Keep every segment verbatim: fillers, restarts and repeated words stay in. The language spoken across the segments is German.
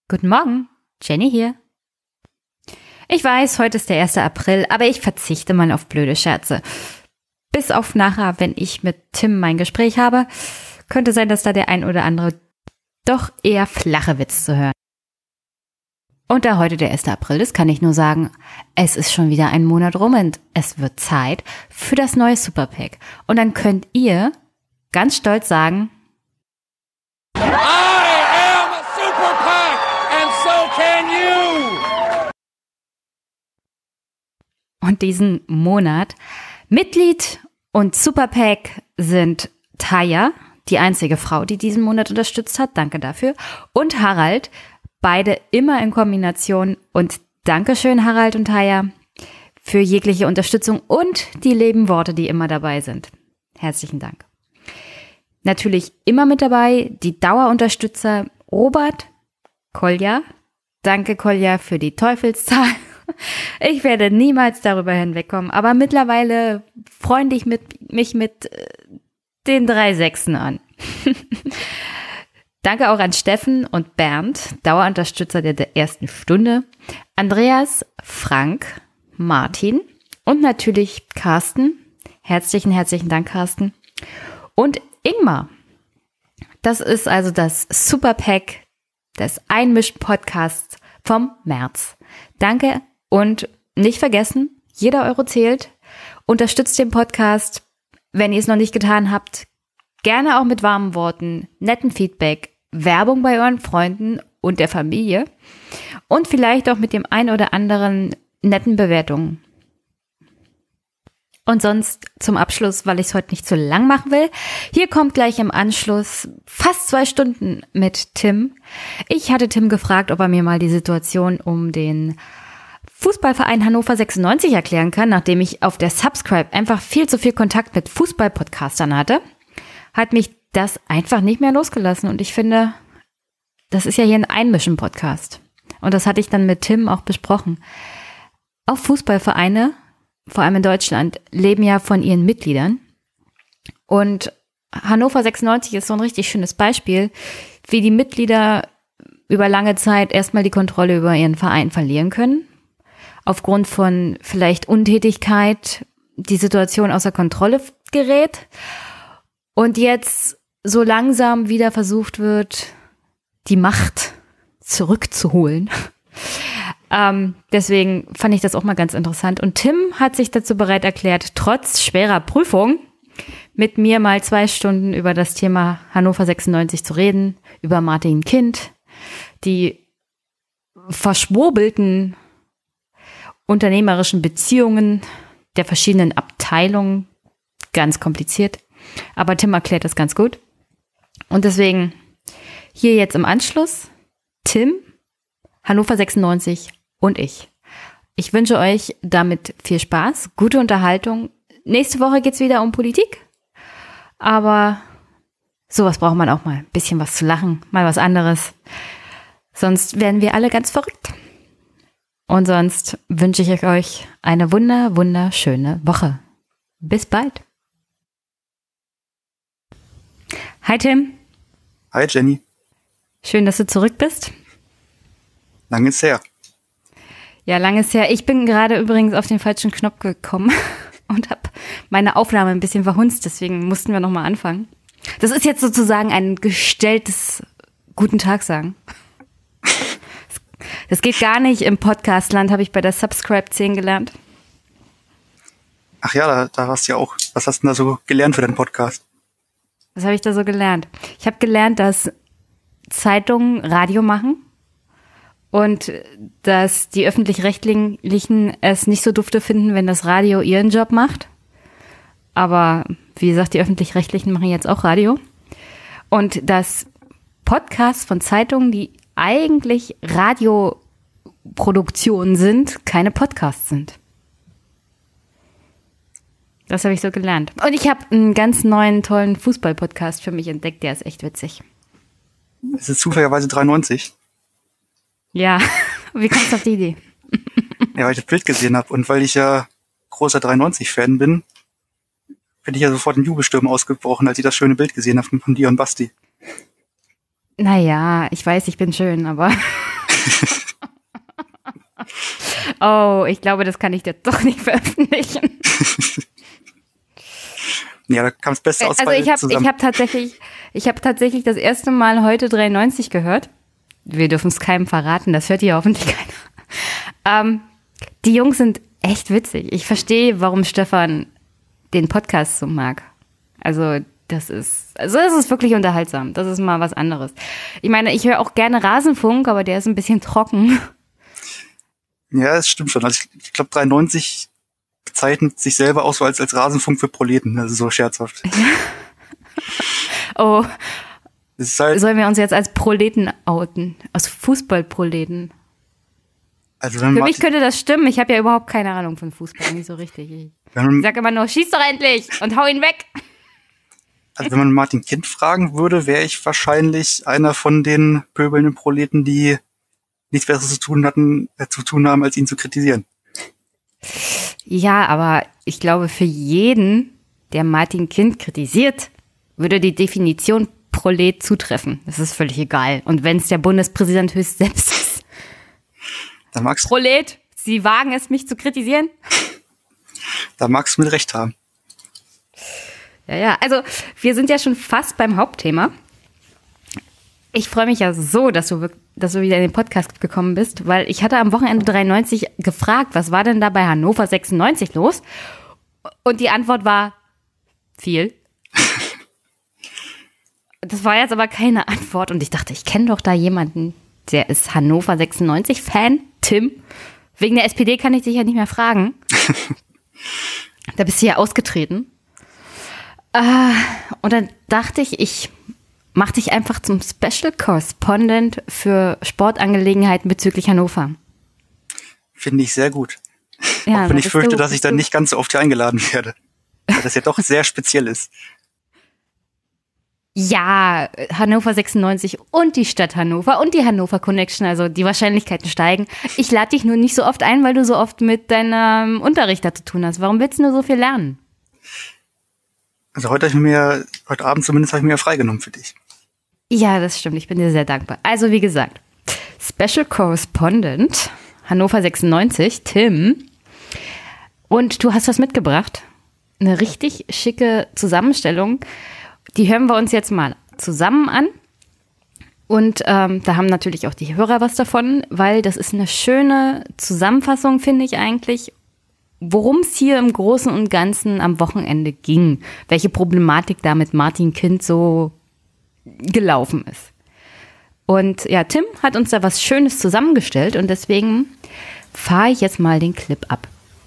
Guten Morgen, Jenny hier. Ich weiß, heute ist der erste April, aber ich verzichte mal auf blöde Scherze. Bis auf nachher, wenn ich mit Tim mein Gespräch habe, könnte sein, dass da der ein oder andere doch eher flache Witz zu hören. Und da heute der erste April ist, kann ich nur sagen, es ist schon wieder ein Monat rum und es wird Zeit für das neue Superpack. Und dann könnt ihr ganz stolz sagen, I am a Superpack and so can you! Und diesen Monat Mitglied und Superpack sind Taya, die einzige Frau, die diesen Monat unterstützt hat, danke dafür, und Harald, beide immer in Kombination. Und Dankeschön, Harald und Taya, für jegliche Unterstützung und die lieben Worte, die immer dabei sind. Herzlichen Dank. Natürlich immer mit dabei die Dauerunterstützer Robert, Kolja. Danke, Kolja, für die Teufelszahl. Ich werde niemals darüber hinwegkommen, aber mittlerweile freunde ich mit, mich mit äh, den drei Sechsen an. Danke auch an Steffen und Bernd, Dauerunterstützer der, der ersten Stunde, Andreas, Frank, Martin und natürlich Carsten. Herzlichen, herzlichen Dank, Carsten. Und Ingmar. Das ist also das Superpack des Einmisch-Podcasts vom März. Danke und nicht vergessen, jeder Euro zählt. Unterstützt den Podcast, wenn ihr es noch nicht getan habt. Gerne auch mit warmen Worten, netten Feedback, Werbung bei euren Freunden und der Familie und vielleicht auch mit dem ein oder anderen netten Bewertungen. Und sonst zum Abschluss, weil ich es heute nicht zu lang machen will, hier kommt gleich im Anschluss fast zwei Stunden mit Tim. Ich hatte Tim gefragt, ob er mir mal die Situation um den Fußballverein Hannover sechsundneunzig erklären kann, nachdem ich auf der Subscribe einfach viel zu viel Kontakt mit Fußball-Podcastern hatte, hat mich das einfach nicht mehr losgelassen. Und ich finde, das ist ja hier ein Einmischen-Podcast. Und das hatte ich dann mit Tim auch besprochen. Auch Fußballvereine, vor allem in Deutschland, leben ja von ihren Mitgliedern. Und Hannover sechsundneunzig ist so ein richtig schönes Beispiel, wie die Mitglieder über lange Zeit erstmal die Kontrolle über ihren Verein verlieren können. Aufgrund von vielleicht Untätigkeit die Situation außer Kontrolle gerät. Und jetzt so langsam wieder versucht wird, die Macht zurückzuholen. Ähm, deswegen fand ich das auch mal ganz interessant. Und Tim hat sich dazu bereit erklärt, trotz schwerer Prüfung mit mir mal zwei Stunden über das Thema Hannover sechsundneunzig zu reden, über Martin Kind, die verschwurbelten unternehmerischen Beziehungen der verschiedenen Abteilungen, ganz kompliziert. Aber Tim erklärt das ganz gut. Und deswegen hier jetzt im Anschluss Tim, Hannover sechsundneunzig und ich. Ich wünsche euch damit viel Spaß, gute Unterhaltung. Nächste Woche geht's wieder um Politik. Aber sowas braucht man auch mal. Ein bisschen was zu lachen, mal was anderes. Sonst werden wir alle ganz verrückt. Und sonst wünsche ich euch eine wunder, wunderschöne Woche. Bis bald. Hi Tim. Hi Jenny. Schön, dass du zurück bist. Lange ist her. Ja, lange ist her. Ich bin gerade übrigens auf den falschen Knopf gekommen und habe meine Aufnahme ein bisschen verhunzt, deswegen mussten wir nochmal anfangen. Das ist jetzt sozusagen ein gestelltes Guten Tag sagen. Das geht gar nicht im Podcastland, habe ich bei der Subscribe zehn gelernt. Ach ja, da, da hast du ja auch. Was hast du denn da so gelernt für deinen Podcast? Was habe ich da so gelernt? Ich habe gelernt, dass Zeitungen Radio machen und dass die Öffentlich-Rechtlichen es nicht so dufte finden, wenn das Radio ihren Job macht. Aber wie gesagt, die Öffentlich-Rechtlichen machen jetzt auch Radio. Und dass Podcasts von Zeitungen, die eigentlich Radioproduktionen sind, keine Podcasts sind. Das habe ich so gelernt. Und ich habe einen ganz neuen, tollen Fußball-Podcast für mich entdeckt. Der ist echt witzig. Es ist zufälligerweise dreiundneunzig. Ja, wie kommst du auf die Idee? Ja, weil ich das Bild gesehen habe und weil ich ja großer dreiundneunzig-Fan bin, bin ich ja sofort in Jubelstürmen ausgebrochen, als ich das schöne Bild gesehen habe von dir und Basti. Naja, ich weiß, ich bin schön, aber Oh, ich glaube, das kann ich dir doch nicht veröffentlichen. Ja, da kam das Beste aus. Also ich habe ich habe tatsächlich ich habe tatsächlich das erste Mal heute dreiundneunzig gehört. Wir dürfen es keinem verraten, das hört hier hoffentlich keiner. Ähm, die Jungs sind echt witzig. Ich verstehe, warum Stefan den Podcast so mag. Also das ist, also es ist wirklich unterhaltsam. Das ist mal was anderes. Ich meine, ich höre auch gerne Rasenfunk, aber der ist ein bisschen trocken. Ja, das stimmt schon. Also ich, ich glaube, dreiundneunzig bezeichnet sich selber auch so als, als Rasenfunk für Proleten. Also so scherzhaft. Oh, es ist halt, sollen wir uns jetzt als Proleten outen? Als Fußballproleten? also wenn Für man mich könnte das stimmen. Ich habe ja überhaupt keine Ahnung von Fußball, nicht so richtig. Ich wenn, sag immer nur, schieß doch endlich und hau ihn weg. also wenn man Martin Kind fragen würde, wäre ich wahrscheinlich einer von den pöbelnden Proleten, die nichts Besseres zu tun hatten, äh, zu tun haben, als ihn zu kritisieren. Ja, aber ich glaube, für jeden, der Martin Kind kritisiert, würde die Definition Prolet zutreffen. Das ist völlig egal. Und wenn es der Bundespräsident höchst selbst ist. Da magst, Prolet, Sie wagen es, mich zu kritisieren? da magst du mit Recht haben. Ja, ja, also wir sind ja schon fast beim Hauptthema. Ich freue mich ja so, dass du, dass du wieder in den Podcast gekommen bist, weil ich hatte am Wochenende dreiundneunzig gefragt, was war denn da bei Hannover sechsundneunzig los? Und die Antwort war viel. Das war jetzt aber keine Antwort und ich dachte, ich kenne doch da jemanden, der ist Hannover sechsundneunzig-Fan, Tim. Wegen der S P D kann ich dich ja nicht mehr fragen. Da bist du ja ausgetreten. Äh, und dann dachte ich, ich mach dich einfach zum Special Correspondent für Sportangelegenheiten bezüglich Hannover. Finde ich sehr gut. Ja, auch wenn da ich bist fürchte, du- dass ich bist dann du- nicht ganz so oft hier eingeladen werde. Weil das ja doch sehr speziell ist. Ja, Hannover sechsundneunzig und die Stadt Hannover und die Hannover Connection, also die Wahrscheinlichkeiten steigen. Ich lade dich nur nicht so oft ein, weil du so oft mit deinem Unterricht da zu tun hast. Warum willst du nur so viel lernen? Also heute habe ich mir, heute Abend zumindest habe ich mir ja freigenommen für dich. Ja, das stimmt. Ich bin dir sehr dankbar. Also wie gesagt, Special Correspondent Hannover sechsundneunzig, Tim. Und du hast was mitgebracht. Eine richtig schicke Zusammenstellung. Die hören wir uns jetzt mal zusammen an. Und ähm, da haben natürlich auch die Hörer was davon, weil das ist eine schöne Zusammenfassung, finde ich eigentlich, worum es hier im Großen und Ganzen am Wochenende ging. Welche Problematik da mit Martin Kind so gelaufen ist. Und ja, Tim hat uns da was Schönes zusammengestellt und deswegen fahre ich jetzt mal den Clip ab.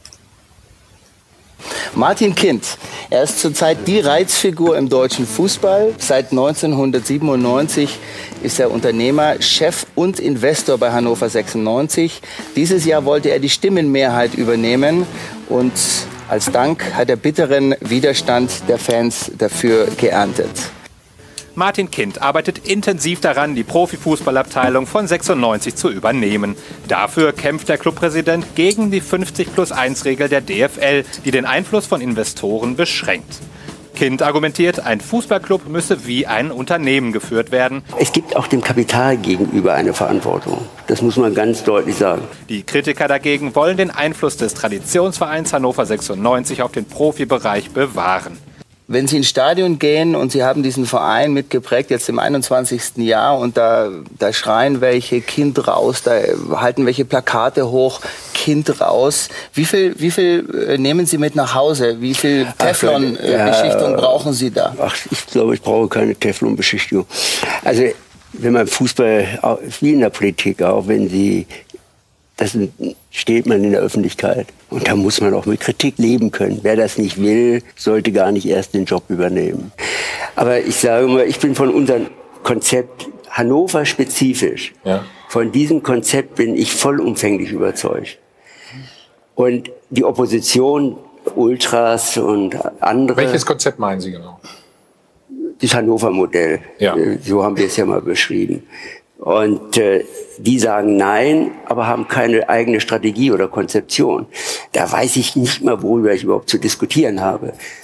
Martin Kind, er ist zurzeit die Reizfigur im deutschen Fußball. Seit neunzehnhundertsiebenundneunzig ist er Unternehmer, Chef und Investor bei Hannover sechsundneunzig. Dieses Jahr wollte er die Stimmenmehrheit übernehmen und als Dank hat er bitteren Widerstand der Fans dafür geerntet. Martin Kind arbeitet intensiv daran, die Profifußballabteilung von sechsundneunzig zu übernehmen. Dafür kämpft der Clubpräsident gegen die fünfzig plus eins Regel der D F L, die den Einfluss von Investoren beschränkt. Kind argumentiert, ein Fußballclub müsse wie ein Unternehmen geführt werden. Es gibt auch dem Kapital gegenüber eine Verantwortung. Das muss man ganz deutlich sagen. Die Kritiker dagegen wollen den Einfluss des Traditionsvereins Hannover sechsundneunzig auf den Profibereich bewahren. Wenn Sie ins Stadion gehen und Sie haben diesen Verein mitgeprägt, jetzt im einundzwanzigsten Jahr, und da, da schreien welche Kind raus, da halten welche Plakate hoch, Kind raus. Wie viel, wie viel äh, nehmen Sie mit nach Hause? Wie viel Teflon-Beschichtung ja, brauchen Sie da? Ach, ich glaube, ich brauche keine Teflon-Beschichtung. Also, wenn man Fußball, auch- wie in der Politik auch, wenn Sie, das steht man in der Öffentlichkeit. Und da muss man auch mit Kritik leben können. Wer das nicht will, sollte gar nicht erst den Job übernehmen. Aber ich sage mal, ich bin von unserem Konzept Hannover spezifisch. Ja. Von diesem Konzept bin ich vollumfänglich überzeugt. Und die Opposition, Ultras und andere, Welches Konzept meinen Sie genau? das Hannover-Modell, Ja. äh, so haben wir es ja mal beschrieben. Und äh, die sagen nein, aber haben keine eigene Strategie oder Konzeption. Da weiß ich nicht mal, worüber ich überhaupt zu diskutieren habe.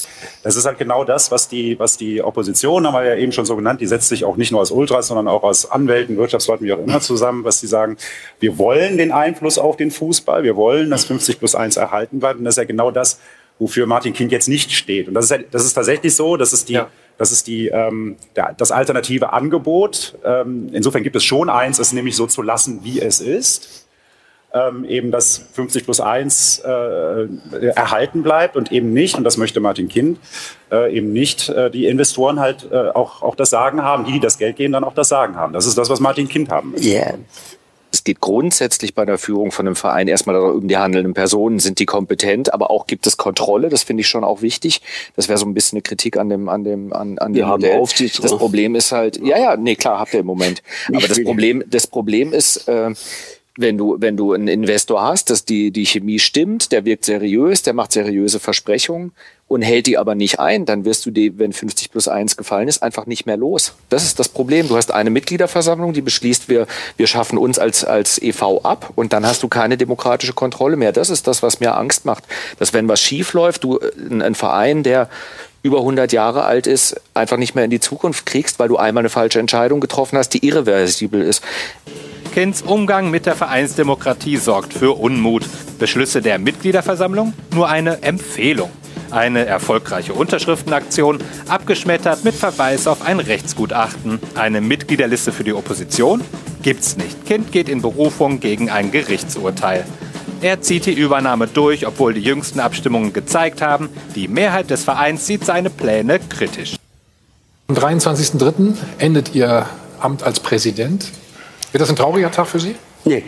Das ist halt genau das, was die, was die Opposition, haben wir ja eben schon so genannt, die setzt sich auch nicht nur aus Ultras, sondern auch aus Anwälten, Wirtschaftsleuten, wie auch immer zusammen, was die sagen, wir wollen den Einfluss auf den Fußball, wir wollen, dass fünfzig plus eins erhalten bleibt. Und das ist ja genau das, wofür Martin Kind jetzt nicht steht. Und das ist, ja, das ist tatsächlich so, das ist die, ja. das, ist die ähm, der, das alternative Angebot. Ähm, insofern gibt es schon eins, es nämlich so zu lassen, wie es ist. Ähm, eben, dass fünfzig plus eins äh, erhalten bleibt und eben nicht, und das möchte Martin Kind, äh, eben nicht äh, die Investoren halt äh, auch, auch das Sagen haben, die, die das Geld geben, dann auch das Sagen haben. Das ist das, was Martin Kind haben möchte. Yeah. Es geht grundsätzlich bei der Führung von einem Verein erstmal um die handelnden Personen, sind die kompetent, aber auch gibt es Kontrolle, das finde ich schon auch wichtig. Das wäre so ein bisschen eine Kritik an dem, an dem, an, an dem Modell. Das Problem ist halt, ja, ja, nee, klar, habt ihr im Moment. Aber das Problem, das Problem ist, äh, wenn du, wenn du einen Investor hast, dass die, die Chemie stimmt, der wirkt seriös, der macht seriöse Versprechungen und hält die aber nicht ein, dann wirst du die, wenn fünfzig plus eins gefallen ist, einfach nicht mehr los. Das ist das Problem. Du hast eine Mitgliederversammlung, die beschließt, wir, wir schaffen uns als, als E V ab und dann hast du keine demokratische Kontrolle mehr. Das ist das, was mir Angst macht. Dass wenn was schief läuft, du ein Verein, der über hundert Jahre alt ist, einfach nicht mehr in die Zukunft kriegst, weil du einmal eine falsche Entscheidung getroffen hast, die irreversibel ist. Kinds Umgang mit der Vereinsdemokratie sorgt für Unmut. Beschlüsse der Mitgliederversammlung? Nur eine Empfehlung. Eine erfolgreiche Unterschriftenaktion, abgeschmettert mit Verweis auf ein Rechtsgutachten. Eine Mitgliederliste für die Opposition? Gibt's nicht. Kind geht in Berufung gegen ein Gerichtsurteil. Er zieht die Übernahme durch, obwohl die jüngsten Abstimmungen gezeigt haben, die Mehrheit des Vereins sieht seine Pläne kritisch. Am dreiundzwanzigsten dritten endet Ihr Amt als Präsident. Wird das ein trauriger Tag für Sie? Nee.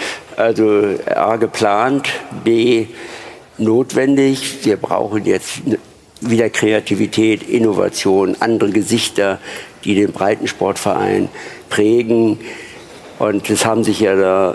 Also A, geplant, B, notwendig. Wir brauchen jetzt wieder Kreativität, Innovation, andere Gesichter, die den Breitensportverein prägen. Und es haben sich ja da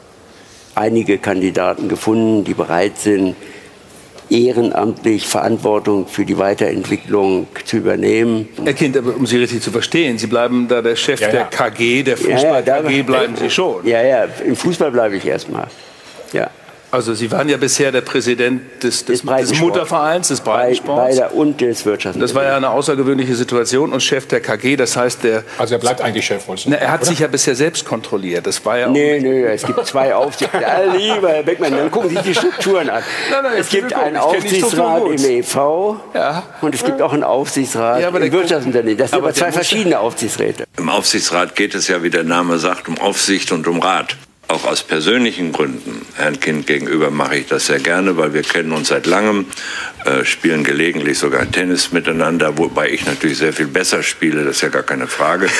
einige Kandidaten gefunden, die bereit sind, ehrenamtlich Verantwortung für die Weiterentwicklung zu übernehmen. Herr Kind, aber um Sie richtig zu verstehen, Sie bleiben da der Chef ja, ja. der K G, der Fußball-K G, ja, ja, bleiben Sie schon. Ja, ja, im Fußball bleibe ich erstmal. Ja. Also Sie waren ja bisher der Präsident des, des, des Muttervereins, des Breitensports. Beider und des Wirtschafts. Das war ja eine außergewöhnliche Situation und Chef der K G, das heißt der... Also er bleibt eigentlich Chef, wolltest du sagen, na, Er hat oder? sich ja bisher selbst kontrolliert, das war ja... Nee, nee, es gibt zwei Aufsichtsräte. Ja, lieber Herr Beckmann, dann gucken Sie sich die Strukturen an. Nein, nein, es gibt einen Aufsichtsrat im E V ja. und es gibt auch einen Aufsichtsrat ja, im Wirtschaftsunternehmen. Das sind aber zwei verschiedene Aufsichtsräte. Im Aufsichtsrat geht es ja, wie der Name sagt, um Aufsicht und um Rat. Auch aus persönlichen Gründen, Herrn Kind gegenüber, mache ich das sehr gerne, weil wir kennen uns seit langem, äh, spielen gelegentlich sogar Tennis miteinander, wobei ich natürlich sehr viel besser spiele, das ist ja gar keine Frage.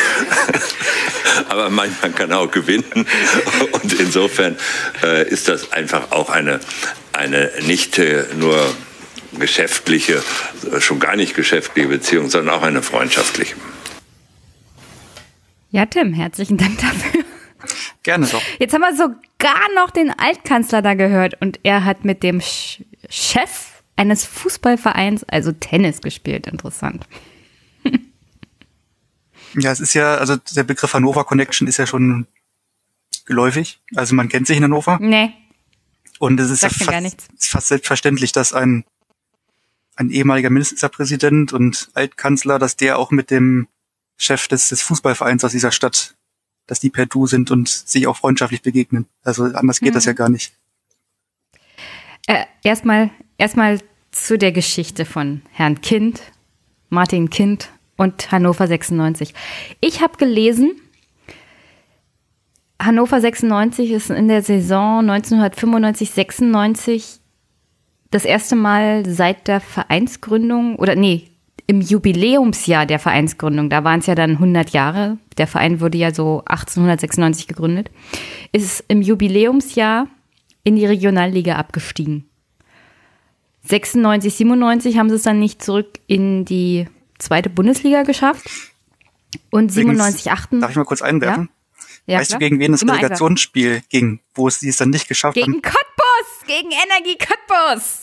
Aber manchmal kann er auch gewinnen. Und insofern äh, ist das einfach auch eine, eine nicht äh, nur geschäftliche, schon gar nicht geschäftliche Beziehung, sondern auch eine freundschaftliche. Ja, Tim, herzlichen Dank dafür. Gerne doch. Jetzt haben wir sogar noch den Altkanzler da gehört und er hat mit dem Sch- Chef eines Fußballvereins, also Tennis, gespielt. Interessant. Ja, es ist ja, also der Begriff Hannover Connection ist ja schon geläufig. Also man kennt sich in Hannover. Nee. Und es ist ja fast, fast selbstverständlich, dass ein, ein ehemaliger Ministerpräsident und Altkanzler, dass der auch mit dem Chef des, des Fußballvereins aus dieser Stadt, dass die per Du sind und sich auch freundschaftlich begegnen. Also anders geht mhm. das ja gar nicht. Äh, erstmal, erstmal zu der Geschichte von Herrn Kind, Martin Kind und Hannover sechsundneunzig. Ich habe gelesen, Hannover sechsundneunzig ist in der Saison neunzehnhundertfünfundneunzig sechsundneunzig das erste Mal seit der Vereinsgründung, oder nee, im Jubiläumsjahr der Vereinsgründung, da waren es ja dann hundert Jahre, der Verein wurde ja so achtzehnhundertsechsundneunzig gegründet, ist im Jubiläumsjahr in die Regionalliga abgestiegen. sechsundneunzig, siebenundneunzig haben sie es dann nicht zurück in die zweite Bundesliga geschafft. Und siebenundneunzig, achtundneunzig. Darf ich mal kurz einwerfen? Ja? Ja, weißt klar. du, gegen wen das Immer Relegationsspiel ging, wo es die es dann nicht geschafft gegen haben? Gegen Cottbus! Gegen Energie Cottbus!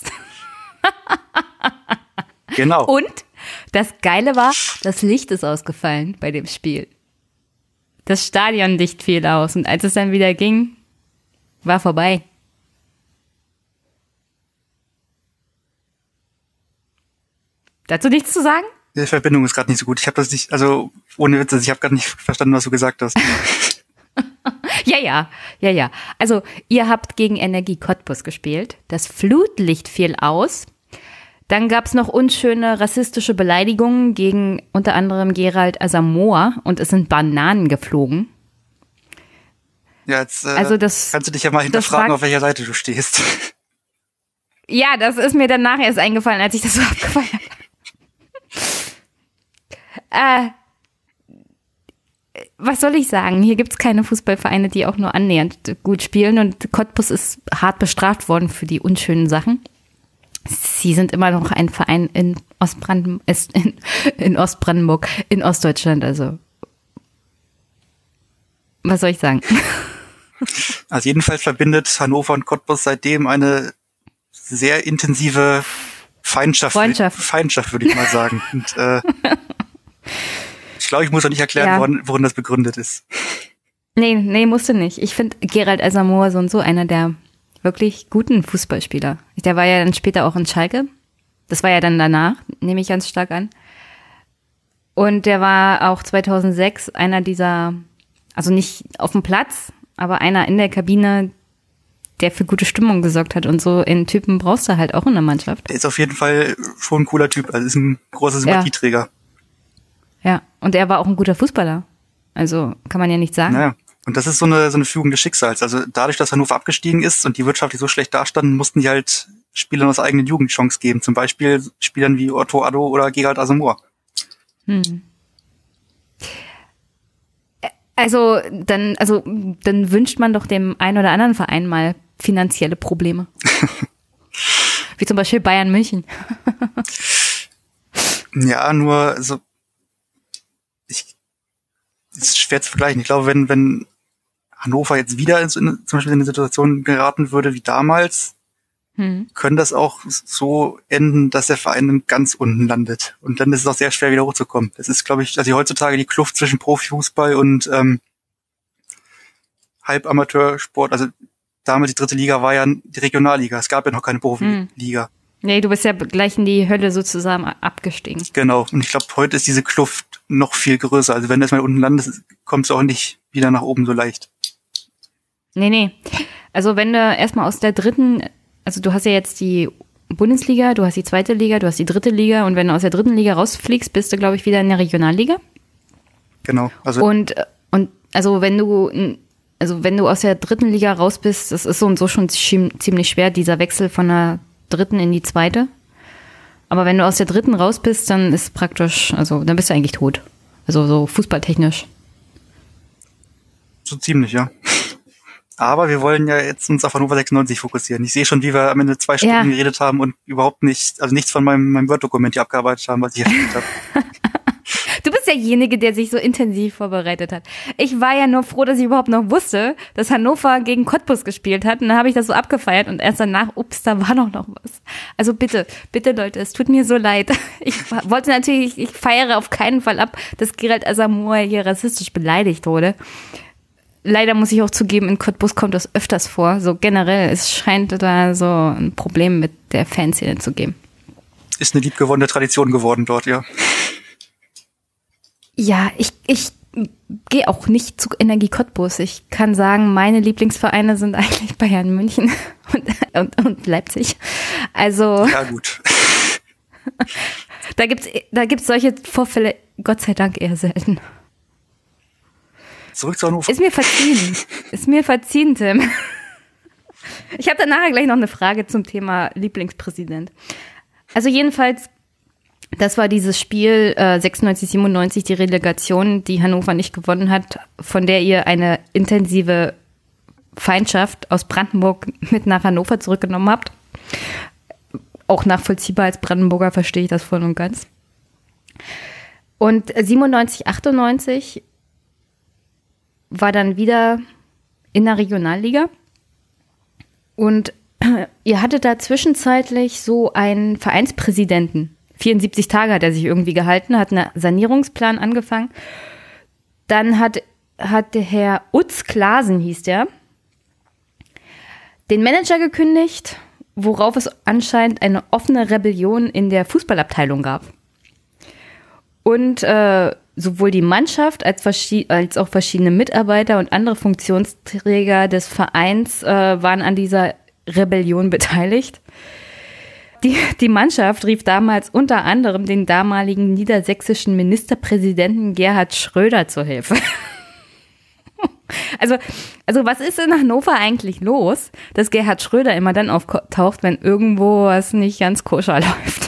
Genau. Und das Geile war, das Licht ist ausgefallen bei dem Spiel. Das Stadionlicht fiel aus und als es dann wieder ging, war vorbei. Dazu nichts zu sagen? Die Verbindung ist gerade nicht so gut. Ich habe das nicht, also ohne Witze, ich habe gerade nicht verstanden, was du gesagt hast. ja, ja, ja, ja. Also ihr habt gegen Energie Cottbus gespielt. Das Flutlicht fiel aus. Dann gab's noch unschöne rassistische Beleidigungen gegen unter anderem Gerald Asamoah und es sind Bananen geflogen. Ja, jetzt äh, also das, kannst du dich ja mal hinterfragen, auf welcher Seite du stehst. Ja, das ist mir danach erst eingefallen, als ich das so abgefeiert habe. Äh, was soll ich sagen? Hier gibt's keine Fußballvereine, die auch nur annähernd gut spielen und Cottbus ist hart bestraft worden für die unschönen Sachen. Sie sind immer noch ein Verein in Ostbrand- in, in Ostbrandenburg, in Ostdeutschland, also was soll ich sagen? Also jedenfalls verbindet Hannover und Cottbus seitdem eine sehr intensive Feindschaft, Freundschaft. Feindschaft würde ich mal sagen. Und, äh, ich glaube, ich muss auch nicht erklären, ja. worin, worin das begründet ist. Nee, nee, musste nicht. Ich finde Gerald Asamoah so und so einer der wirklich guten Fußballspieler. Der war ja dann später auch in Schalke. Das war ja dann danach, nehme ich ganz stark an. Und der war auch zweitausendsechs einer dieser, also nicht auf dem Platz, aber einer in der Kabine, der für gute Stimmung gesorgt hat. Und so einen Typen brauchst du halt auch in der Mannschaft. Der ist auf jeden Fall schon ein cooler Typ. Also ist ein großer Sympathieträger. Ja. ja, und er war auch ein guter Fußballer. Also kann man ja nicht sagen. Naja. Und das ist so eine, so eine Fügung des Schicksals. Also dadurch, dass Hannover abgestiegen ist und die wirtschaftlich so schlecht dastanden, mussten die halt Spielern aus eigenen Jugend Chance geben. Zum Beispiel Spielern wie Otto Addo oder Gerald Asamoah. Hm. Also dann, also dann wünscht man doch dem einen oder anderen Verein mal finanzielle Probleme. Wie zum Beispiel Bayern München. Ja, nur so, ich, ist schwer zu vergleichen. Ich glaube, wenn, wenn Hannover jetzt wieder in, zum Beispiel in eine Situation geraten würde wie damals, hm. können das auch so enden, dass der Verein dann ganz unten landet. Und dann ist es auch sehr schwer, wieder hochzukommen. Das ist, glaube ich, also heutzutage die Kluft zwischen Profifußball und ähm, Halbamateursport. Also damals die dritte Liga war ja die Regionalliga. Es gab ja noch keine Profiliga. Hm. Nee, du bist ja gleich in die Hölle sozusagen abgestiegen. Genau. Und ich glaube, heute ist diese Kluft noch viel größer. Also wenn du erstmal unten landest, kommst du auch nicht wieder nach oben so leicht. Nee, nee. Also wenn du erstmal aus der dritten, also du hast ja jetzt die Bundesliga, du hast die zweite Liga, du hast die dritte Liga und wenn du aus der dritten Liga rausfliegst, bist du, glaube ich, wieder in der Regionalliga. Genau. Also und, und also wenn du also wenn du aus der dritten Liga raus bist, das ist so und so schon ziemlich schwer, dieser Wechsel von der dritten in die zweite. Aber wenn du aus der dritten raus bist, dann ist praktisch, also dann bist du eigentlich tot. Also so fußballtechnisch. So ziemlich, ja. Aber wir wollen ja jetzt uns auf Hannover sechsundneunzig fokussieren. Ich sehe schon, wie wir am Ende zwei Stunden ja. geredet haben und überhaupt nicht, also nichts von meinem, meinem Word-Dokument hier abgearbeitet haben, was ich hier habe. Du bist derjenige, der sich so intensiv vorbereitet hat. Ich war ja nur froh, dass ich überhaupt noch wusste, dass Hannover gegen Cottbus gespielt hat. Und dann habe ich das so abgefeiert und erst danach, ups, da war doch noch was. Also bitte, bitte Leute, es tut mir so leid. Ich wollte natürlich, ich feiere auf keinen Fall ab, dass Gerald Asamoah hier rassistisch beleidigt wurde. Leider muss ich auch zugeben, in Cottbus kommt das öfters vor. So generell, es scheint da so ein Problem mit der Fanszene zu geben. Ist eine liebgewonnene Tradition geworden dort, ja. Ja, ich, ich gehe auch nicht zu Energie Cottbus. Ich kann sagen, meine Lieblingsvereine sind eigentlich Bayern München und, und, und Leipzig. Also. Ja, gut. Da gibt's, da gibt's solche Vorfälle, Gott sei Dank, eher selten. Zurück zu Hannover. Ist mir verziehen. Ist mir verziehen, Tim. Ich habe dann nachher gleich noch eine Frage zum Thema Lieblingspräsident. Also jedenfalls, das war dieses Spiel äh, sechsundneunzig, siebenundneunzig, die Relegation, die Hannover nicht gewonnen hat, von der ihr eine intensive Feindschaft aus Brandenburg mit nach Hannover zurückgenommen habt. Auch nachvollziehbar als Brandenburger verstehe ich das voll und ganz. Und siebenundneunzig, achtundneunzig war dann wieder in der Regionalliga. Und ihr hattet da zwischenzeitlich so einen Vereinspräsidenten. vierundsiebzig Tage hat er sich irgendwie gehalten, hat einen Sanierungsplan angefangen. Dann hat, hat der Herr Utz Klasen, hieß der, den Manager gekündigt, worauf es anscheinend eine offene Rebellion in der Fußballabteilung gab. Und äh, sowohl die Mannschaft als, als auch verschiedene Mitarbeiter und andere Funktionsträger des Vereins äh, waren an dieser Rebellion beteiligt. Die, die Mannschaft rief damals unter anderem den damaligen niedersächsischen Ministerpräsidenten Gerhard Schröder zur Hilfe. Also, also was ist in Hannover eigentlich los, dass Gerhard Schröder immer dann auftaucht, wenn irgendwo was nicht ganz koscher läuft?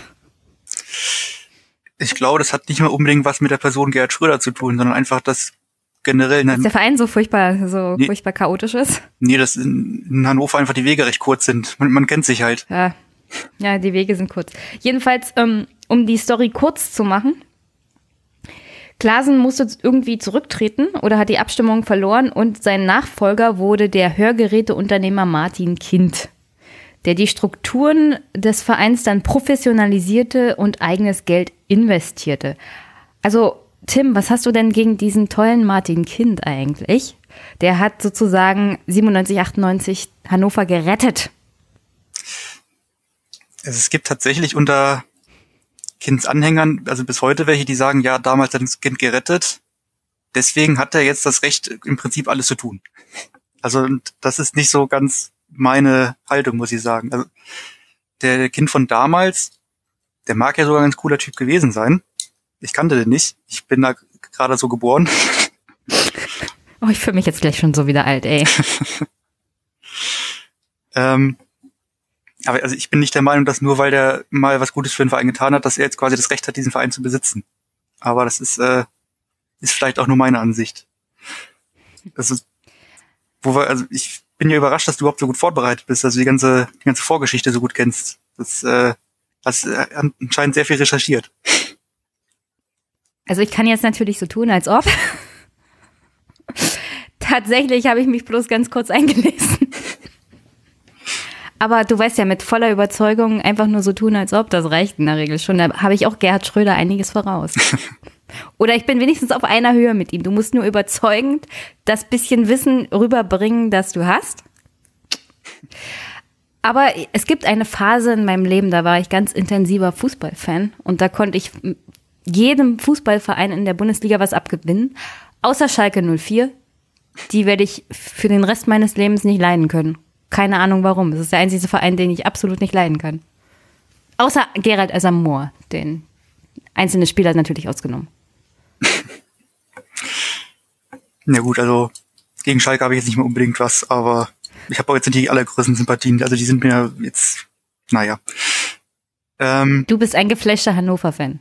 Ich glaube, das hat nicht mal unbedingt was mit der Person Gerhard Schröder zu tun, sondern einfach, dass generell... Dass der Verein so furchtbar, so nee, furchtbar chaotisch ist? Nee, dass in, in Hannover einfach die Wege recht kurz sind. Man, man kennt sich halt. Ja. Ja, die Wege sind kurz. Jedenfalls, ähm, um die Story kurz zu machen, Klaasen musste irgendwie zurücktreten oder hat die Abstimmung verloren und sein Nachfolger wurde der Hörgeräteunternehmer Martin Kind, der die Strukturen des Vereins dann professionalisierte und eigenes Geld investierte. Also, Tim, was hast du denn gegen diesen tollen Martin Kind eigentlich? Der hat sozusagen siebenundneunzig, achtundneunzig Hannover gerettet. Es gibt tatsächlich unter Kindsanhängern, also bis heute welche, die sagen, ja, damals hat das Kind gerettet, deswegen hat er jetzt das Recht, im Prinzip alles zu tun. Also das ist nicht so ganz meine Haltung, muss ich sagen. Also der Kind von damals, der mag ja sogar ein ganz cooler Typ gewesen sein. Ich kannte den nicht. Ich bin da gerade so geboren. Oh, ich fühle mich jetzt gleich schon so wieder alt, ey. ähm, Aber also ich bin nicht der Meinung, dass nur weil der mal was Gutes für den Verein getan hat, dass er jetzt quasi das Recht hat, diesen Verein zu besitzen. Aber das ist äh, ist vielleicht auch nur meine Ansicht. Das ist, wo wir, also ich bin ja überrascht, dass du überhaupt so gut vorbereitet bist, also die ganze die ganze Vorgeschichte so gut kennst. Das äh, hast äh, anscheinend sehr viel recherchiert. Also ich kann jetzt natürlich so tun, als ob. Tatsächlich habe ich mich bloß ganz kurz eingelesen. Aber du weißt ja, mit voller Überzeugung einfach nur so tun, als ob, das reicht in der Regel schon. Da habe ich auch Gerhard Schröder einiges voraus. Oder ich bin wenigstens auf einer Höhe mit ihm. Du musst nur überzeugend das bisschen Wissen rüberbringen, das du hast. Aber es gibt eine Phase in meinem Leben, da war ich ganz intensiver Fußballfan. Und da konnte ich jedem Fußballverein in der Bundesliga was abgewinnen. Außer Schalke null vier. Die werde ich für den Rest meines Lebens nicht leiden können. Keine Ahnung warum. Es ist der einzige Verein, den ich absolut nicht leiden kann. Außer Gerald Asamoah, den einzelne Spieler natürlich ausgenommen. Na gut, also gegen Schalke habe ich jetzt nicht mehr unbedingt was, aber ich habe auch jetzt nicht die allergrößten Sympathien. Also die sind mir jetzt, naja. Ähm, du bist ein geflashter Hannover-Fan.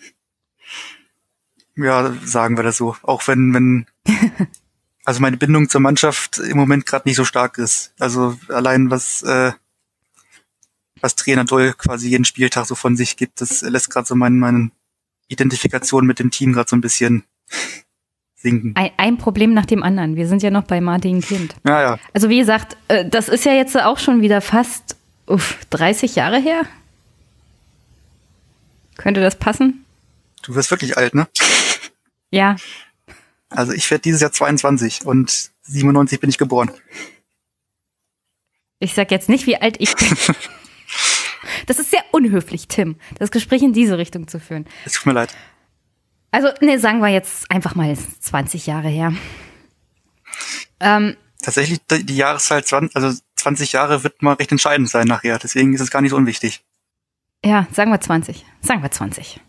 Ja, sagen wir das so. Auch wenn, wenn also meine Bindung zur Mannschaft im Moment gerade nicht so stark ist. Also allein was äh, was Trainer Doll quasi jeden Spieltag so von sich gibt, das lässt gerade so meine, meine Identifikation mit dem Team gerade so ein bisschen sinken. Ein, ein Problem nach dem anderen. Wir sind ja noch bei Martin Kind. Ja, ja. Also wie gesagt, das ist ja jetzt auch schon wieder fast uff, dreißig Jahre her. Könnte das passen? Du wirst wirklich alt, ne? Ja. Also ich werde dieses Jahr zweiundzwanzig und siebenundneunzig bin ich geboren. Ich sag jetzt nicht, wie alt ich bin. Das ist sehr unhöflich, Tim, das Gespräch in diese Richtung zu führen. Es tut mir leid. Also, ne, sagen wir jetzt einfach mal zwanzig Jahre her. Ähm, Tatsächlich, die Jahreszahl zwanzig, also zwanzig Jahre wird mal recht entscheidend sein nachher. Deswegen ist es gar nicht so unwichtig. Ja, sagen wir zwanzig. Sagen wir zwanzig.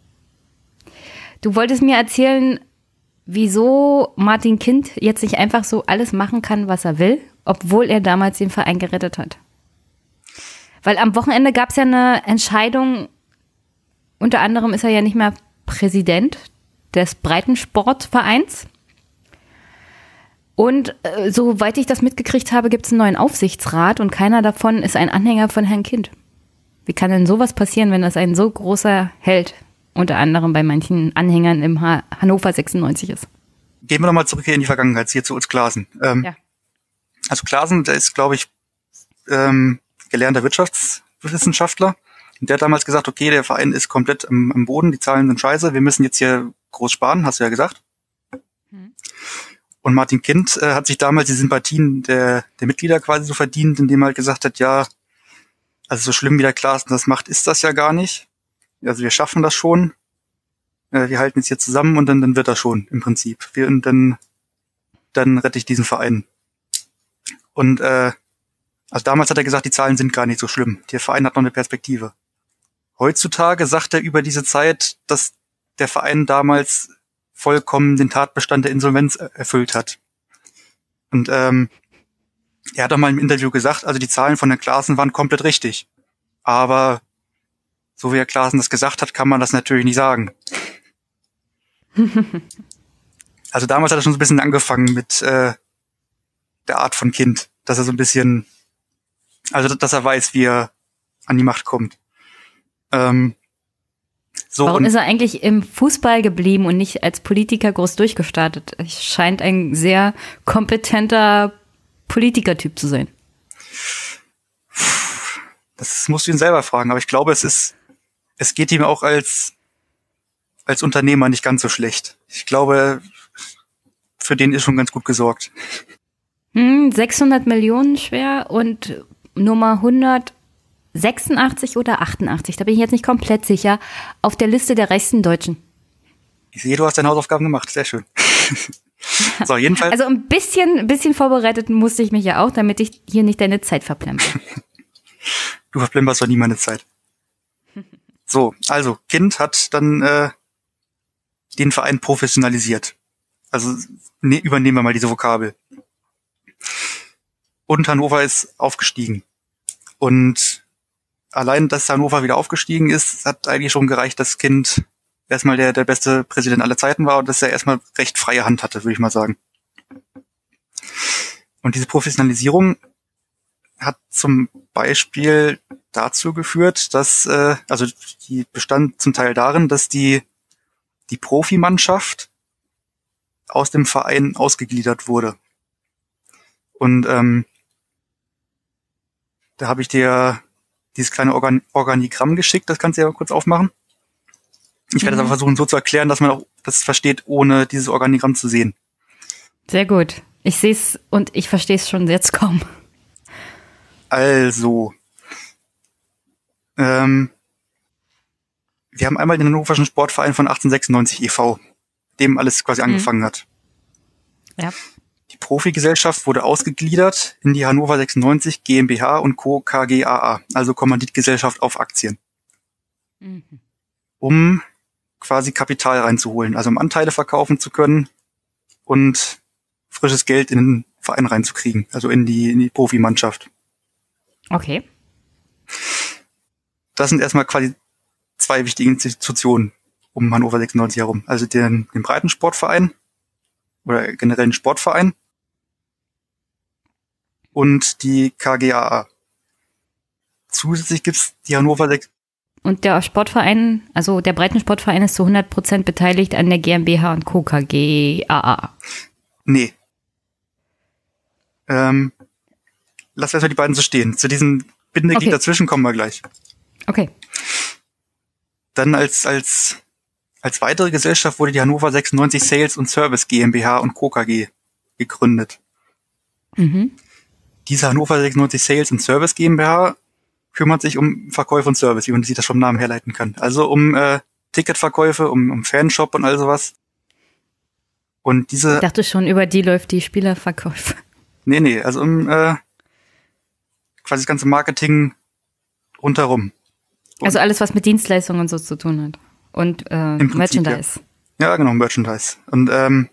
Du wolltest mir erzählen, wieso Martin Kind jetzt nicht einfach so alles machen kann, was er will, obwohl er damals den Verein gerettet hat. Weil am Wochenende gab es ja eine Entscheidung, unter anderem ist er ja nicht mehr Präsident des Breitensportvereins. Und äh, soweit ich das mitgekriegt habe, gibt es einen neuen Aufsichtsrat und keiner davon ist ein Anhänger von Herrn Kind. Wie kann denn sowas passieren, wenn das ein so großer Held unter anderem bei manchen Anhängern im ha- Hannover sechsundneunzig ist? Gehen wir nochmal zurück hier in die Vergangenheit, hier zu uns Klaasen. Ähm, ja. Also Klaasen, der ist, glaube ich, ähm, gelernter Wirtschaftswissenschaftler. Und der hat damals gesagt, okay, der Verein ist komplett am, am Boden, die Zahlen sind scheiße, wir müssen jetzt hier groß sparen, hast du ja gesagt. Mhm. Und Martin Kind äh, hat sich damals die Sympathien der, der Mitglieder quasi so verdient, indem er halt gesagt hat, ja, also so schlimm wie der Klaasen das macht, ist das ja gar nicht. Also wir schaffen das schon. äh, wir halten jetzt hier zusammen und dann, dann wird das schon im Prinzip. Wir, und dann, dann rette ich diesen Verein. Und äh, also damals hat er gesagt, die Zahlen sind gar nicht so schlimm. Der Verein hat noch eine Perspektive. Heutzutage sagt er über diese Zeit, dass der Verein damals vollkommen den Tatbestand der Insolvenz erfüllt hat. Und ähm, er hat auch mal im Interview gesagt, also die Zahlen von Herrn Klaassen waren komplett richtig. Aber so wie Herr Klaassen das gesagt hat, kann man das natürlich nicht sagen. Also damals hat er schon so ein bisschen angefangen mit äh, der Art von Kind, dass er so ein bisschen, also dass er weiß, wie er an die Macht kommt. Ähm, so Warum und, ist er eigentlich im Fußball geblieben und nicht als Politiker groß durchgestartet? Er scheint ein sehr kompetenter Politikertyp zu sein. Das musst du ihn selber fragen, aber ich glaube, es ist, es geht ihm auch als als Unternehmer nicht ganz so schlecht. Ich glaube, für den ist schon ganz gut gesorgt. Hm, sechshundert Millionen schwer und Nummer hundertsechsundachtzig oder achtundachtzig, da bin ich jetzt nicht komplett sicher, auf der Liste der reichsten Deutschen. Ich sehe, du hast deine Hausaufgaben gemacht, sehr schön. So, jedenfalls. Also ein bisschen, ein bisschen vorbereitet musste ich mich ja auch, damit ich hier nicht deine Zeit verplemper. Du verplemperst doch nie meine Zeit. So, also, Kind hat dann äh, den Verein professionalisiert. Also ne, übernehmen wir mal diese Vokabel. Und Hannover ist aufgestiegen. Und allein, dass Hannover wieder aufgestiegen ist, hat eigentlich schon gereicht, dass Kind erstmal der, der beste Präsident aller Zeiten war und dass er erstmal recht freie Hand hatte, würde ich mal sagen. Und diese Professionalisierung hat zum Beispiel dazu geführt, dass, äh, also die bestand zum Teil darin, dass die, die Profimannschaft aus dem Verein ausgegliedert wurde. Und ähm, da habe ich dir dieses kleine Organ- Organigramm geschickt, das kannst du ja mal kurz aufmachen. Ich werde es aber versuchen so zu erklären, dass man auch das versteht, ohne dieses Organigramm zu sehen. Sehr gut. Ich sehe es und ich verstehe es schon jetzt kaum. Also, ähm, wir haben einmal den Hannoverschen Sportverein von achtzehnhundertsechsundneunzig e V, dem alles quasi mhm. angefangen hat. Ja. Die Profigesellschaft wurde ausgegliedert in die Hannover sechsundneunzig GmbH und Co. K G A A, also Kommanditgesellschaft auf Aktien. Mhm. Um quasi Kapital reinzuholen, also um Anteile verkaufen zu können und frisches Geld in den Verein reinzukriegen, also in die, in die Profimannschaft. Okay. Das sind erstmal quasi zwei wichtige Institutionen um Hannover sechsundneunzig herum. Also den, den Breitensportverein oder generell den Sportverein und die K G A A. Zusätzlich gibt's die Hannover sechs. Und der Sportverein, also der Breitensportverein ist zu hundert Prozent beteiligt an der GmbH und Co. K G A A. Nee. Ähm, lass erstmal die beiden so stehen. Zu diesem Bindeglied okay. dazwischen kommen wir gleich. Okay. Dann als, als, als weitere Gesellschaft wurde die Hannover sechsundneunzig Sales und Service GmbH und Co. K G gegründet. Mhm. Diese Hannover sechsundneunzig Sales und Service GmbH kümmert sich um Verkäufe und Service, wie man sich das vom Namen herleiten kann. Also um äh, Ticketverkäufe, um, um Fanshop und all sowas. Und diese. Ich dachte schon, über die läuft die Spielerverkäufe. Nee, nee, also um äh, quasi das ganze Marketing rundherum. Und also alles, was mit Dienstleistungen und so zu tun hat. Und äh, Merchandise. Ja. ja, genau, Merchandise. Und ähm,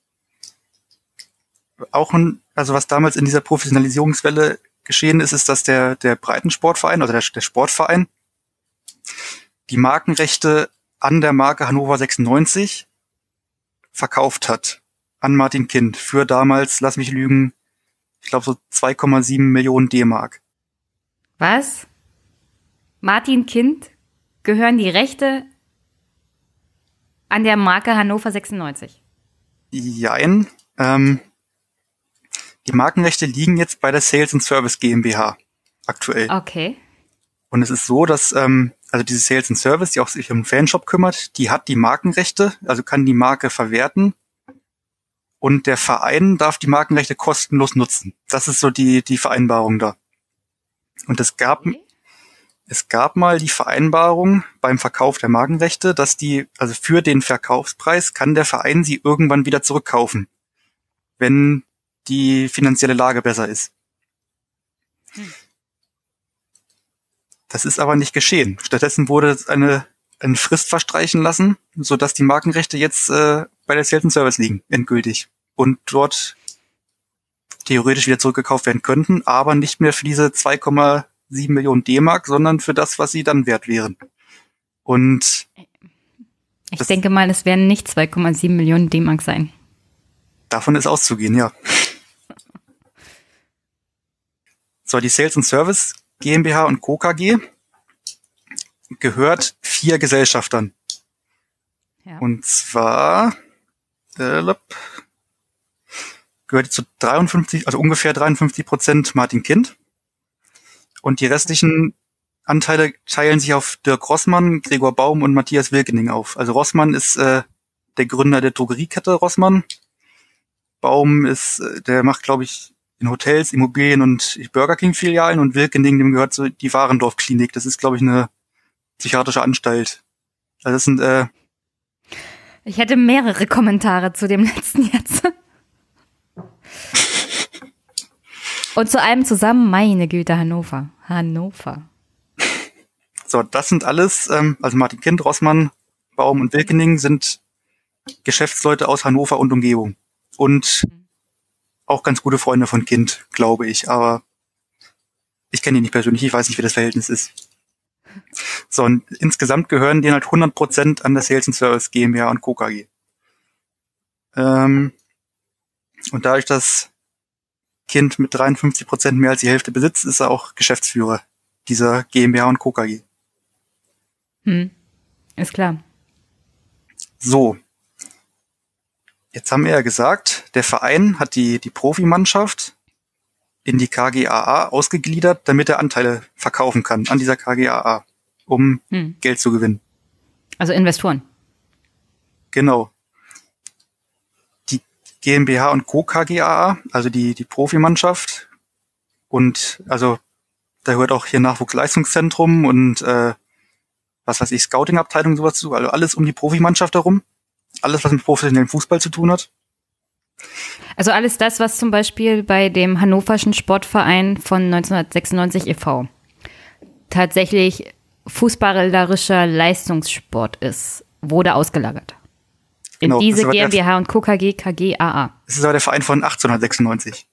auch, ein, also was damals in dieser Professionalisierungswelle geschehen ist, ist, dass der, der Breitensportverein, also der, der Sportverein, die Markenrechte an der Marke Hannover sechsundneunzig verkauft hat. An Martin Kind. Für damals, lass mich lügen, ich glaube so zwei Komma sieben Millionen D-Mark. Was? Martin Kind gehören die Rechte an der Marke Hannover sechsundneunzig? Jein. Ähm, die Markenrechte liegen jetzt bei der Sales and Service GmbH aktuell. Okay. Und es ist so, dass ähm, also diese Sales and Service, die auch sich um den Fanshop kümmert, die hat die Markenrechte, also kann die Marke verwerten. Und der Verein darf die Markenrechte kostenlos nutzen. Das ist so die die Vereinbarung da. Und es gab okay. Es gab mal die Vereinbarung beim Verkauf der Markenrechte, dass die, also für den Verkaufspreis kann der Verein sie irgendwann wieder zurückkaufen, wenn die finanzielle Lage besser ist. Hm. Das ist aber nicht geschehen. Stattdessen wurde eine, eine Frist verstreichen lassen, sodass die Markenrechte jetzt äh, bei der Sales and Service liegen, endgültig. Und dort theoretisch wieder zurückgekauft werden könnten, aber nicht mehr für diese zwei Komma sieben Millionen D-Mark, sondern für das, was sie dann wert wären. Und ich denke mal, es werden nicht zwei Komma sieben Millionen D-Mark sein. Davon ist auszugehen, ja. So, die Sales and Service GmbH und Co. KG gehört vier Gesellschaftern. Ja. Und zwar äh, gehört zu dreiundfünfzig, also ungefähr dreiundfünfzig Prozent Martin Kind. Und die restlichen Anteile teilen sich auf Dirk Rossmann, Gregor Baum und Matthias Wilkening auf. Also Rossmann ist äh, der Gründer der Drogeriekette Rossmann. Baum ist, äh, der macht, glaube ich, in Hotels, Immobilien und Burger King Filialen, und Wilkening, dem gehört so die Warendorf Klinik. Das ist, glaube ich, eine psychiatrische Anstalt. Also das sind äh, ich hätte mehrere Kommentare zu dem letzten jetzt. Und zu allem zusammen, meine Güte, Hannover. Hannover. So, das sind alles, ähm, also Martin Kind, Rossmann, Baum und Wilkening sind Geschäftsleute aus Hannover und Umgebung. Und auch ganz gute Freunde von Kind, glaube ich. Aber ich kenne ihn nicht persönlich, ich weiß nicht, wie das Verhältnis ist. So, und insgesamt gehören denen halt hundert Prozent an der Sales and Service GmbH und Co. KG. Ähm, und dadurch, dass Kind mit dreiundfünfzig Prozent mehr als die Hälfte besitzt, ist er auch Geschäftsführer dieser GmbH und Co. KG. Hm, ist klar. So. Jetzt haben wir ja gesagt, der Verein hat die, die Profimannschaft in die K G A A ausgegliedert, damit er Anteile verkaufen kann an dieser K G A A, um hm. Geld zu gewinnen. Also Investoren. Genau. Die GmbH und Co. K G A A, also die, die Profimannschaft, und also da gehört auch hier Nachwuchsleistungszentrum und äh, was weiß ich, Scouting-Abteilung, sowas zu, also alles um die Profimannschaft herum. Alles, was mit professionellem Fußball zu tun hat. Also alles das, was zum Beispiel bei dem Hannoverschen Sportverein von neunzehnhundertsechsundneunzig e V tatsächlich fußballerischer Leistungssport ist, wurde ausgelagert. In genau, diese GmbH und Co. K G, K G A A. Das ist aber der Verein von achtzehnhundertsechsundneunzig.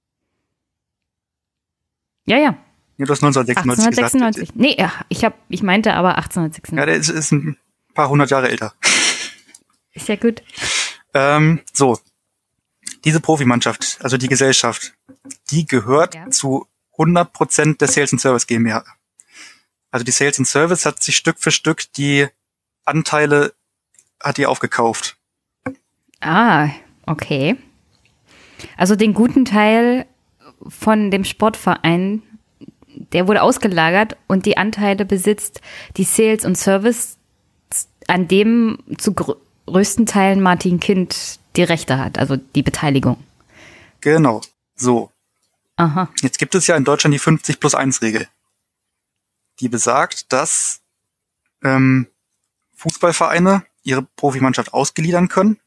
Ja, ja. Ja, du hast neunzehnhundertsechsundneunzig achtzehnhundertsechsundneunzig. gesagt. Nee, ich, hab, ich meinte aber achtzehnhundertsechsundneunzig. Ja, der ist, ist ein paar hundert Jahre älter. Ist ja gut. Ähm, so. Diese Profimannschaft, also die Gesellschaft, die gehört ja. zu hundert Prozent der Sales and Service GmbH. Also die Sales and Service hat sich Stück für Stück die Anteile, hat die aufgekauft. Ah, okay. Also den guten Teil von dem Sportverein, der wurde ausgelagert, und die Anteile besitzt die Sales and Service, an dem zu gr- größten Teilen Martin Kind die Rechte hat, also die Beteiligung. Genau, so. Aha. Jetzt gibt es ja in Deutschland die fünfzig plus eins Regel. Die besagt, dass ähm, Fußballvereine ihre Profimannschaft ausgliedern können,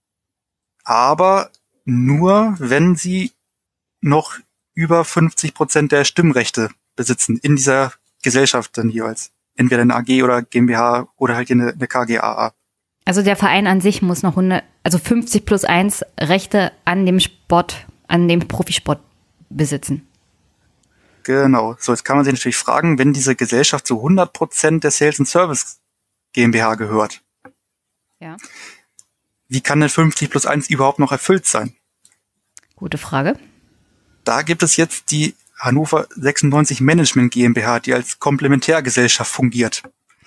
aber nur, wenn sie noch über fünfzig Prozent der Stimmrechte besitzen in dieser Gesellschaft dann jeweils. Entweder eine A G oder GmbH oder halt eine, eine K G A A. Also der Verein an sich muss noch hundert, also fünfzig plus eins Rechte an dem Sport, an dem Profisport besitzen. Genau. So, jetzt kann man sich natürlich fragen, wenn diese Gesellschaft zu hundert Prozent der Sales and Service GmbH gehört. Ja. Wie kann denn fünfzig plus eins überhaupt noch erfüllt sein? Gute Frage. Da gibt es jetzt die Hannover sechsundneunzig Management GmbH, die als Komplementärgesellschaft fungiert.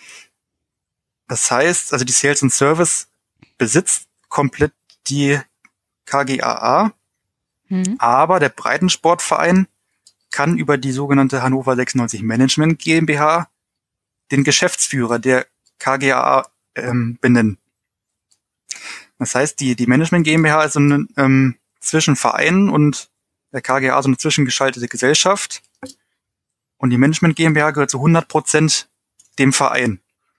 Das heißt, also die Sales and Service besitzt komplett die K G A A, mhm. aber der Breitensportverein kann über die sogenannte Hannover sechsundneunzig Management GmbH den Geschäftsführer der K G A A ähm, benennen. Das heißt, die, die Management GmbH ist so eine, ähm, zwischen Verein und der K G A A, so eine zwischengeschaltete Gesellschaft. Und die Management GmbH gehört zu hundert Prozent dem Verein.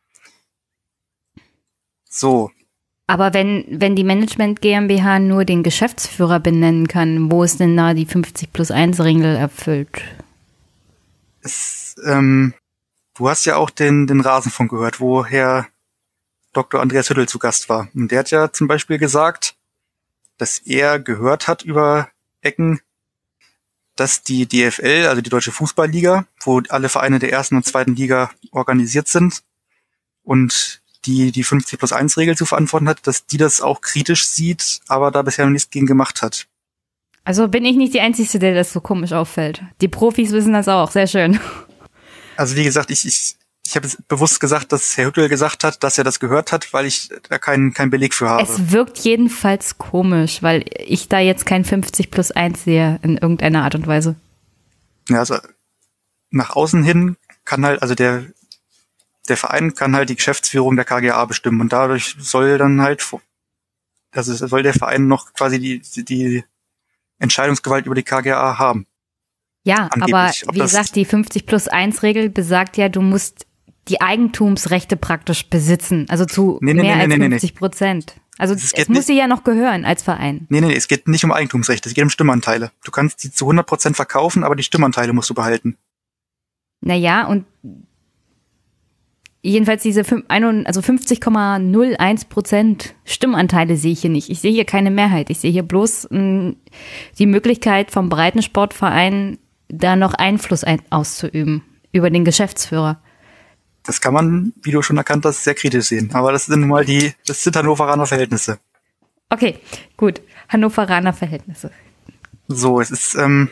So. Aber wenn, wenn die Management GmbH nur den Geschäftsführer benennen kann, wo ist denn da die fünfzig plus eins Regel erfüllt? Es, ähm, du hast ja auch den, den Rasenfunk gehört, wo Herr Doktor Andreas Hüttl zu Gast war. Und der hat ja zum Beispiel gesagt, dass er gehört hat über Ecken, dass die D F L, also die Deutsche Fußballliga, wo alle Vereine der ersten und zweiten Liga organisiert sind und die die fünfzig plus eins Regel zu verantworten hat, dass die das auch kritisch sieht, aber da bisher noch nichts gegen gemacht hat. Also bin ich nicht die Einzige, der das so komisch auffällt. Die Profis wissen das auch, sehr schön. Also wie gesagt, ich ich, ich habe bewusst gesagt, dass Herr Hüttl gesagt hat, dass er das gehört hat, weil ich da keinen keinen Beleg für habe. Es wirkt jedenfalls komisch, weil ich da jetzt kein fünfzig plus eins sehe in irgendeiner Art und Weise. Ja, also nach außen hin kann halt, also der der Verein kann halt die Geschäftsführung der K G A bestimmen und dadurch soll dann halt, also soll der Verein noch quasi die die Entscheidungsgewalt über die K G A haben. Ja, Angeblich. aber wie gesagt, die fünfzig plus eins Regel besagt ja, du musst die Eigentumsrechte praktisch besitzen, also zu nee, nee, mehr nee, als nee, nee, fünfzig Prozent. Also es, es muss dir ja noch gehören als Verein. Nee, nee, nee, es geht nicht um Eigentumsrechte, es geht um Stimmanteile. Du kannst die zu hundert Prozent verkaufen, aber die Stimmanteile musst du behalten. Naja, und jedenfalls diese also fünfzig Komma null eins Prozent Stimmanteile sehe ich hier nicht. Ich sehe hier keine Mehrheit. Ich sehe hier bloß mh, die Möglichkeit vom Breitensportverein, da noch Einfluss ein- auszuüben über den Geschäftsführer. Das kann man, wie du schon erkannt hast, sehr kritisch sehen. Aber das sind nun mal die, das sind Hannoveraner Verhältnisse. Okay, gut. Hannoveraner Verhältnisse. So, es ist, ähm,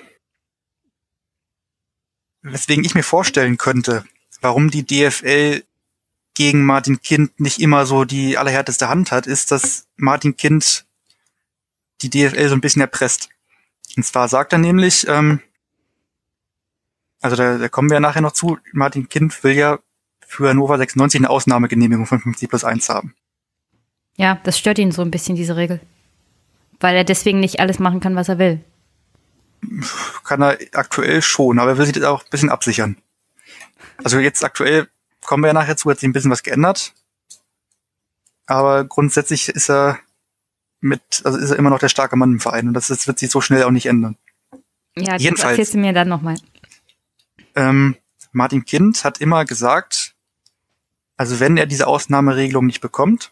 weswegen ich mir vorstellen könnte, warum die D F L gegen Martin Kind nicht immer so die allerhärteste Hand hat, ist, dass Martin Kind die D F L so ein bisschen erpresst. Und zwar sagt er nämlich, ähm, also da, da kommen wir ja nachher noch zu, Martin Kind will ja für Hannover sechsundneunzig eine Ausnahmegenehmigung von fünfzig plus eins haben. Ja, das stört ihn so ein bisschen, diese Regel. Weil er deswegen nicht alles machen kann, was er will. Kann er aktuell schon, aber er will sich das auch ein bisschen absichern. Also jetzt aktuell kommen wir ja nachher zu, hat sich ein bisschen was geändert. Aber grundsätzlich ist er mit, also ist er immer noch der starke Mann im Verein und das, das wird sich so schnell auch nicht ändern. Ja, das Jedenfalls, erzählst du mir dann nochmal. Ähm, Martin Kind hat immer gesagt, also wenn er diese Ausnahmeregelung nicht bekommt,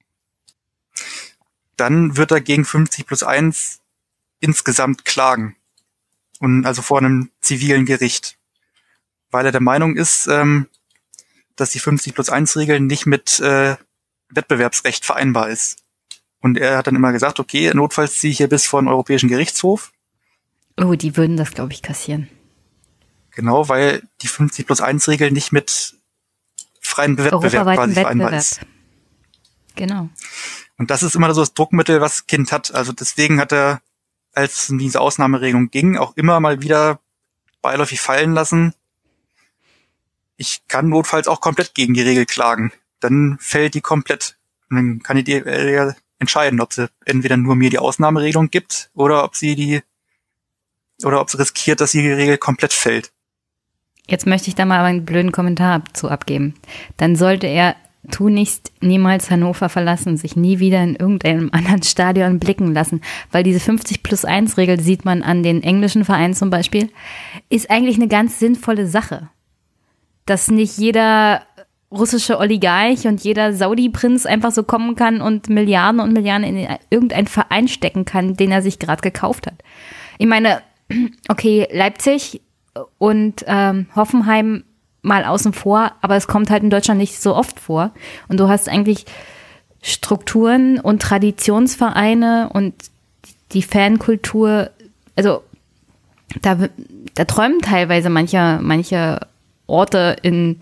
dann wird er gegen fünfzig plus eins insgesamt klagen. Und also vor einem zivilen Gericht. Weil er der Meinung ist, ähm, dass die fünfzig plus eins Regel nicht mit äh, Wettbewerbsrecht vereinbar ist. Und er hat dann immer gesagt, okay, notfalls ziehe ich hier bis vor den Europäischen Gerichtshof. Oh, die würden das, glaube ich, kassieren. Genau, weil die fünfzig plus eins Regel nicht mit freiem Wettbewerb quasi vereinbar ist. Genau. Und das ist immer so das Druckmittel, was Kind hat. Also deswegen hat er, als diese Ausnahmeregelung ging, auch immer mal wieder beiläufig fallen lassen. Ich kann notfalls auch komplett gegen die Regel klagen. Dann fällt die komplett. Und dann kann die D F L ja entscheiden, ob sie entweder nur mir die Ausnahmeregelung gibt oder ob sie die oder ob sie riskiert, dass die Regel komplett fällt. Jetzt möchte ich da mal einen blöden Kommentar zu abgeben. Dann sollte er tunlichst niemals Hannover verlassen, sich nie wieder in irgendeinem anderen Stadion blicken lassen, weil diese fünfzig plus eins Regel, sieht man an den englischen Vereinen zum Beispiel, ist eigentlich eine ganz sinnvolle Sache. Dass nicht jeder russische Oligarch und jeder Saudi-Prinz einfach so kommen kann und Milliarden und Milliarden in irgendeinen Verein stecken kann, den er sich gerade gekauft hat. Ich meine, okay, Leipzig und ähm, Hoffenheim mal außen vor, aber es kommt halt in Deutschland nicht so oft vor. Und du hast eigentlich Strukturen und Traditionsvereine und die Fankultur, also da, da träumen teilweise manche, manche Orte in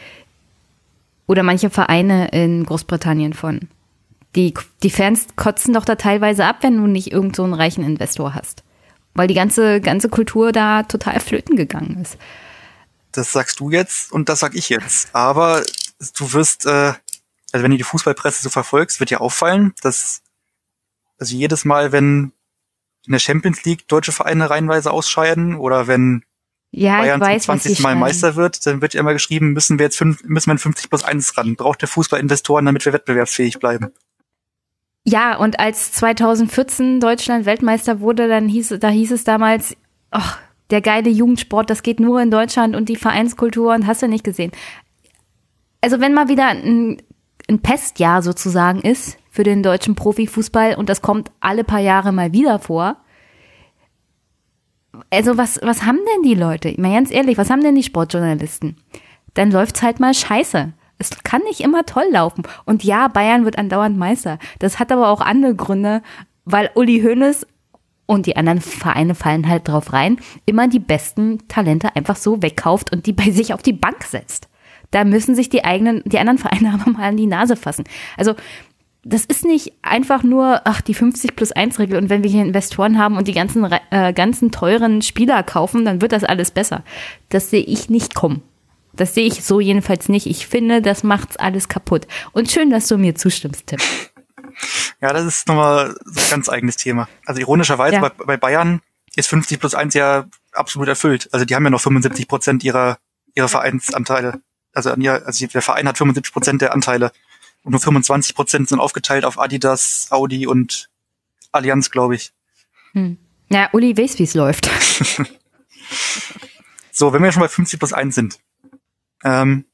oder manche Vereine in Großbritannien von. Die, die Fans kotzen doch da teilweise ab, wenn du nicht irgend so einen reichen Investor hast. Weil die ganze, ganze Kultur da total flöten gegangen ist. Das sagst du jetzt und das sag ich jetzt. Aber du wirst, äh, also wenn du die Fußballpresse so verfolgst, wird dir auffallen, dass also jedes Mal, wenn in der Champions League deutsche Vereine reihenweise ausscheiden oder wenn ja, Bayern ich weiß, zum zwanzigsten Mal Meister wird, dann wird ja immer geschrieben, müssen wir jetzt fünf, müssen wir in fünfzig plus eins ran. Braucht der Fußball Investoren, damit wir wettbewerbsfähig bleiben. Ja, und als zweitausendvierzehn Deutschland Weltmeister wurde, dann hieß, da hieß es damals, ach, der geile Jugendsport, das geht nur in Deutschland und die Vereinskultur und hast du nicht gesehen. Also wenn mal wieder ein, ein Pestjahr sozusagen ist für den deutschen Profifußball und das kommt alle paar Jahre mal wieder vor, also was, was haben denn die Leute? Mal ganz ehrlich, was haben denn die Sportjournalisten? Dann läuft's halt mal scheiße. Es kann nicht immer toll laufen. Und ja, Bayern wird andauernd Meister. Das hat aber auch andere Gründe, weil Uli Hoeneß und die anderen Vereine fallen halt drauf rein, immer die besten Talente einfach so wegkauft und die bei sich auf die Bank setzt. Da müssen sich die eigenen, die anderen Vereine aber mal an die Nase fassen. Also das ist nicht einfach nur, ach, die fünfzig plus eins Regel und wenn wir hier Investoren haben und die ganzen, äh, ganzen teuren Spieler kaufen, dann wird das alles besser. Das sehe ich nicht kommen. Das sehe ich so jedenfalls nicht. Ich finde, das macht's alles kaputt. Und schön, dass du mir zustimmst, Tim. Ja, das ist nochmal so ein ganz eigenes Thema. Also ironischerweise, ja. bei, bei Bayern ist fünfzig plus eins ja absolut erfüllt. Also die haben ja noch fünfundsiebzig Prozent ihrer, ihrer Vereinsanteile. Also, an ihr, also der Verein hat fünfundsiebzig Prozent der Anteile. Und nur fünfundzwanzig Prozent sind aufgeteilt auf Adidas, Audi und Allianz, glaube ich. Hm. Ja, Uli weiß, wie es läuft. So, wenn wir schon bei fünfzig plus eins sind. Ähm,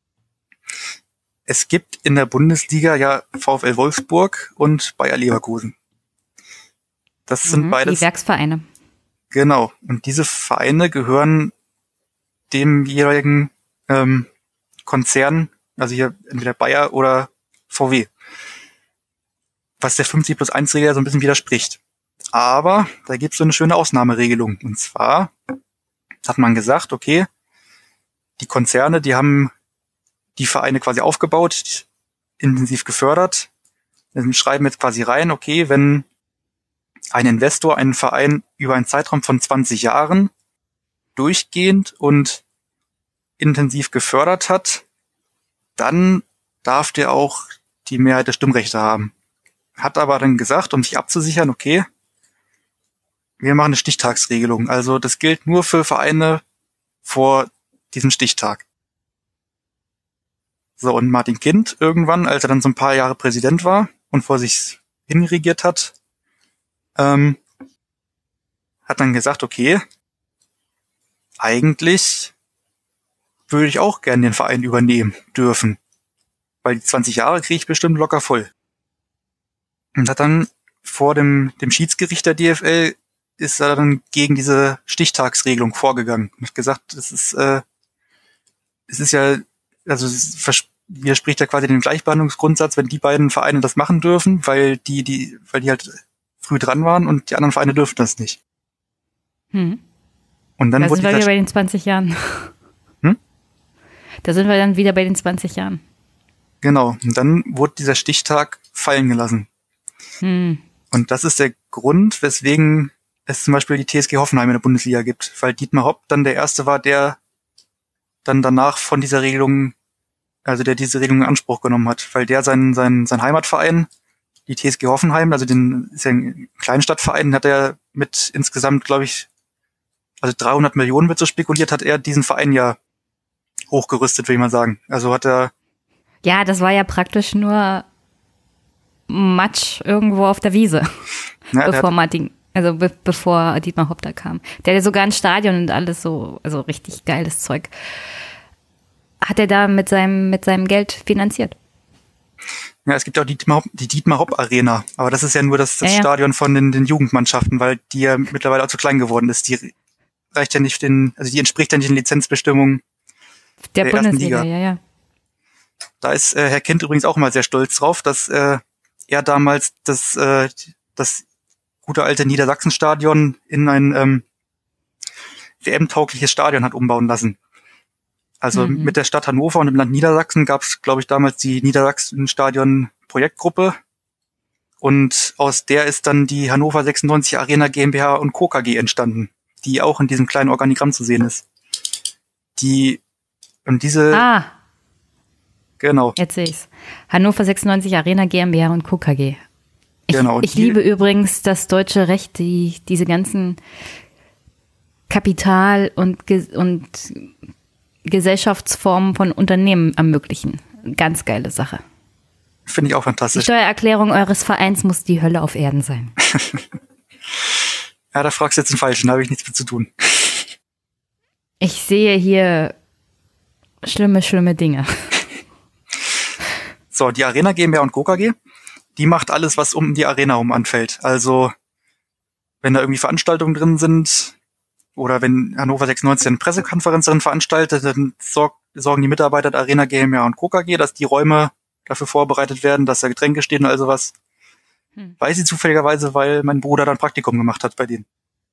es gibt in der Bundesliga ja VfL Wolfsburg und Bayer Leverkusen. Das sind mhm, beides... Die Werksvereine. Genau. Und diese Vereine gehören dem jeweiligen ähm, Konzern, also hier entweder Bayer oder V W. Was der fünfzig plus eins Regel so ein bisschen widerspricht. Aber da gibt es so eine schöne Ausnahmeregelung. Und zwar hat man gesagt, okay, die Konzerne, die haben die Vereine quasi aufgebaut, intensiv gefördert. Wir schreiben jetzt quasi rein, okay, wenn ein Investor einen Verein über einen Zeitraum von zwanzig Jahren durchgehend und intensiv gefördert hat, dann darf der auch die Mehrheit der Stimmrechte haben. Hat aber dann gesagt, um sich abzusichern, okay, wir machen eine Stichtagsregelung. Also das gilt nur für Vereine vor diesem Stichtag. So, und Martin Kind irgendwann, als er dann so ein paar Jahre Präsident war und vor sich hinregiert hat, ähm, hat dann gesagt, okay, eigentlich würde ich auch gerne den Verein übernehmen dürfen. Weil die zwanzig Jahre kriege ich bestimmt locker voll. Und hat dann vor dem, dem Schiedsgericht der D F L ist er dann gegen diese Stichtagsregelung vorgegangen und hat gesagt, es ist, äh, es ist ja, also es widerspricht ja quasi dem Gleichbehandlungsgrundsatz, wenn die beiden Vereine das machen dürfen, weil die, die, weil die halt früh dran waren und die anderen Vereine dürfen das nicht. Hm. Und dann da wurde sind wir wieder bei den zwanzig Jahren. Hm? Da sind wir dann wieder bei den zwanzig Jahren. Genau. Und dann wurde dieser Stichtag fallen gelassen. Hm. Und das ist der Grund, weswegen es zum Beispiel die T S G Hoffenheim in der Bundesliga gibt. Weil Dietmar Hopp dann der Erste war, der dann danach von dieser Regelung, also der diese Regelung in Anspruch genommen hat. Weil der sein, sein, sein Heimatverein, die T S G Hoffenheim, also den, ist ja ein Kleinstadtverein, hat er mit insgesamt, glaube ich, also dreihundert Millionen wird so spekuliert, hat er diesen Verein ja hochgerüstet, würde ich mal sagen. Also hat er... Ja, das war ja praktisch nur Matsch irgendwo auf der Wiese, ja, bevor Martin, also be- bevor Dietmar Hopp da kam. Der hat sogar ein Stadion und alles so, also richtig geiles Zeug, hat er da mit seinem mit seinem Geld finanziert. Ja, es gibt ja auch die Dietmar Hopp, die Dietmar Hopp Arena, aber das ist ja nur das, das ja, ja. Stadion von den, den Jugendmannschaften, weil die ja mittlerweile auch zu klein geworden ist. Die reicht ja nicht den, also die entspricht ja nicht den Lizenzbestimmungen der, der Bundesliga, ersten Liga. Ja, ja. Da ist äh, Herr Kind übrigens auch mal sehr stolz drauf, dass äh, er damals das äh, das gute alte Niedersachsenstadion in ein ähm, W M-taugliches Stadion hat umbauen lassen. Also mhm. mit der Stadt Hannover und dem Land Niedersachsen gab es, glaube ich, damals die Niedersachsen-Stadion-Projektgruppe. Und aus der ist dann die Hannover sechsundneunzig Arena GmbH und Co. K G entstanden, die auch in diesem kleinen Organigramm zu sehen ist. Die und diese Ah. Genau. Jetzt sehe ich's. Hannover sechsundneunzig Arena GmbH und Co. K G. Ich, genau. ich liebe übrigens das deutsche Recht, die diese ganzen Kapital und, und Gesellschaftsformen von Unternehmen ermöglichen. Ganz geile Sache. Finde ich auch fantastisch. Die Steuererklärung eures Vereins muss die Hölle auf Erden sein. Ja, da fragst du jetzt den Falschen, da habe ich nichts mit zu tun. Ich sehe hier schlimme, schlimme Dinge. So, die Arena GmbH und Co. K G, die macht alles, was um die Arena herum anfällt. Also, wenn da irgendwie Veranstaltungen drin sind oder wenn Hannover sechsundneunzig eine Pressekonferenz drin veranstaltet, dann sorg, sorgen die Mitarbeiter der Arena GmbH und Co. K G, dass die Räume dafür vorbereitet werden, dass da Getränke stehen und all sowas. Hm. Weiß ich zufälligerweise, weil mein Bruder dann Praktikum gemacht hat bei denen.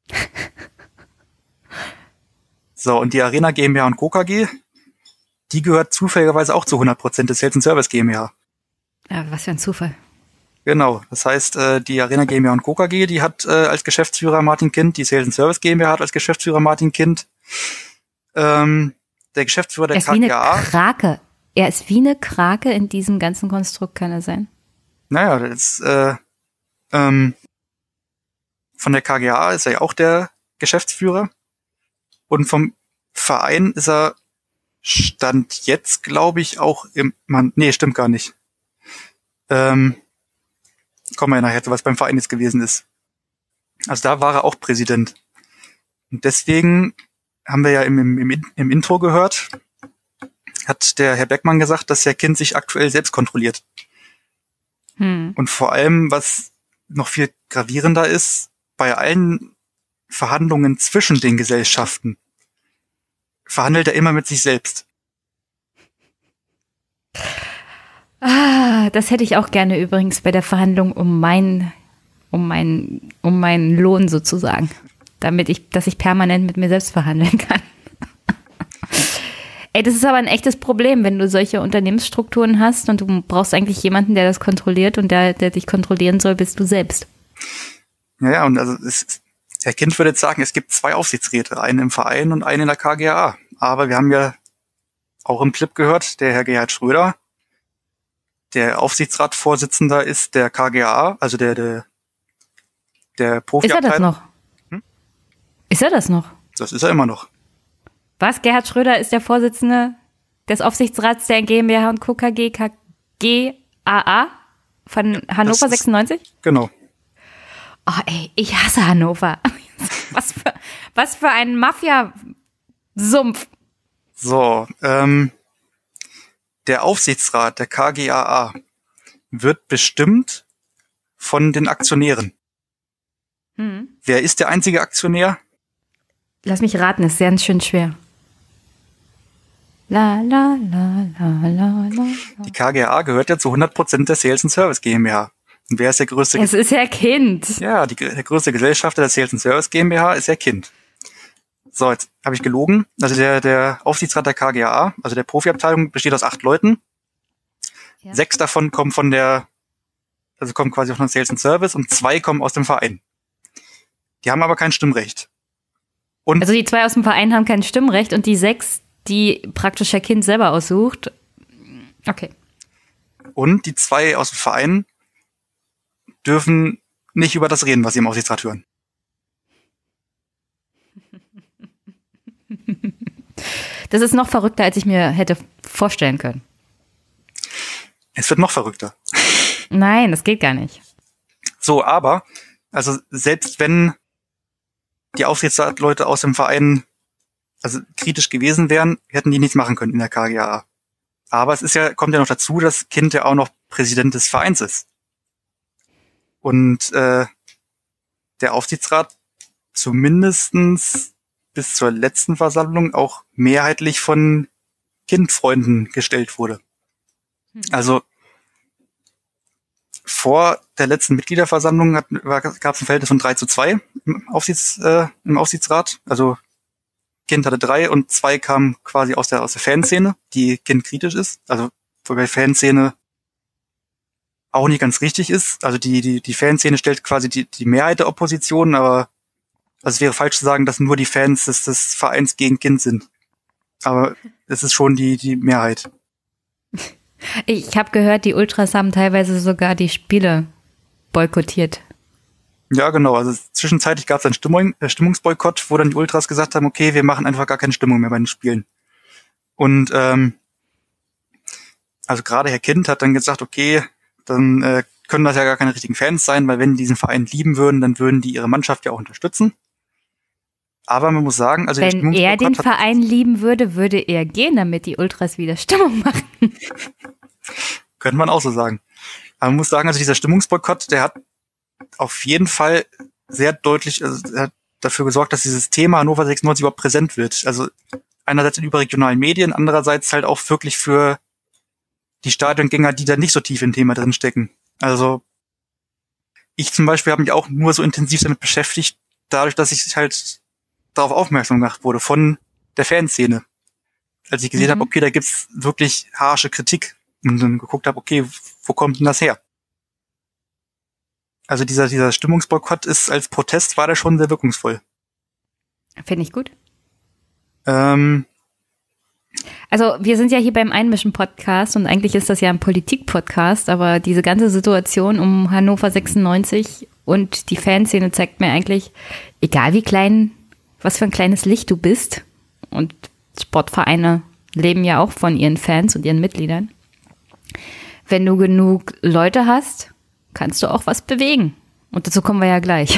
So, und die Arena GmbH und Co. K G, die gehört zufälligerweise auch zu hundert Prozent des Sales and Service GmbH. Ja, was für ein Zufall. Genau, das heißt, äh, die Arena GmbH und Co. K G, die hat äh, als Geschäftsführer Martin Kind, die Sales and Service GmbH hat als Geschäftsführer Martin Kind. Ähm, der Geschäftsführer der K G A. Er ist wie eine Krake. Er ist wie eine Krake in diesem ganzen Konstrukt, kann er sein? Naja, das ist, äh, ähm, von der K G A ist er ja auch der Geschäftsführer. Und vom Verein ist er Stand jetzt, glaube ich, auch im, man, nee, stimmt gar nicht. Ähm, kommen wir ja nachher zu, was beim Verein jetzt gewesen ist. Also da war er auch Präsident. Und deswegen haben wir ja im, im, im Intro gehört, hat der Herr Beckmann gesagt, dass Herr Kind sich aktuell selbst kontrolliert. Hm. Und vor allem, was noch viel gravierender ist, bei allen Verhandlungen zwischen den Gesellschaften verhandelt er immer mit sich selbst. Ah, das hätte ich auch gerne übrigens bei der Verhandlung um mein, um mein, um meinen Lohn sozusagen, damit ich, dass ich permanent mit mir selbst verhandeln kann. Ey, das ist aber ein echtes Problem, wenn du solche Unternehmensstrukturen hast und du brauchst eigentlich jemanden, der das kontrolliert und der, der dich kontrollieren soll, bist du selbst. Ja, ja, und also es, Herr Kind würde jetzt sagen, es gibt zwei Aufsichtsräte, einen im Verein und einen in der K G A. Aber wir haben ja auch im Clip gehört, der Herr Gerhard Schröder, der Aufsichtsratsvorsitzender ist der K G A, also der der der Profiabteilung. Ist er das noch? Hm? Ist er das noch? Das ist er immer noch. Was? Gerhard Schröder ist der Vorsitzende des Aufsichtsrats der GmbH und Co. K G, K G A A von Hannover ist, sechsundneunzig? Genau. Oh ey, ich hasse Hannover. Was für, was für ein Mafia-Sumpf. So, ähm, der Aufsichtsrat der K G A A wird bestimmt von den Aktionären. Hm. Wer ist der einzige Aktionär? Lass mich raten, ist ganz schön schwer. La, la, la, la, la, la. Die K G A A gehört ja zu hundert Prozent der Sales and Service GmbH. Und wer ist der größte? Es ist Herr Kind. Ja, die, der größte Gesellschafter der Sales and Service GmbH ist Herr Kind. So, jetzt habe ich gelogen. Also der, der Aufsichtsrat der K G A A, also der Profiabteilung, besteht aus acht Leuten. Ja. Sechs davon kommen von der, also kommen quasi von Sales and Service und zwei kommen aus dem Verein. Die haben aber kein Stimmrecht. Und also die zwei aus dem Verein haben kein Stimmrecht und die sechs, die praktisch Herr Kind selber aussucht. Okay. Und die zwei aus dem Verein dürfen nicht über das reden, was sie im Aufsichtsrat hören. Das ist noch verrückter, als ich mir hätte vorstellen können. Es wird noch verrückter. Nein, das geht gar nicht. So, aber, also selbst wenn die Aufsichtsratleute aus dem Verein also kritisch gewesen wären, hätten die nichts machen können in der K G A A. Aber es ist ja, kommt ja noch dazu, dass Kind ja auch noch Präsident des Vereins ist. Und äh, der Aufsichtsrat zumindestens bis zur letzten Versammlung auch mehrheitlich von Kindfreunden gestellt wurde. Also vor der letzten Mitgliederversammlung gab es ein Verhältnis von drei zu zwei im, Aufsichts, äh, im Aufsichtsrat. Also Kind hatte drei und zwei kamen quasi aus der aus der Fanszene, die Kind kritisch ist. Also wobei Fanszene auch nicht ganz richtig ist. Also die die die Fanszene stellt quasi die die Mehrheit der Opposition, aber also es wäre falsch zu sagen, dass nur die Fans des, des Vereins gegen Kind sind. Aber es ist schon die die Mehrheit. Ich habe gehört, die Ultras haben teilweise sogar die Spiele boykottiert. Ja, genau. Also zwischenzeitlich gab es einen Stimmung, äh, Stimmungsboykott, wo dann die Ultras gesagt haben, okay, wir machen einfach gar keine Stimmung mehr bei den Spielen. Und ähm, also gerade Herr Kind hat dann gesagt, okay, dann äh, können das ja gar keine richtigen Fans sein, weil wenn die diesen Verein lieben würden, dann würden die ihre Mannschaft ja auch unterstützen. Aber man muss sagen, also wenn er den Verein lieben würde, würde er gehen, damit die Ultras wieder Stimmung machen. Könnte man auch so sagen. Aber man muss sagen, also dieser Stimmungsboykott, der hat auf jeden Fall sehr deutlich also hat dafür gesorgt, dass dieses Thema Hannover sechsundneunzig überhaupt präsent wird. Also einerseits in überregionalen Medien, andererseits halt auch wirklich für die Stadiongänger, die da nicht so tief im Thema drin stecken. Also ich zum Beispiel habe mich auch nur so intensiv damit beschäftigt, dadurch, dass ich halt darauf aufmerksam gemacht wurde von der Fanszene. Als ich gesehen mhm. habe, okay, da gibt's wirklich harsche Kritik und dann geguckt habe, okay, wo kommt denn das her? Also dieser dieser Stimmungsboykott ist als Protest war der schon sehr wirkungsvoll. Finde ich gut. Ähm, also wir sind ja hier beim Einmischen-Podcast und eigentlich ist das ja ein Politik-Podcast, aber diese ganze Situation um Hannover sechsundneunzig und die Fanszene zeigt mir eigentlich, egal wie klein, was für ein kleines Licht du bist, und Sportvereine leben ja auch von ihren Fans und ihren Mitgliedern, wenn du genug Leute hast, kannst du auch was bewegen. Und dazu kommen wir ja gleich.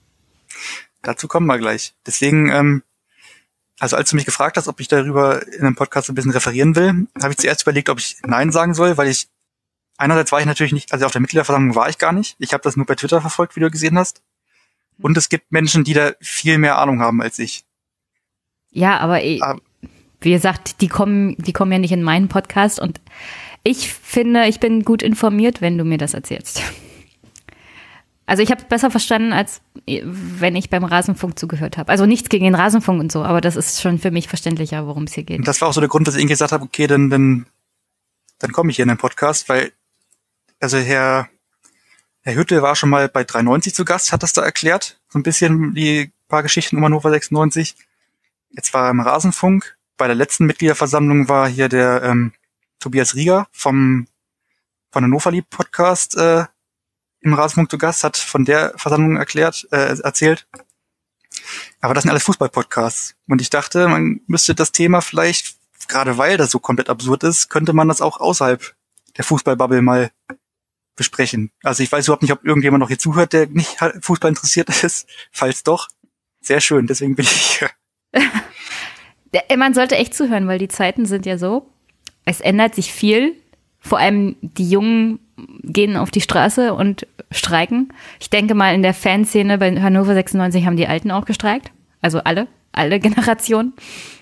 Dazu kommen wir gleich. Deswegen, ähm, also als du mich gefragt hast, ob ich darüber in einem Podcast ein bisschen referieren will, habe ich zuerst überlegt, ob ich Nein sagen soll, weil ich, einerseits war ich natürlich nicht, also auf der Mitgliederversammlung war ich gar nicht. Ich habe das nur bei Twitter verfolgt, wie du gesehen hast. Und es gibt Menschen, die da viel mehr Ahnung haben als ich. Ja, aber ich, wie gesagt, die kommen, die kommen ja nicht in meinen Podcast und ich finde, ich bin gut informiert, wenn du mir das erzählst. Also ich habe es besser verstanden, als wenn ich beim Rasenfunk zugehört habe. Also nichts gegen den Rasenfunk und so, aber das ist schon für mich verständlicher, worum es hier geht. Und das war auch so der Grund, dass ich gesagt habe, okay, dann, dann, dann komme ich hier in den Podcast, weil, also Herr, Herr Hüttel war schon mal bei drei neunzig zu Gast, hat das da erklärt, so ein bisschen die paar Geschichten um Hannover sechsundneunzig. Jetzt war er im Rasenfunk. Bei der letzten Mitgliederversammlung war hier der ähm, Tobias Rieger vom von Hannover Lieb Podcast äh, im Rasenfunk zu Gast, hat von der Versammlung erklärt, äh, erzählt. Aber das sind alles Fußball-Podcasts. Und ich dachte, man müsste das Thema vielleicht, gerade weil das so komplett absurd ist, könnte man das auch außerhalb der Fußballbubble mal besprechen. Also ich weiß überhaupt nicht, ob irgendjemand noch hier zuhört, der nicht Fußball interessiert ist. Falls doch, sehr schön, deswegen bin ich hier. Man sollte echt zuhören, weil die Zeiten sind ja so, es ändert sich viel. Vor allem die Jungen gehen auf die Straße und streiken. Ich denke mal, in der Fanszene bei Hannover sechsundneunzig haben die Alten auch gestreikt. Also alle, alle Generationen.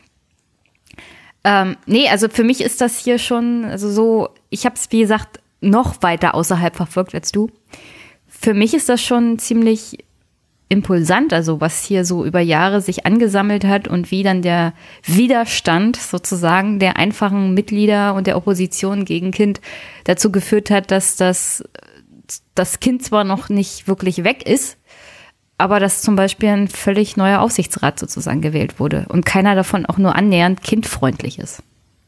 Ähm, nee, also für mich ist das hier schon, also so, ich habe es, wie gesagt, noch weiter außerhalb verfolgt als du. Für mich ist das schon ziemlich impulsant, also was hier so über Jahre sich angesammelt hat und wie dann der Widerstand sozusagen der einfachen Mitglieder und der Opposition gegen Kind dazu geführt hat, dass das, das Kind zwar noch nicht wirklich weg ist, aber dass zum Beispiel ein völlig neuer Aufsichtsrat sozusagen gewählt wurde und keiner davon auch nur annähernd kindfreundlich ist.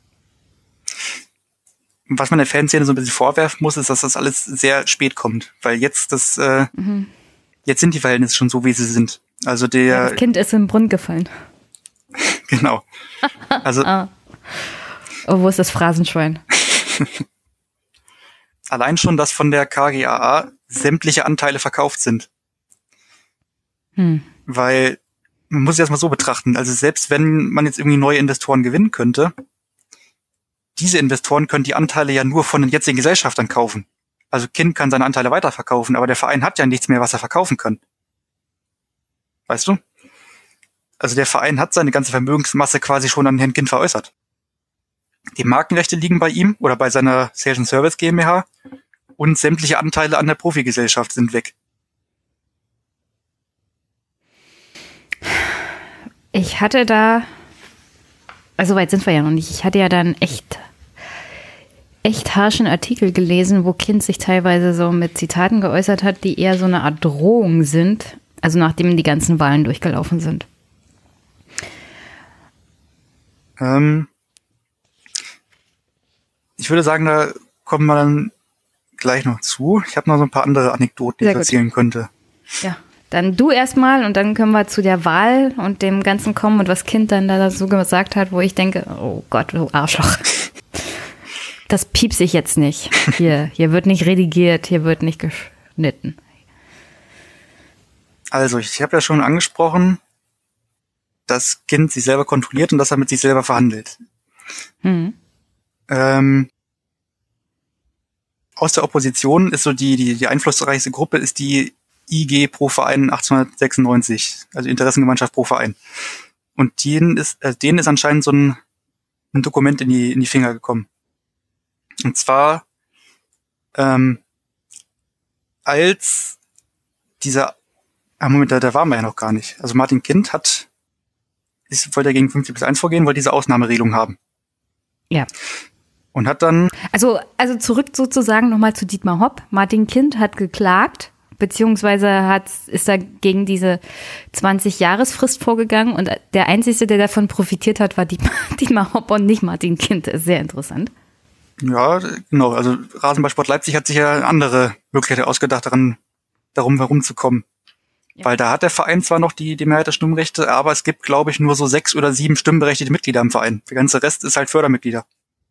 Was man der Fanszene so ein bisschen vorwerfen muss, ist, dass das alles sehr spät kommt, weil jetzt das äh, mhm. Jetzt sind die Verhältnisse schon so, wie sie sind. Also der ja, das Kind ist im Brunnen gefallen. Genau. Also ah. Oh, wo ist das Phrasenschwein? Allein schon, dass von der K G A A sämtliche Anteile verkauft sind. Hm. Weil, man muss es erstmal so betrachten, also selbst wenn man jetzt irgendwie neue Investoren gewinnen könnte, diese Investoren können die Anteile ja nur von den jetzigen Gesellschaftern kaufen. Also Kind kann seine Anteile weiterverkaufen, aber der Verein hat ja nichts mehr, was er verkaufen kann. Weißt du? Also der Verein hat seine ganze Vermögensmasse quasi schon an Herrn Kind veräußert. Die Markenrechte liegen bei ihm oder bei seiner Sales and Service GmbH und sämtliche Anteile an der Profigesellschaft sind weg. Ich hatte da, also weit sind wir ja noch nicht, ich hatte ja dann echt echt harschen Artikel gelesen, wo Kind sich teilweise so mit Zitaten geäußert hat, die eher so eine Art Drohung sind, also nachdem die ganzen Wahlen durchgelaufen sind. Ähm, ich würde sagen, da kommen wir dann gleich noch zu. Ich habe noch so ein paar andere Anekdoten, die ich erzählen könnte. Ja, Dann du erstmal und dann können wir zu der Wahl und dem Ganzen kommen und was Kind dann da so gesagt hat, wo ich denke, oh Gott, du Arschloch. Das piepse ich jetzt nicht. Hier, hier wird nicht redigiert, hier wird nicht geschnitten. Also, ich habe ja schon angesprochen, dass Kind sich selber kontrolliert und dass er mit sich selber verhandelt. Mhm. Ähm, aus der Opposition ist so die, die, die einflussreichste Gruppe ist die I G pro Verein achtzehnhundertsechsundneunzig, also Interessengemeinschaft pro Verein. Und denen ist, äh, denen ist anscheinend so ein, ein Dokument in die, in die Finger gekommen. Und zwar, ähm, als dieser, ah Moment, da, da waren wir ja noch gar nicht. Also Martin Kind hat, ist, wollte er gegen fünfzig plus eins vorgehen, wollte diese Ausnahmeregelung haben. Ja. Und hat dann... Also, also zurück sozusagen nochmal zu Dietmar Hopp. Martin Kind hat geklagt, beziehungsweise hat, ist da gegen diese zwanzig-Jahres-Frist vorgegangen und der Einzige, der davon profitiert hat, war Dietmar, Dietmar Hopp und nicht Martin Kind. Das ist sehr interessant. Ja, genau. Also Rasenballsport Leipzig hat sich ja andere Möglichkeiten ausgedacht, daran, darum herumzukommen. Ja. Weil da hat der Verein zwar noch die, die Mehrheit der Stimmrechte, aber es gibt, glaube ich, nur so sechs oder sieben stimmberechtigte Mitglieder im Verein. Der ganze Rest ist halt Fördermitglieder.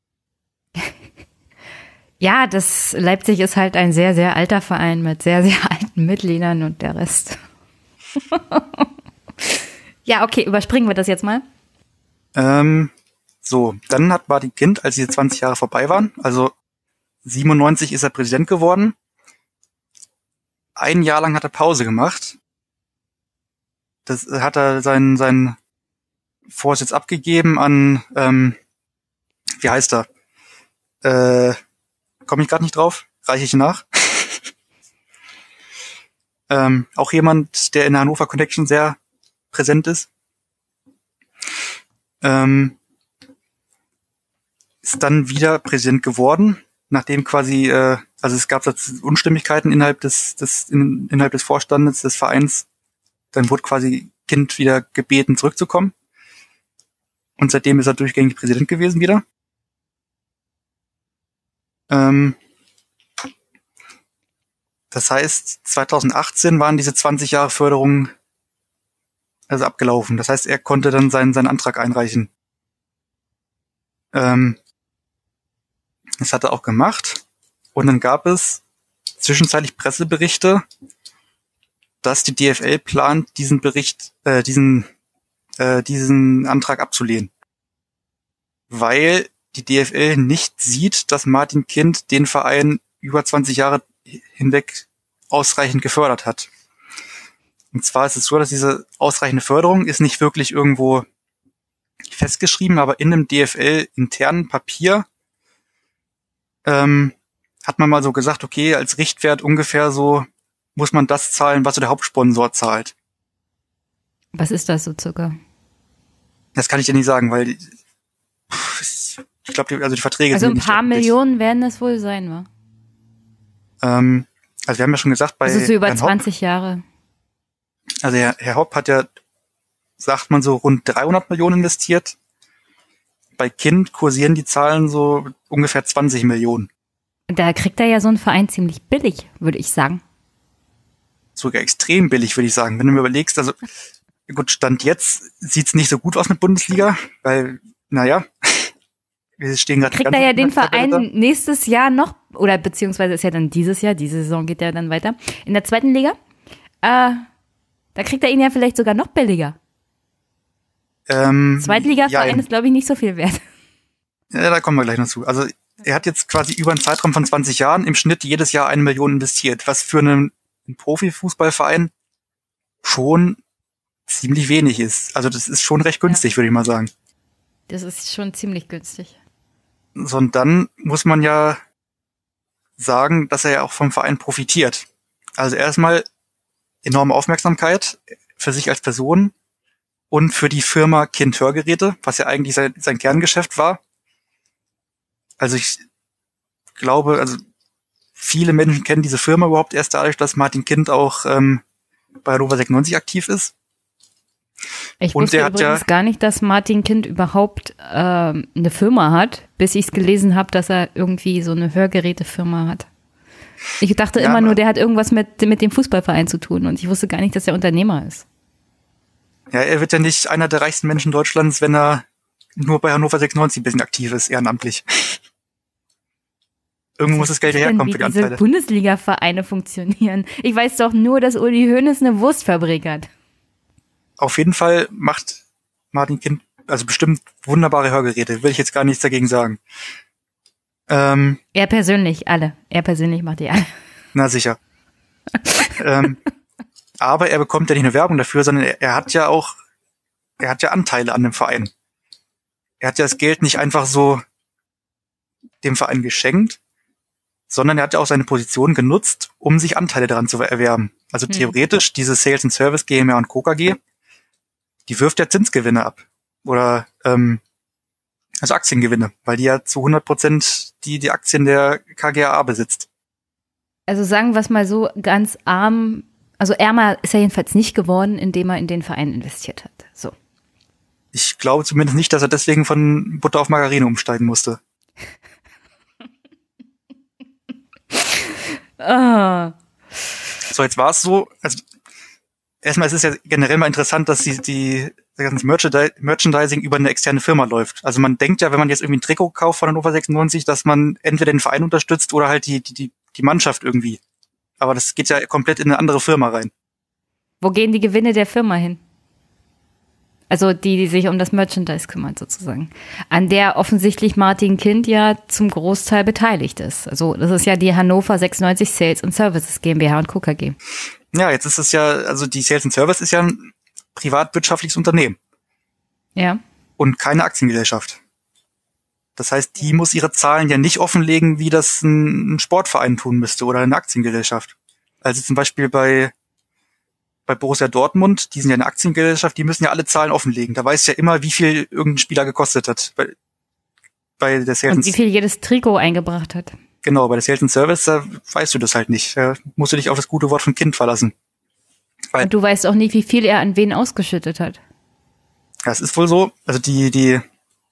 Ja, das Leipzig ist halt ein sehr, sehr alter Verein mit sehr, sehr alten Mitgliedern und der Rest. Ja, okay, überspringen wir das jetzt mal. Ähm, so, dann hat Martin Kind, als diese zwanzig Jahre vorbei waren, also siebenundneunzig ist er Präsident geworden. Ein Jahr lang hat er Pause gemacht. Das hat er seinen, seinen Vorsitz abgegeben an, ähm, wie heißt er? Äh, komme ich gerade nicht drauf, reiche ich nach. ähm, auch jemand, der in der Hannover Connection sehr präsent ist. Ähm, ist dann wieder Präsident geworden, nachdem quasi, äh, also es gab Unstimmigkeiten innerhalb des, des in, innerhalb des Vorstandes des Vereins. Dann wurde quasi Kind wieder gebeten, zurückzukommen. Und seitdem ist er durchgängig Präsident gewesen wieder. Ähm, das heißt, zweitausendachtzehn waren diese zwanzig Jahre Förderung also abgelaufen. Das heißt, er konnte dann seinen, seinen Antrag einreichen. Ähm, das hat er auch gemacht. Und dann gab es zwischenzeitlich Presseberichte, dass die D F L plant, diesen Bericht, äh, diesen, äh, diesen Antrag abzulehnen. Weil die D F L nicht sieht, dass Martin Kind den Verein über zwanzig Jahre hinweg ausreichend gefördert hat. Und zwar ist es so, dass diese ausreichende Förderung ist nicht wirklich irgendwo festgeschrieben, aber in einem D F L-internen Papier ähm, hat man mal so gesagt, okay, als Richtwert ungefähr so muss man das zahlen, was so der Hauptsponsor zahlt. Was ist das so circa? Das kann ich dir nicht sagen, weil ich glaube, also die Verträge also sind ein paar Millionen werden es wohl sein, wa? Ähm, also wir haben ja schon gesagt, bei also so über Herrn zwanzig Hopp, Jahre. Also Herr, Herr Hopp hat ja, sagt man so, rund dreihundert Millionen investiert. Bei Kind kursieren die Zahlen so ungefähr zwanzig Millionen. Da kriegt er ja so einen Verein ziemlich billig, würde ich sagen. Sogar extrem billig, würde ich sagen. Wenn du mir überlegst, also gut, Stand jetzt sieht's nicht so gut aus mit Bundesliga, weil, naja, wir stehen gerade. Kriegt er ja den Verein nächstes Jahr noch, oder beziehungsweise ist ja dann dieses Jahr, diese Saison geht ja dann weiter, in der zweiten Liga. Äh, da kriegt er ihn ja vielleicht sogar noch billiger. Ähm, Zweitliga-Verein ja, ist, glaube ich, nicht so viel wert. Ja, da kommen wir gleich noch zu. Also er hat jetzt quasi über einen Zeitraum von zwanzig Jahren im Schnitt jedes Jahr eine Million investiert, was für einen, einen Profifußballverein schon ziemlich wenig ist. Also das ist schon recht günstig, ja. würde ich mal sagen. Das ist schon ziemlich günstig. So, und dann muss man ja sagen, dass er ja auch vom Verein profitiert. Also erstmal enorme Aufmerksamkeit für sich als Person und für die Firma Kind Hörgeräte, was ja eigentlich sein, sein Kerngeschäft war. Also ich glaube, also viele Menschen kennen diese Firma überhaupt erst dadurch, dass Martin Kind auch ähm, bei Hannover sechsundneunzig aktiv ist. Ich und wusste der übrigens hat ja, gar nicht, dass Martin Kind überhaupt ähm, eine Firma hat, bis ich es gelesen habe, dass er irgendwie so eine Hörgerätefirma hat. Ich dachte ja, immer nur, der hat irgendwas mit, mit dem Fußballverein zu tun und ich wusste gar nicht, dass er Unternehmer ist. Ja, er wird ja nicht einer der reichsten Menschen Deutschlands, wenn er nur bei Hannover sechsundneunzig ein bisschen aktiv ist, ehrenamtlich. Irgendwo muss das Geld herkommen für die Anteile. Wie diese Bundesliga-Vereine funktionieren. Ich weiß doch nur, dass Uli Hoeneß eine Wurstfabrik hat. Auf jeden Fall macht Martin Kind also bestimmt wunderbare Hörgeräte, will ich jetzt gar nichts dagegen sagen. Ähm, er persönlich, alle. Er persönlich macht die alle. Na sicher. ähm, aber er bekommt ja nicht nur Werbung dafür, sondern er, er hat ja auch, er hat ja Anteile an dem Verein. Er hat ja das Geld nicht einfach so dem Verein geschenkt, sondern er hat ja auch seine Position genutzt, um sich Anteile daran zu erwerben. Also hm. theoretisch, diese Sales and Service GmbH und Co. K G, die wirft ja Zinsgewinne ab. Oder ähm, also Aktiengewinne, weil die ja zu hundert Prozent die, die Aktien der K G A A besitzt. Also sagen wir es mal so, ganz arm, also ärmer ist er jedenfalls nicht geworden, indem er in den Verein investiert hat. So. Ich glaube zumindest nicht, dass er deswegen von Butter auf Margarine umsteigen musste. oh. So, jetzt war es so, also erstmal ist es ja generell mal interessant, dass die, die das ganze Merchandising über eine externe Firma läuft. Also man denkt ja, wenn man jetzt irgendwie ein Trikot kauft von Hannover sechsundneunzig, dass man entweder den Verein unterstützt oder halt die, die, die Mannschaft irgendwie. Aber das geht ja komplett in eine andere Firma rein. Wo gehen die Gewinne der Firma hin? Also die, die sich um das Merchandise kümmert sozusagen. An der offensichtlich Martin Kind ja zum Großteil beteiligt ist. Also das ist ja die Hannover sechsundneunzig Sales and Services GmbH und Co. K G. Ja, jetzt ist es ja, also die Sales and Service ist ja ein privatwirtschaftliches Unternehmen. Ja. Und keine Aktiengesellschaft. Das heißt, die muss ihre Zahlen ja nicht offenlegen, wie das ein Sportverein tun müsste oder eine Aktiengesellschaft. Also zum Beispiel bei bei Borussia Dortmund, die sind ja eine Aktiengesellschaft, die müssen ja alle Zahlen offenlegen. Da weiß ja immer, wie viel irgendein Spieler gekostet hat. Bei, bei der Sales und wie viel jedes Trikot eingebracht hat. Genau, bei der Sales and Service, da weißt du das halt nicht. Da musst du dich auf das gute Wort von Kind verlassen. Weil, und du weißt auch nicht, wie viel er an wen ausgeschüttet hat. Ja, es ist wohl so, also die, die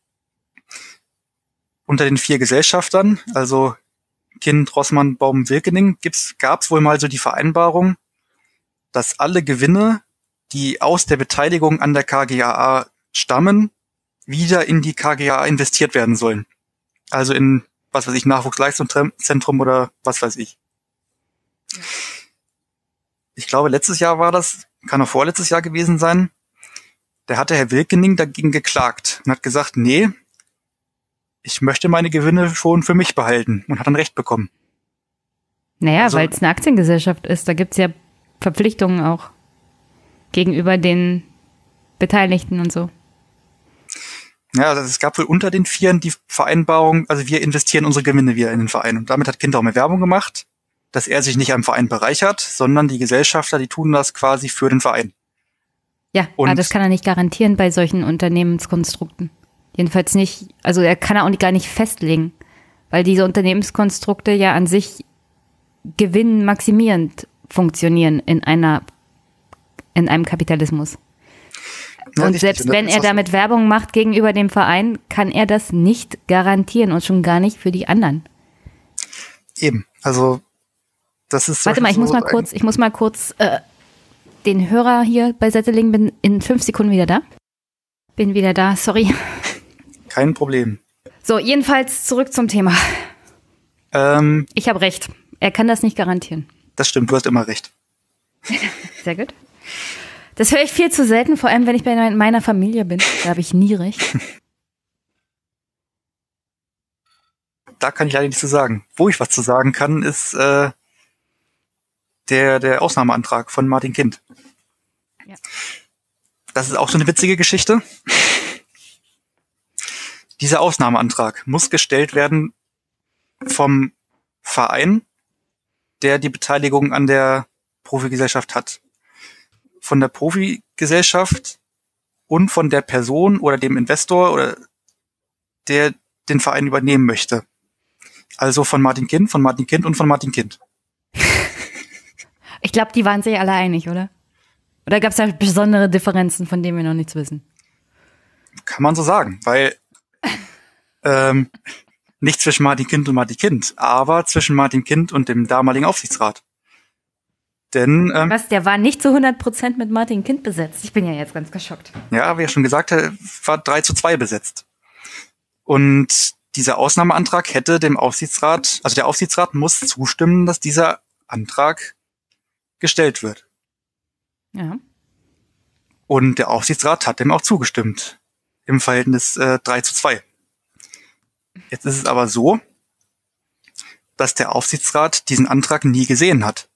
unter den vier Gesellschaftern, also Kind, Rossmann, Baum, Wilkening, gibt's, gab's wohl mal so die Vereinbarung, dass alle Gewinne, die aus der Beteiligung an der K G A A stammen, wieder in die K G A A investiert werden sollen. Also in, was weiß ich, Nachwuchsleistungszentrum oder was weiß ich. Ja. Ich glaube, letztes Jahr war das, kann auch vorletztes Jahr gewesen sein, da hatte Herr Wilkening dagegen geklagt und hat gesagt, nee, ich möchte meine Gewinne schon für mich behalten und hat dann Recht bekommen. Naja, also, weil es eine Aktiengesellschaft ist, da gibt's ja Verpflichtungen auch gegenüber den Beteiligten und so. Ja, also es gab wohl unter den Vieren die Vereinbarung, also wir investieren unsere Gewinne wieder in den Verein. Und damit hat Kind auch mehr Werbung gemacht, dass er sich nicht am Verein bereichert, sondern die Gesellschafter, die tun das quasi für den Verein. Ja, und aber das kann er nicht garantieren bei solchen Unternehmenskonstrukten. Jedenfalls nicht, also er kann er auch gar nicht festlegen, weil diese Unternehmenskonstrukte ja an sich gewinnmaximierend funktionieren in einer, in einem Kapitalismus. Ja, und selbst richtig. Wenn er damit Werbung macht gegenüber dem Verein, kann er das nicht garantieren und schon gar nicht für die anderen. Eben, also das ist. Warte mal, ich so muss mal kurz, ich muss mal kurz äh, den Hörer hier beiseite legen. Bin in fünf Sekunden wieder da. Bin wieder da, sorry. Kein Problem. So, jedenfalls zurück zum Thema. Ähm, ich habe recht. Er kann das nicht garantieren. Das stimmt, du hast immer recht. Sehr gut. Das höre ich viel zu selten, vor allem wenn ich bei meiner Familie bin. Da habe ich nie recht. Da kann ich leider nichts zu sagen. Wo ich was zu sagen kann, ist äh, der, der Ausnahmeantrag von Martin Kind. Ja. Das ist auch so eine witzige Geschichte. Dieser Ausnahmeantrag muss gestellt werden vom Verein, der die Beteiligung an der Profigesellschaft hat. Von der Profigesellschaft und von der Person oder dem Investor oder der den Verein übernehmen möchte. Also von Martin Kind, von Martin Kind und von Martin Kind. Ich glaube, die waren sich alle einig, oder? Oder gab es da besondere Differenzen, von denen wir noch nichts wissen? Kann man so sagen, weil ähm, Nicht zwischen Martin Kind und Martin Kind, aber zwischen Martin Kind und dem damaligen Aufsichtsrat. Denn ähm, was, der war nicht zu hundert Prozent mit Martin Kind besetzt. Ich bin ja jetzt ganz geschockt. Ja, wie er schon gesagt hat, war drei zu zwei besetzt. Und dieser Ausnahmeantrag hätte dem Aufsichtsrat, also der Aufsichtsrat muss zustimmen, dass dieser Antrag gestellt wird. Ja. Und der Aufsichtsrat hat dem auch zugestimmt. Im Verhältnis äh, drei zu zwei. Jetzt ist es aber so, dass der Aufsichtsrat diesen Antrag nie gesehen hat.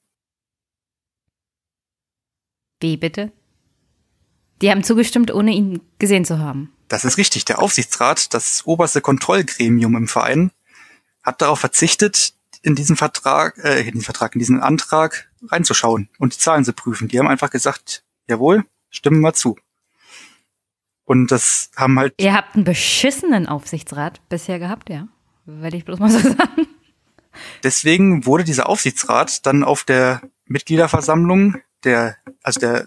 Wie bitte? Die haben zugestimmt, ohne ihn gesehen zu haben. Das ist richtig. Der Aufsichtsrat, das oberste Kontrollgremium im Verein, hat darauf verzichtet, in diesen Vertrag, äh, in den Vertrag, in diesen Antrag reinzuschauen und die Zahlen zu prüfen. Die haben einfach gesagt, jawohl, stimmen wir zu. Und das haben halt... Ihr habt einen beschissenen Aufsichtsrat bisher gehabt, ja? Werde ich bloß mal so sagen. Deswegen wurde dieser Aufsichtsrat dann auf der Mitgliederversammlung, der, also der,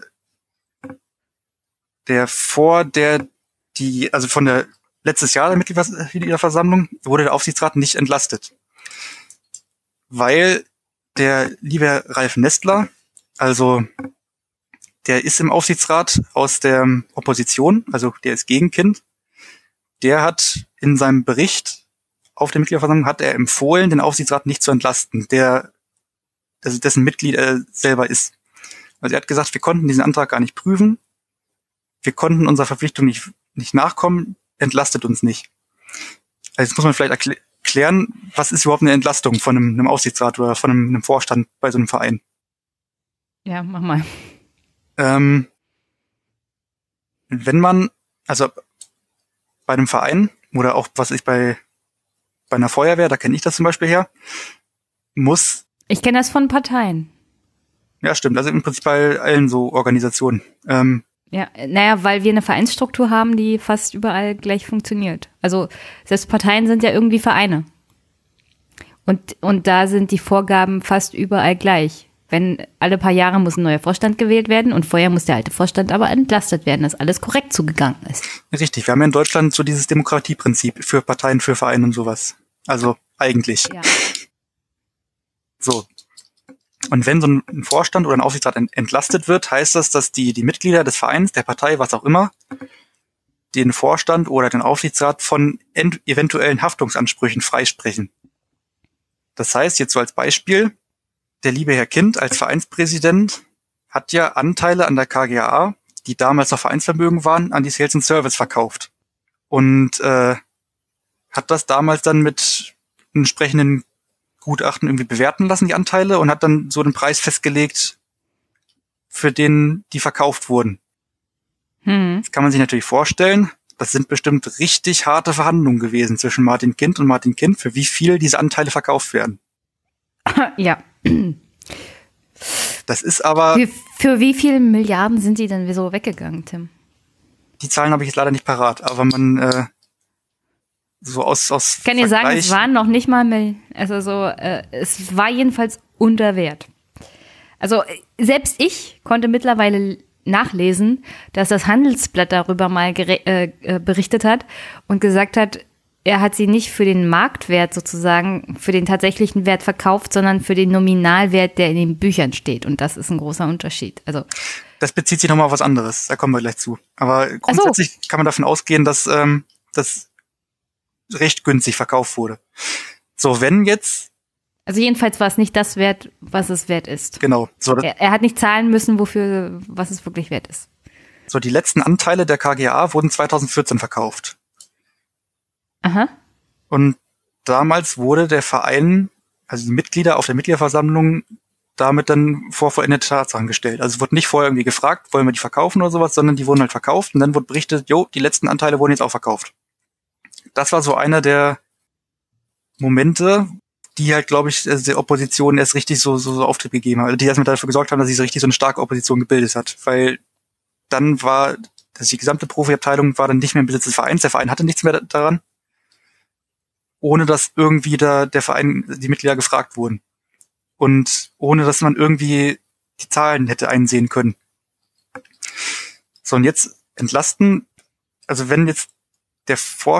der vor der, die, also von der letztes Jahr der Mitgliederversammlung wurde der Aufsichtsrat nicht entlastet. Weil der liebe Ralf Nestler, also der ist im Aufsichtsrat aus der Opposition, also der ist gegen Kind, der hat in seinem Bericht auf der Mitgliederversammlung hat er empfohlen, den Aufsichtsrat nicht zu entlasten, der, also dessen Mitglied er selber ist. Also er hat gesagt, wir konnten diesen Antrag gar nicht prüfen, wir konnten unserer Verpflichtung nicht, nicht nachkommen, entlastet uns nicht. Also jetzt muss man vielleicht erklären, klären, was ist überhaupt eine Entlastung von einem, einem Aufsichtsrat oder von einem, einem Vorstand bei so einem Verein? Ja, mach mal. Ähm, wenn man, also bei einem Verein oder auch was ich bei bei einer Feuerwehr, da kenne ich das zum Beispiel her, muss... Ich kenne das von Parteien. Ja, stimmt, also im Prinzip bei allen so Organisationen. Ähm, Ja, naja, weil wir eine Vereinsstruktur haben, die fast überall gleich funktioniert. Also selbst Parteien sind ja irgendwie Vereine. Und, und da sind die Vorgaben fast überall gleich. Wenn alle paar Jahre muss ein neuer Vorstand gewählt werden und vorher muss der alte Vorstand aber entlastet werden, dass alles korrekt zugegangen ist. Richtig, wir haben ja in Deutschland so dieses Demokratieprinzip für Parteien, für Vereine und sowas. Also eigentlich. Ja. So. Und wenn so ein Vorstand oder ein Aufsichtsrat entlastet wird, heißt das, dass die, die Mitglieder des Vereins, der Partei, was auch immer, den Vorstand oder den Aufsichtsrat von eventuellen Haftungsansprüchen freisprechen. Das heißt, jetzt so als Beispiel, der liebe Herr Kind als Vereinspräsident hat ja Anteile an der K G A A, die damals noch Vereinsvermögen waren, an die Sales and Service verkauft. Und äh, hat das damals dann mit entsprechenden Gutachten irgendwie bewerten lassen, die Anteile, und hat dann so den Preis festgelegt, für den die verkauft wurden. Hm. Das kann man sich natürlich vorstellen. Das sind bestimmt richtig harte Verhandlungen gewesen zwischen Martin Kind und Martin Kind, für wie viel diese Anteile verkauft werden. Ja. Das ist aber... Für, für wie viele Milliarden sind die denn so weggegangen, Tim? Die Zahlen habe ich jetzt leider nicht parat, aber man... Äh, so aus, aus ich kann dir sagen, es waren noch nicht mal, Mil- also so, äh, es war jedenfalls unter Wert. Also selbst ich konnte mittlerweile nachlesen, dass das Handelsblatt darüber mal gere- äh, berichtet hat und gesagt hat, er hat sie nicht für den Marktwert sozusagen, für den tatsächlichen Wert verkauft, sondern für den Nominalwert, der in den Büchern steht. Und das ist ein großer Unterschied. Also das bezieht sich nochmal auf was anderes, da kommen wir gleich zu. Aber grundsätzlich so. Kann man davon ausgehen, dass ähm, das recht günstig verkauft wurde. So, wenn jetzt... Also jedenfalls war es nicht das wert, was es wert ist. Genau. So, er, er hat nicht zahlen müssen, wofür, was es wirklich wert ist. So, die letzten Anteile der K G A A wurden zweitausendvierzehn verkauft. Aha. Und damals wurde der Verein, also die Mitglieder auf der Mitgliederversammlung, damit dann vor vollendete Tatsachen gestellt. Also es wurde nicht vorher irgendwie gefragt, wollen wir die verkaufen oder sowas, sondern die wurden halt verkauft und dann wurde berichtet, jo, die letzten Anteile wurden jetzt auch verkauft. Das war so einer der Momente, die halt, glaube ich, der Opposition erst richtig so, so, so Auftrieb gegeben haben. Also die erstmal dafür gesorgt haben, dass sich so richtig so eine starke Opposition gebildet hat. Weil dann war, dass die gesamte Profiabteilung war dann nicht mehr im Besitz des Vereins. Der Verein hatte nichts mehr daran. Ohne dass irgendwie da der Verein, die Mitglieder gefragt wurden. Und ohne dass man irgendwie die Zahlen hätte einsehen können. So, und jetzt entlasten, also wenn jetzt der Vorsch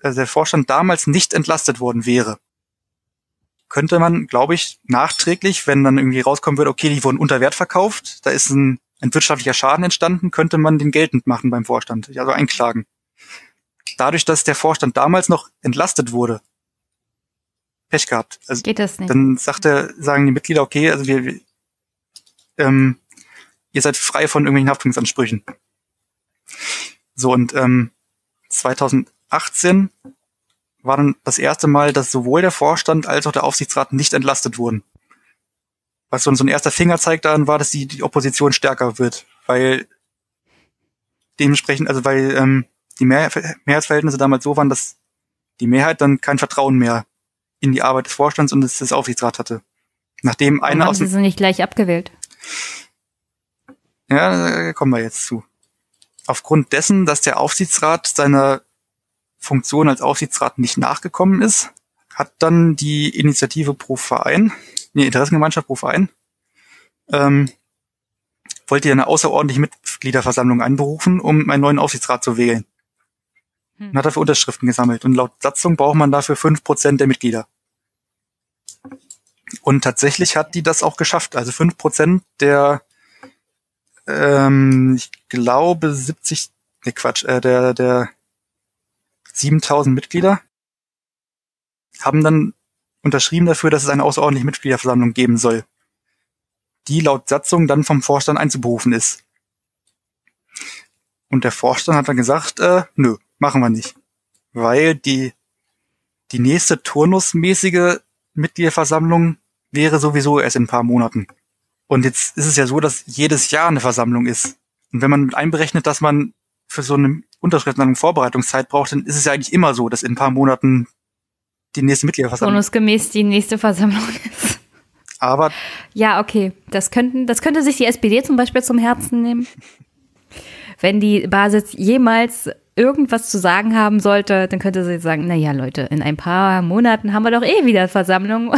also der Vorstand damals nicht entlastet worden wäre, könnte man, glaube ich, nachträglich, wenn dann irgendwie rauskommen würde, okay, die wurden unter Wert verkauft, da ist ein, ein wirtschaftlicher Schaden entstanden, könnte man den geltend machen beim Vorstand, also einklagen. Dadurch, dass der Vorstand damals noch entlastet wurde, Pech gehabt. Also geht das nicht. Dann sagt er, sagen die Mitglieder, okay, also wir, wir ähm, ihr seid frei von irgendwelchen Haftungsansprüchen. So, und ähm, zweitausendachtzehn war dann das erste Mal, dass sowohl der Vorstand als auch der Aufsichtsrat nicht entlastet wurden. Was so ein erster Fingerzeig daran war, dass die, die Opposition stärker wird, weil dementsprechend, also weil ähm, die Mehr- Mehrheitsverhältnisse damals so waren, dass die Mehrheit dann kein Vertrauen mehr in die Arbeit des Vorstands und des, des Aufsichtsrats hatte. Nachdem einer aus... Haben sie sie nicht gleich abgewählt? Ja, da kommen wir jetzt zu. Aufgrund dessen, dass der Aufsichtsrat seiner Funktion als Aufsichtsrat nicht nachgekommen ist, hat dann die Initiative pro Verein, nee, Interessengemeinschaft pro Verein, ähm, wollte ja eine außerordentliche Mitgliederversammlung einberufen, um einen neuen Aufsichtsrat zu wählen. Und hat dafür Unterschriften gesammelt. Und laut Satzung braucht man dafür fünf Prozent der Mitglieder. Und tatsächlich hat die das auch geschafft. Also fünf Prozent der, ähm, ich glaube siebzig, ne Quatsch, äh, der, der siebentausend Mitglieder haben dann unterschrieben dafür, dass es eine außerordentliche Mitgliederversammlung geben soll, die laut Satzung dann vom Vorstand einzuberufen ist. Und der Vorstand hat dann gesagt, äh, nö, machen wir nicht. Weil die, die nächste turnusmäßige Mitgliederversammlung wäre sowieso erst in ein paar Monaten. Und jetzt ist es ja so, dass jedes Jahr eine Versammlung ist. Und wenn man mit einberechnet, dass man für so eine Unterschriftensammlung Vorbereitungszeit braucht, dann ist es ja eigentlich immer so, dass in ein paar Monaten die nächste Mitgliederversammlung turnusgemäß die nächste Versammlung ist. Aber ja, okay, das könnten, das könnte sich die S P D zum Beispiel zum Herzen nehmen. Wenn die Basis jemals irgendwas zu sagen haben sollte, dann könnte sie sagen, na ja, Leute, in ein paar Monaten haben wir doch eh wieder Versammlung.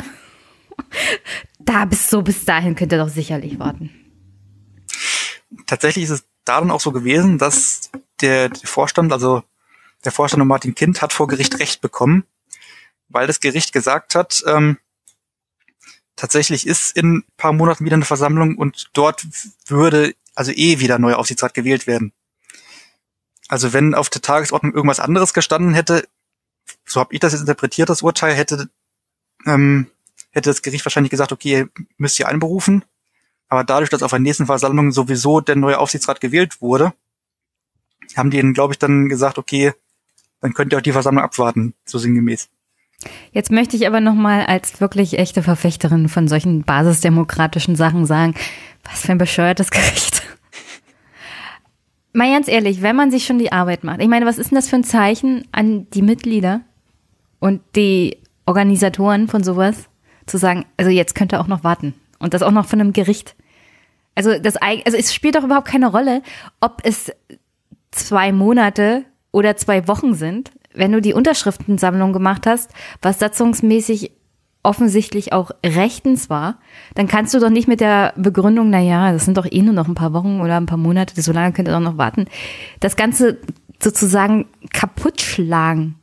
Da bis so bis dahin könnt ihr doch sicherlich warten. Tatsächlich ist es da dann auch so gewesen, dass der, der Vorstand, also der Vorstand und Martin Kind hat vor Gericht Recht bekommen, weil das Gericht gesagt hat, ähm, tatsächlich ist in ein paar Monaten wieder eine Versammlung und dort würde also eh wieder ein neuer Aufsichtsrat gewählt werden. Also wenn auf der Tagesordnung irgendwas anderes gestanden hätte, so habe ich das jetzt interpretiert, das Urteil, hätte ähm, hätte das Gericht wahrscheinlich gesagt, okay, ihr müsst ihr einberufen. Aber dadurch, dass auf der nächsten Versammlung sowieso der neue Aufsichtsrat gewählt wurde, haben die ihnen, glaube ich, dann gesagt, okay, dann könnt ihr auch die Versammlung abwarten, so sinngemäß. Jetzt möchte ich aber nochmal als wirklich echte Verfechterin von solchen basisdemokratischen Sachen sagen, was für ein bescheuertes Gericht. Mal ganz ehrlich, wenn man sich schon die Arbeit macht, ich meine, was ist denn das für ein Zeichen an die Mitglieder und die Organisatoren von sowas, zu sagen, also jetzt könnt ihr auch noch warten und das auch noch von einem Gericht. Also das, also es spielt doch überhaupt keine Rolle, ob es zwei Monate oder zwei Wochen sind, wenn du die Unterschriftensammlung gemacht hast, was satzungsmäßig offensichtlich auch rechtens war, dann kannst du doch nicht mit der Begründung, na ja, das sind doch eh nur noch ein paar Wochen oder ein paar Monate, so lange könnt ihr doch noch warten, das Ganze sozusagen kaputt schlagen.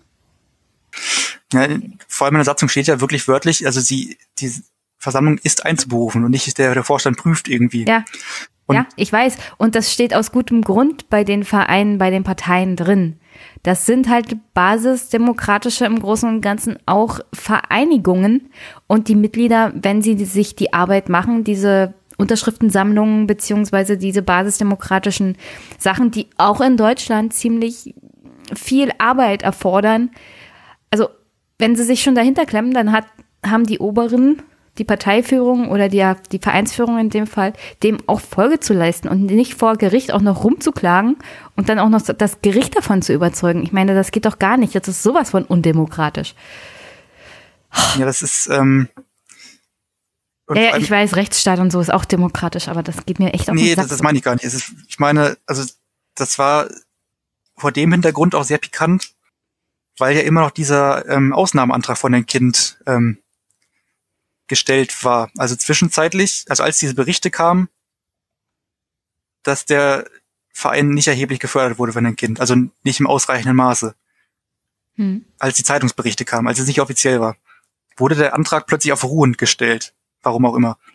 Ja, vor allem in der Satzung steht ja wirklich wörtlich, also sie, die Versammlung ist einzuberufen und nicht der, der Vorstand prüft irgendwie. Ja, und ja, ich weiß. Und das steht aus gutem Grund bei den Vereinen, bei den Parteien drin. Das sind halt basisdemokratische im Großen und Ganzen auch Vereinigungen. Und die Mitglieder, wenn sie sich die Arbeit machen, diese Unterschriftensammlungen beziehungsweise diese basisdemokratischen Sachen, die auch in Deutschland ziemlich viel Arbeit erfordern. Also wenn sie sich schon dahinter klemmen, dann hat, haben die Oberen, die Parteiführung oder die, die Vereinsführung in dem Fall, dem auch Folge zu leisten und nicht vor Gericht auch noch rumzuklagen und dann auch noch das Gericht davon zu überzeugen. Ich meine, das geht doch gar nicht. Das ist sowas von undemokratisch. Ja, das ist, ähm, ja, ich weiß, Rechtsstaat und so ist auch demokratisch, aber das geht mir echt auf den Nee, Sack. das, das meine ich gar nicht. Es ist, ich meine, also das war vor dem Hintergrund auch sehr pikant, weil ja immer noch dieser ähm, Ausnahmeantrag von dem Kind ähm, gestellt war. Also zwischenzeitlich, also als diese Berichte kamen, dass der Verein nicht erheblich gefördert wurde von dem Kind, also nicht im ausreichenden Maße. Hm. Als die Zeitungsberichte kamen, als es nicht offiziell war, wurde der Antrag plötzlich auf ruhend gestellt. Warum auch immer.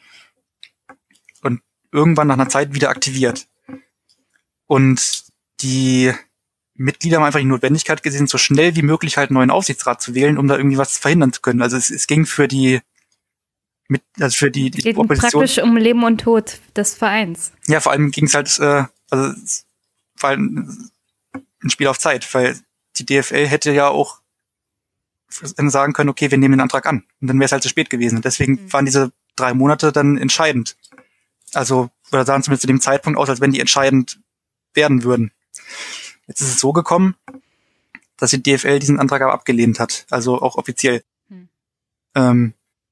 Und irgendwann nach einer Zeit wieder aktiviert. Und die Mitglieder haben einfach die Notwendigkeit gesehen, so schnell wie möglich halt einen neuen Aufsichtsrat zu wählen, um da irgendwie was verhindern zu können. Also es, es ging für die mit, also für die, die geht Opposition praktisch um Leben und Tod des Vereins. Ja, vor allem ging es halt, äh, also es war ein Spiel auf Zeit, weil die D F L hätte ja auch sagen können, okay, wir nehmen den Antrag an. Und dann wäre es halt zu spät gewesen. Und deswegen mhm. waren diese drei Monate dann entscheidend. Also, oder sahen zumindest zu dem Zeitpunkt aus, als wenn die entscheidend werden würden. Jetzt ist es so gekommen, dass die D F L diesen Antrag aber abgelehnt hat. Also auch offiziell. Mhm. Ähm,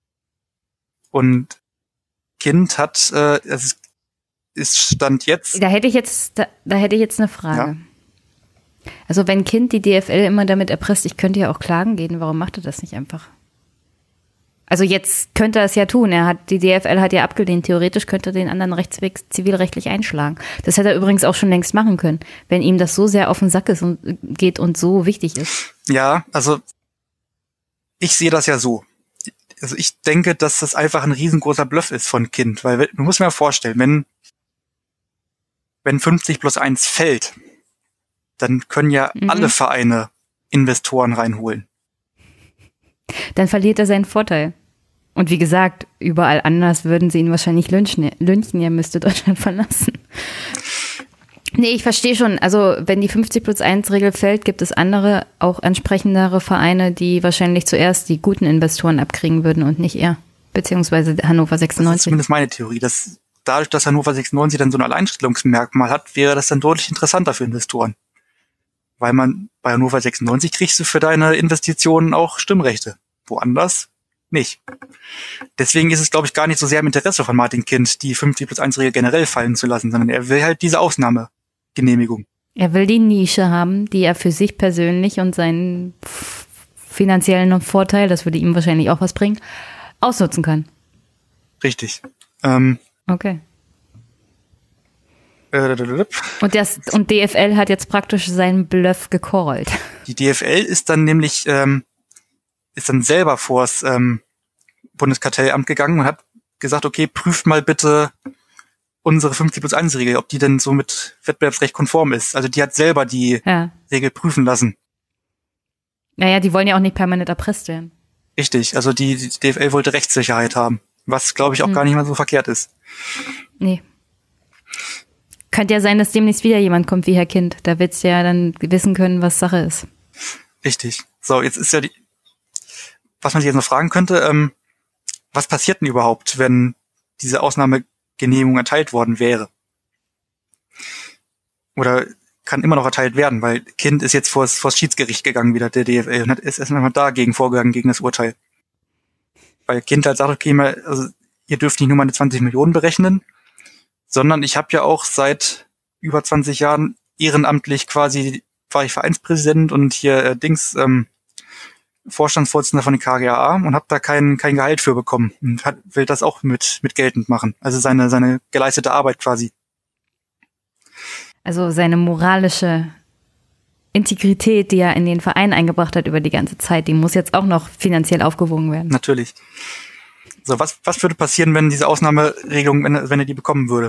und Kind hat, äh, es ist Stand jetzt. Da hätte ich jetzt, da, da hätte ich jetzt eine Frage. Ja. Also wenn Kind die D F L immer damit erpresst, ich könnte ja auch klagen gehen, warum macht er das nicht einfach? Also jetzt könnte er es ja tun. Er hat, die D F L hat ja abgelehnt. Theoretisch könnte er den anderen Rechtsweg zivilrechtlich einschlagen. Das hätte er übrigens auch schon längst machen können, wenn ihm das so sehr auf den Sack ist und geht und so wichtig ist. Ja, also ich sehe das ja so. Also ich denke, dass das einfach ein riesengroßer Bluff ist von Kind, weil du musst mir vorstellen, wenn wenn fünfzig plus eins fällt, dann können ja mhm. alle Vereine Investoren reinholen. Dann verliert er seinen Vorteil. Und wie gesagt, überall anders würden sie ihn wahrscheinlich lynchen. Lynchen, er müsste Deutschland verlassen. Nee, ich verstehe schon. Also wenn die fünfzig plus eins Regel fällt, gibt es andere, auch entsprechendere Vereine, die wahrscheinlich zuerst die guten Investoren abkriegen würden und nicht er. Beziehungsweise Hannover sechsundneunzig. Das ist zumindest meine Theorie. Dass dadurch, dass Hannover sechsundneunzig dann so ein Alleinstellungsmerkmal hat, wäre das dann deutlich interessanter für Investoren. Weil man bei Hannover sechsundneunzig kriegst du für deine Investitionen auch Stimmrechte. Woanders nicht. Deswegen ist es, glaube ich, gar nicht so sehr im Interesse von Martin Kind, die fünfzig plus eins Regel generell fallen zu lassen, sondern er will halt diese Ausnahmegenehmigung. Er will die Nische haben, die er für sich persönlich und seinen finanziellen Vorteil, das würde ihm wahrscheinlich auch was bringen, ausnutzen kann. Richtig. Ähm, okay. Und, das, und D F L hat jetzt praktisch seinen Bluff gecallt. Die D F L ist dann nämlich, ähm, ist dann selber vors ähm, Bundeskartellamt gegangen und hat gesagt, okay, prüft mal bitte unsere fünfzig plus eins Regel, ob die denn so mit Wettbewerbsrecht konform ist. Also die hat selber die ja. Regel prüfen lassen. Naja, die wollen ja auch nicht permanent erpresst werden. Richtig, also die, die D F L wollte Rechtssicherheit haben, was, glaube ich, auch hm. gar nicht mal so verkehrt ist. Nee. Könnte ja sein, dass demnächst wieder jemand kommt wie Herr Kind. Da wird's ja dann wissen können, was Sache ist. Richtig. So, jetzt ist ja die, was man sich jetzt noch fragen könnte, ähm, was passiert denn überhaupt, wenn diese Ausnahmegenehmigung erteilt worden wäre? Oder kann immer noch erteilt werden, weil Kind ist jetzt vors, vors Schiedsgericht gegangen wieder, der D F L, und hat ist erstmal dagegen vorgegangen, gegen das Urteil. Weil Kind halt sagt, okay, mal, also ihr dürft nicht nur meine zwanzig Millionen berechnen, sondern ich habe ja auch seit über zwanzig Jahren ehrenamtlich quasi, war ich Vereinspräsident und hier äh, Dings, ähm, Vorstandsvorsitzender von den K G A A und habe da kein kein Gehalt für bekommen und hat, will das auch mit mit geltend machen. Also seine seine geleistete Arbeit quasi. Also seine moralische Integrität, die er in den Verein eingebracht hat über die ganze Zeit, die muss jetzt auch noch finanziell aufgewogen werden. Natürlich. So, was was würde passieren, wenn diese Ausnahmeregelung, wenn, wenn er die bekommen würde?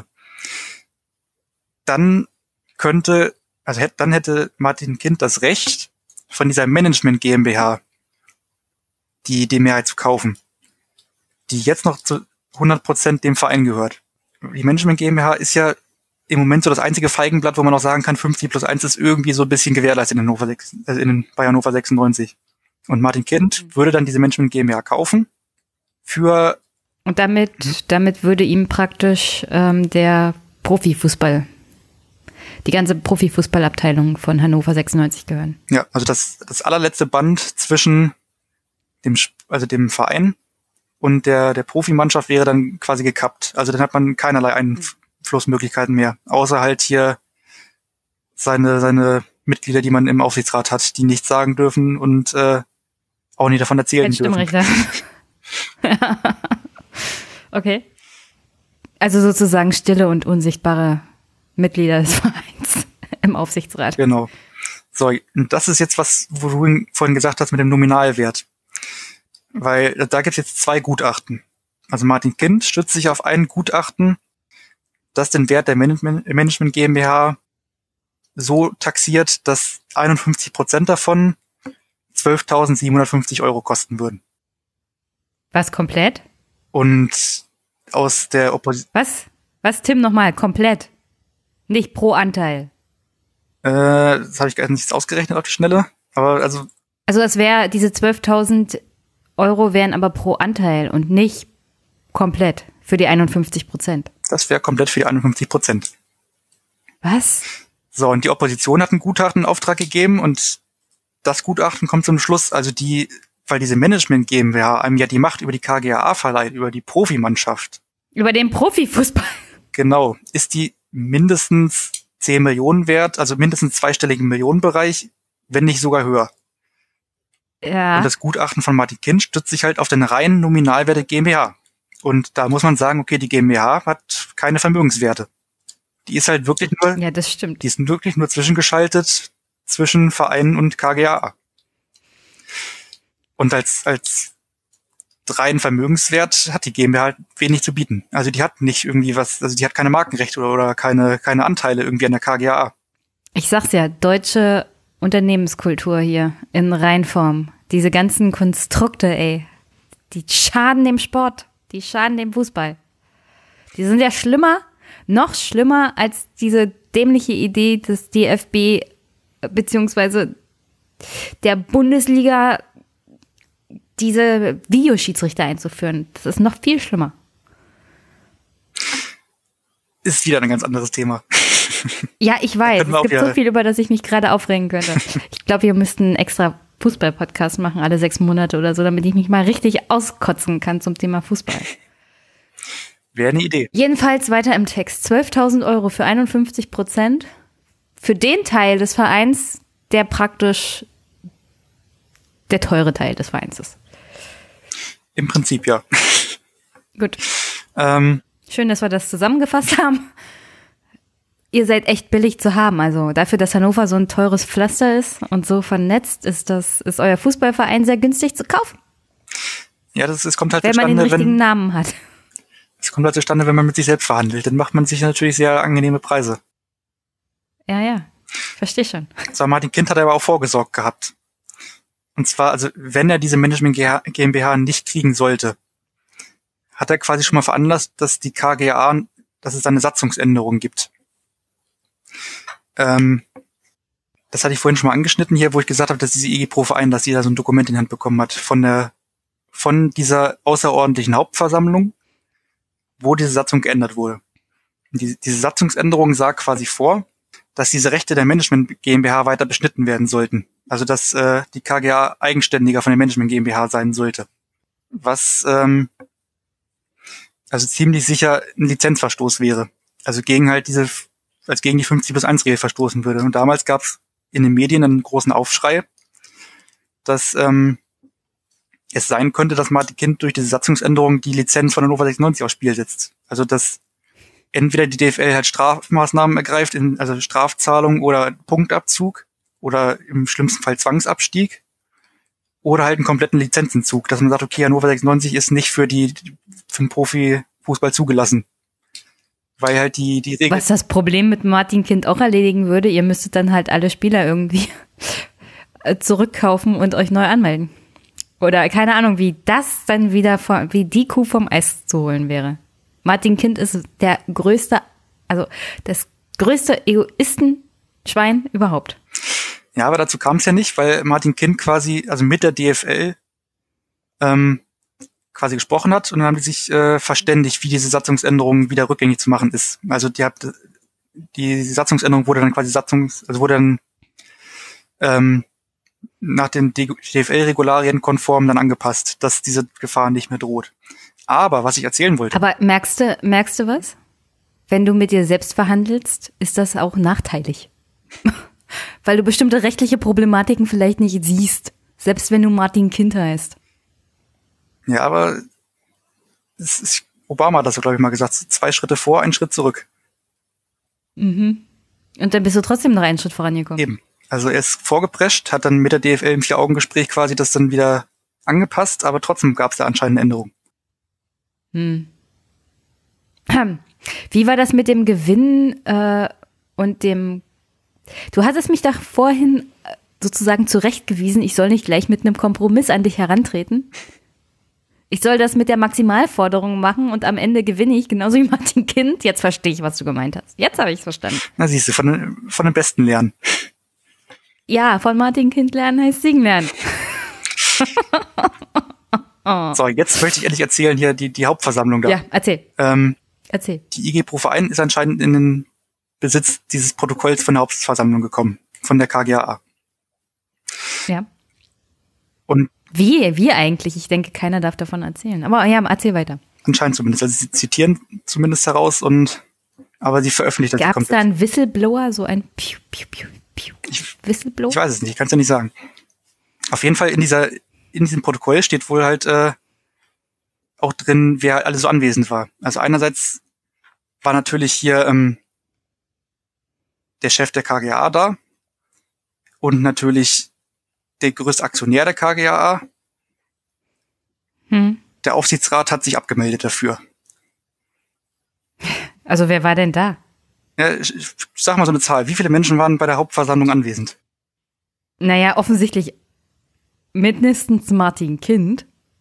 Dann könnte, also hätte, dann hätte Martin Kind das Recht, von dieser Management GmbH die die Mehrheit zu kaufen, die jetzt noch zu hundert Prozent dem Verein gehört. Die Management GmbH ist ja im Moment so das einzige Feigenblatt, wo man auch sagen kann, fünfzig plus eins ist irgendwie so ein bisschen gewährleistet in Hannover, also in, bei Hannover sechsundneunzig. Und Martin Kind mhm. würde dann diese Management GmbH kaufen für... Und damit, hm? damit würde ihm praktisch ähm, der Profifußball, die ganze Profifußballabteilung von Hannover sechsundneunzig gehören. Ja, also das, das allerletzte Band zwischen dem, also dem Verein und der, der Profimannschaft wäre dann quasi gekappt. Also dann hat man keinerlei Einflussmöglichkeiten mehr, außer halt hier seine, seine Mitglieder, die man im Aufsichtsrat hat, die nichts sagen dürfen und äh, auch nicht davon erzählen dürfen. Ja. Okay. Also sozusagen stille und unsichtbare Mitglieder des Vereins im Aufsichtsrat. Genau. So, und das ist jetzt was, wo du vorhin gesagt hast mit dem Nominalwert. Weil da gibt es jetzt zwei Gutachten. Also Martin Kind stützt sich auf ein Gutachten, das den Wert der Management, Management GmbH so taxiert, dass einundfünfzig Prozent davon zwölftausendsiebenhundertfünfzig Euro kosten würden. Was, komplett? Und aus der Opposition... Was? Was, Tim, nochmal? Komplett? Nicht pro Anteil? Äh, das habe ich gar nicht ausgerechnet auf die Schnelle. Aber also... Also das wäre, diese zwölftausend Euro wären aber pro Anteil und nicht komplett für die einundfünfzig Prozent. Das wäre komplett für die einundfünfzig Prozent. Was? So, und die Opposition hat einen Gutachten in Auftrag gegeben und das Gutachten kommt zum Schluss, also die, weil diese Management GmbH einem ja die Macht über die K G A A verleiht, über die Profimannschaft. Über den Profifußball. Genau. Ist die mindestens zehn Millionen wert, also mindestens zweistelligen Millionenbereich, wenn nicht sogar höher. Ja. Und das Gutachten von Martin Kind stützt sich halt auf den reinen Nominalwert der GmbH. Und da muss man sagen, okay, die GmbH hat keine Vermögenswerte. Die ist halt wirklich nur, ja, das stimmt. Die ist wirklich nur zwischengeschaltet zwischen Vereinen und K G A A. Und als, als reinen Vermögenswert hat die GmbH halt wenig zu bieten. Also die hat nicht irgendwie was, also die hat keine Markenrechte oder, oder keine, keine Anteile irgendwie an der K G A A. Ich sag's ja, deutsche Unternehmenskultur hier in Reinform. Diese ganzen Konstrukte, ey, die schaden dem Sport, die schaden dem Fußball. Die sind ja schlimmer, noch schlimmer als diese dämliche Idee des D F B beziehungsweise der Bundesliga, diese Videoschiedsrichter einzuführen. Das ist noch viel schlimmer. Ist wieder ein ganz anderes Thema. Ja, ich weiß. Es gibt so viel, über das ich mich gerade aufregen könnte. Ich glaube, wir müssten einen extra Fußball-Podcast machen, alle sechs Monate oder so, damit ich mich mal richtig auskotzen kann zum Thema Fußball. Wäre eine Idee. Jedenfalls weiter im Text. zwölftausend Euro für einundfünfzig Prozent. Für den Teil des Vereins, der praktisch der teure Teil des Vereins ist. Im Prinzip, ja. Gut. Ähm, Schön, dass wir das zusammengefasst haben. Ihr seid echt billig zu haben. Also dafür, dass Hannover so ein teures Pflaster ist und so vernetzt, ist das, ist euer Fußballverein sehr günstig zu kaufen. Ja, das, es kommt halt wenn zustande, man den richtigen wenn, Namen hat. Es kommt halt zustande, wenn man mit sich selbst verhandelt. Dann macht man sich natürlich sehr angenehme Preise. Ja, ja. Verstehe schon. So, Martin Kind hat aber auch vorgesorgt gehabt. Und zwar, also wenn er diese Management GmbH nicht kriegen sollte, hat er quasi schon mal veranlasst, dass die K G A A, dass es eine Satzungsänderung gibt. Ähm, das hatte ich vorhin schon mal angeschnitten hier, wo ich gesagt habe, dass diese I G Pro-Verein, dass jeder so ein Dokument in die Hand bekommen hat von der, von dieser außerordentlichen Hauptversammlung, wo diese Satzung geändert wurde. Und die, diese Satzungsänderung sah quasi vor, dass diese Rechte der Management GmbH weiter beschnitten werden sollten. Also dass äh, die K G A A eigenständiger von der Management GmbH sein sollte. Was ähm, also ziemlich sicher ein Lizenzverstoß wäre. Also gegen halt diese, als gegen die fünfzig plus eins Regel verstoßen würde. Und damals gab es in den Medien einen großen Aufschrei, dass ähm, es sein könnte, dass Martin Kind durch diese Satzungsänderung die Lizenz von Hannover sechsundneunzig aufs Spiel setzt. Also dass entweder die D F L halt Strafmaßnahmen ergreift, in, also Strafzahlung oder Punktabzug oder im schlimmsten Fall Zwangsabstieg oder halt einen kompletten Lizenzentzug, dass man sagt, okay, Hannover sechsundneunzig ist nicht für die für den Profifußball zugelassen. Weil halt die die Regel. Was das Problem mit Martin Kind auch erledigen würde, ihr müsstet dann halt alle Spieler irgendwie zurückkaufen und euch neu anmelden. Oder keine Ahnung, wie das dann wieder, von, wie die Kuh vom Eis zu holen wäre. Martin Kind ist der größte, also das größte Egoistenschwein überhaupt. Ja, aber dazu kam es ja nicht, weil Martin Kind quasi, also mit der D F L ähm, quasi gesprochen hat und dann haben die sich äh, verständigt, wie diese Satzungsänderung wieder rückgängig zu machen ist. Also die hat die Satzungsänderung wurde dann quasi Satzungs, also wurde dann ähm, nach den D F L-Regularien konform dann angepasst, dass diese Gefahr nicht mehr droht. Aber was ich erzählen wollte. Aber merkst du, merkst du was? Wenn du mit dir selbst verhandelst, ist das auch nachteilig. Weil du bestimmte rechtliche Problematiken vielleicht nicht siehst, selbst wenn du Martin Kind heißt. Ja, aber es ist, Obama hat das, glaube ich, mal gesagt, zwei Schritte vor, einen Schritt zurück. Mhm. Und dann bist du trotzdem noch einen Schritt vorangekommen. Eben. Also er ist vorgeprescht, hat dann mit der D F L im Vier-Augen-Gespräch quasi das dann wieder angepasst, aber trotzdem gab es da anscheinend eine Änderung. Hm. Wie war das mit dem Gewinn äh, und dem... Du hattest mich da vorhin sozusagen zurechtgewiesen, ich soll nicht gleich mit einem Kompromiss an dich herantreten. Ich soll das mit der Maximalforderung machen und am Ende gewinne ich, genauso wie Martin Kind. Jetzt verstehe ich, was du gemeint hast. Jetzt habe ich es verstanden. Na siehst du, von, von den Besten lernen. Ja, von Martin Kind lernen heißt singen lernen. Oh. So, jetzt möchte ich endlich erzählen hier die, die Hauptversammlung da. Ja, erzähl. Ähm, erzähl. Die I G Pro Verein ist anscheinend in den Besitz dieses Protokolls von der Hauptversammlung gekommen, von der K G A A. Ja. Und wie? Wie eigentlich? Ich denke, keiner darf davon erzählen. Aber ja, erzähl weiter. Anscheinend zumindest. Also sie zitieren zumindest heraus und aber sie veröffentlicht das komplett. Gab es da einen Whistleblower, so ein Piu, Piu, Piu, Piu. Ich, Whistleblower? Ich weiß es nicht, ich kann es ja nicht sagen. Auf jeden Fall in dieser in diesem Protokoll steht wohl halt äh, auch drin, wer alle so anwesend war. Also einerseits war natürlich hier ähm, der Chef der K G A A da und natürlich der größte Aktionär der K G A A. Hm. Der Aufsichtsrat hat sich abgemeldet dafür. Also wer war denn da? Ja, ich, ich sag mal so eine Zahl. Wie viele Menschen waren bei der Hauptversammlung anwesend? Naja, offensichtlich mindestens Martin Kind.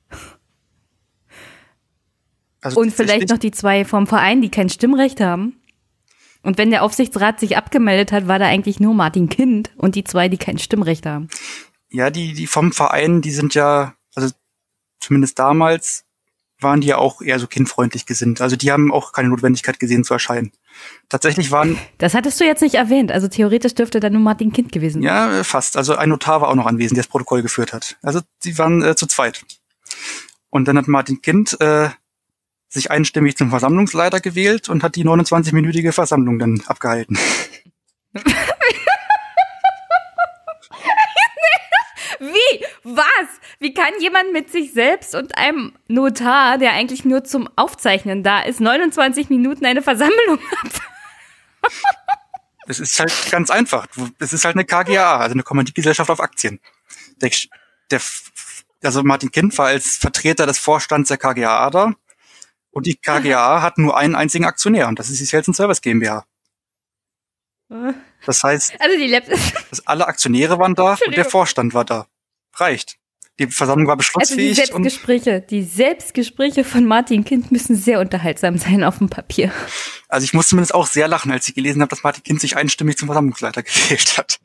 Also und vielleicht noch die zwei vom Verein, die kein Stimmrecht haben. Und wenn der Aufsichtsrat sich abgemeldet hat, war da eigentlich nur Martin Kind und die zwei, die kein Stimmrecht haben. Ja, die, die vom Verein, die sind ja, also zumindest damals, waren die ja auch eher so kindfreundlich gesinnt. Also die haben auch keine Notwendigkeit gesehen zu erscheinen. Tatsächlich waren... Das hattest du jetzt nicht erwähnt. Also theoretisch dürfte da nur Martin Kind gewesen sein. Ja, fast. Also ein Notar war auch noch anwesend, der das Protokoll geführt hat. Also sie waren äh, zu zweit. Und dann hat Martin Kind äh, sich einstimmig zum Versammlungsleiter gewählt und hat die neunundzwanzig-minütige Versammlung dann abgehalten. Wie? Was? Wie kann jemand mit sich selbst und einem Notar, der eigentlich nur zum Aufzeichnen da ist, neunundzwanzig Minuten eine Versammlung ab? Es ist halt ganz einfach. Es ist halt eine K G A A, also eine Kommanditgesellschaft auf Aktien. Der, der, also Martin Kind war als Vertreter des Vorstands der K G A A da und die K G A A hat nur einen einzigen Aktionär und das ist die Sales and Service GmbH. Das heißt, also die dass alle Aktionäre waren da und der Vorstand war da. Reicht. Die Versammlung war beschlussfähig. Also die Selbstgespräche, die Selbstgespräche von Martin Kind müssen sehr unterhaltsam sein auf dem Papier. Also ich musste zumindest auch sehr lachen, als ich gelesen habe, dass Martin Kind sich einstimmig zum Versammlungsleiter gewählt hat.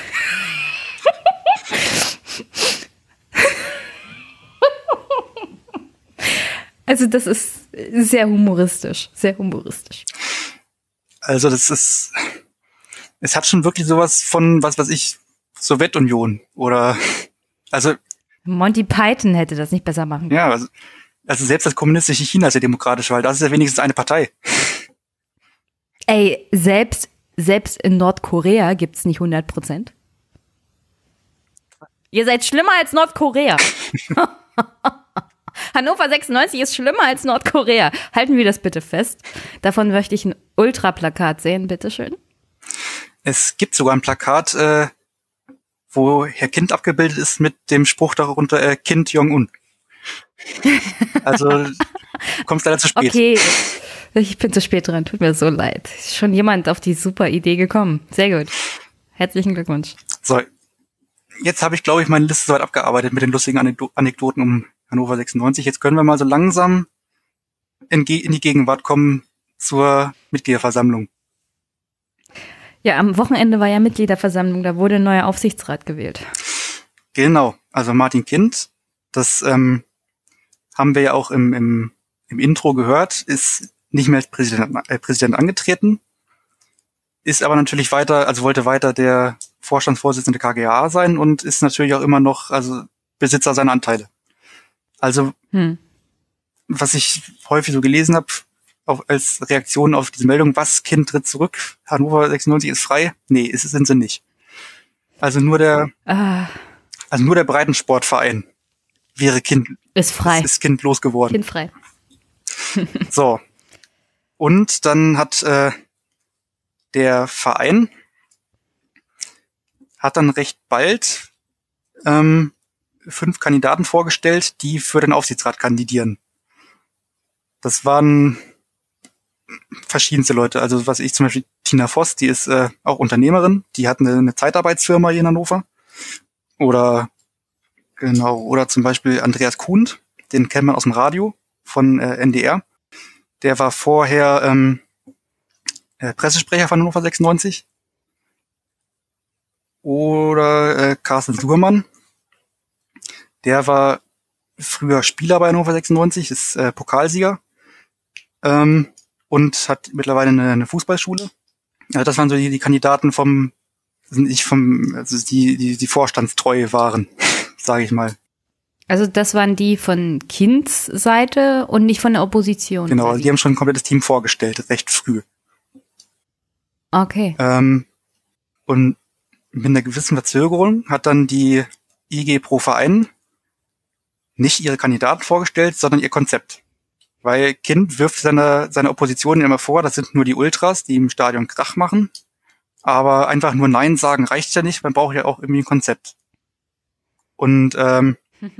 Also das ist sehr humoristisch, sehr humoristisch. Also das ist, es hat schon wirklich sowas von, was weiß ich, Sowjetunion oder, also. Monty Python hätte das nicht besser machen können. Ja, also, also selbst das kommunistische China ist ja demokratisch, weil das ist ja wenigstens eine Partei. Ey, selbst, selbst in Nordkorea gibt's nicht hundert Prozent. Ihr seid schlimmer als Nordkorea. Hannover sechsundneunzig ist schlimmer als Nordkorea. Halten wir das bitte fest. Davon möchte ich ein Ultra-Plakat sehen, bitteschön. Es gibt sogar ein Plakat, äh, wo Herr Kind abgebildet ist mit dem Spruch darunter, äh, Kind Jong-un. Also, du kommst leider zu spät. Okay, ich bin zu spät dran, tut mir so leid. Ist schon jemand auf die super Idee gekommen. Sehr gut. Herzlichen Glückwunsch. So, jetzt habe ich, glaube ich, meine Liste soweit abgearbeitet mit den lustigen Anekdo- Anekdoten um Hannover sechsundneunzig. Jetzt können wir mal so langsam in, Ge- in die Gegenwart kommen zur Mitgliederversammlung. Ja, am Wochenende war ja Mitgliederversammlung, da wurde ein neuer Aufsichtsrat gewählt. Genau, also Martin Kind, das ähm, haben wir ja auch im, im, im Intro gehört, ist nicht mehr als Präsident, äh, Präsident angetreten, ist aber natürlich weiter, also wollte weiter der Vorstandsvorsitzende K G A A sein und ist natürlich auch immer noch also Besitzer seiner Anteile. Also, hm. was ich häufig so gelesen habe, auch als Reaktion auf diese Meldung, was, Kind tritt zurück, Hannover sechsundneunzig ist frei? Nee, ist, sind sie nicht. Also nur der, ah. also nur der Breitensportverein wäre Kind, ist frei. Ist, ist Kind losgeworden. Kind frei. So. Und dann hat äh, der Verein hat dann recht bald ähm, fünf Kandidaten vorgestellt, die für den Aufsichtsrat kandidieren. Das waren verschiedenste Leute. Also was ich zum Beispiel, Tina Voss, die ist äh, auch Unternehmerin, die hat eine, eine Zeitarbeitsfirma hier in Hannover. Oder genau, oder zum Beispiel Andreas Kuhn, den kennt man aus dem Radio von äh, N D R. Der war vorher ähm, äh, Pressesprecher von Hannover sechsundneunzig. Oder äh, Carsten Sugermann. Der war früher Spieler bei Hannover sechsundneunzig, ist äh, Pokalsieger. Ähm, und hat mittlerweile eine, eine Fußballschule. Ja, das waren so die, die Kandidaten vom, nicht vom, also die, die, die vorstandstreu waren, sage ich mal. Also das waren die von Kinds Seite und nicht von der Opposition. Genau, die haben schon ein komplettes Team vorgestellt, recht früh. Okay. Ähm, und mit einer gewissen Verzögerung hat dann die I G pro Verein nicht ihre Kandidaten vorgestellt, sondern ihr Konzept. Weil Kind wirft seine, seine Opposition immer vor, das sind nur die Ultras, die im Stadion Krach machen. Aber einfach nur Nein sagen reicht ja nicht, man braucht ja auch irgendwie ein Konzept. Und ähm,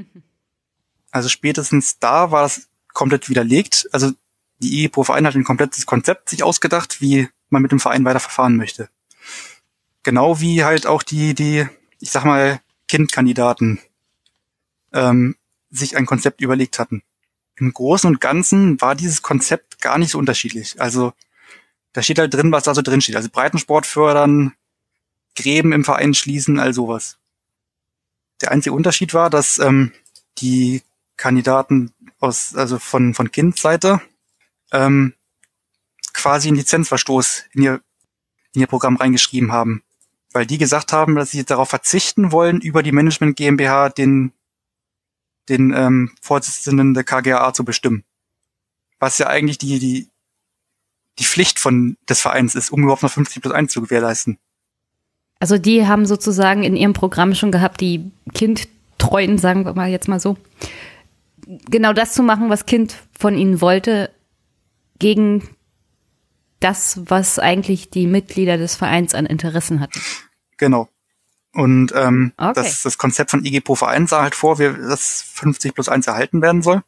also spätestens da war das komplett widerlegt. Also die I G pro Verein hat ein komplettes Konzept sich ausgedacht, wie man mit dem Verein weiter verfahren möchte. Genau wie halt auch die, die, ich sag mal, Kindkandidaten ähm, sich ein Konzept überlegt hatten. Im Großen und Ganzen war dieses Konzept gar nicht so unterschiedlich. Also da steht halt drin, was da so drin steht. Also Breitensport fördern, Gräben im Verein schließen, all sowas. Der einzige Unterschied war, dass ähm, die Kandidaten aus, also von von Kindseite ähm, quasi einen Lizenzverstoß in ihr in ihr Programm reingeschrieben haben, weil die gesagt haben, dass sie darauf verzichten wollen, über die Management GmbH den den ähm, Vorsitzenden der K G A A zu bestimmen. Was ja eigentlich die die die Pflicht von des Vereins ist, um überhaupt noch fünfzig plus eins zu gewährleisten. Also die haben sozusagen in ihrem Programm schon gehabt, die Kindtreuen, sagen wir mal jetzt mal so, genau das zu machen, was Kind von ihnen wollte, gegen das, was eigentlich die Mitglieder des Vereins an Interessen hatten. Genau. Und ähm, okay. das, das Konzept von I G pro Verein sah halt vor, wie, dass fünfzig plus eins erhalten werden soll.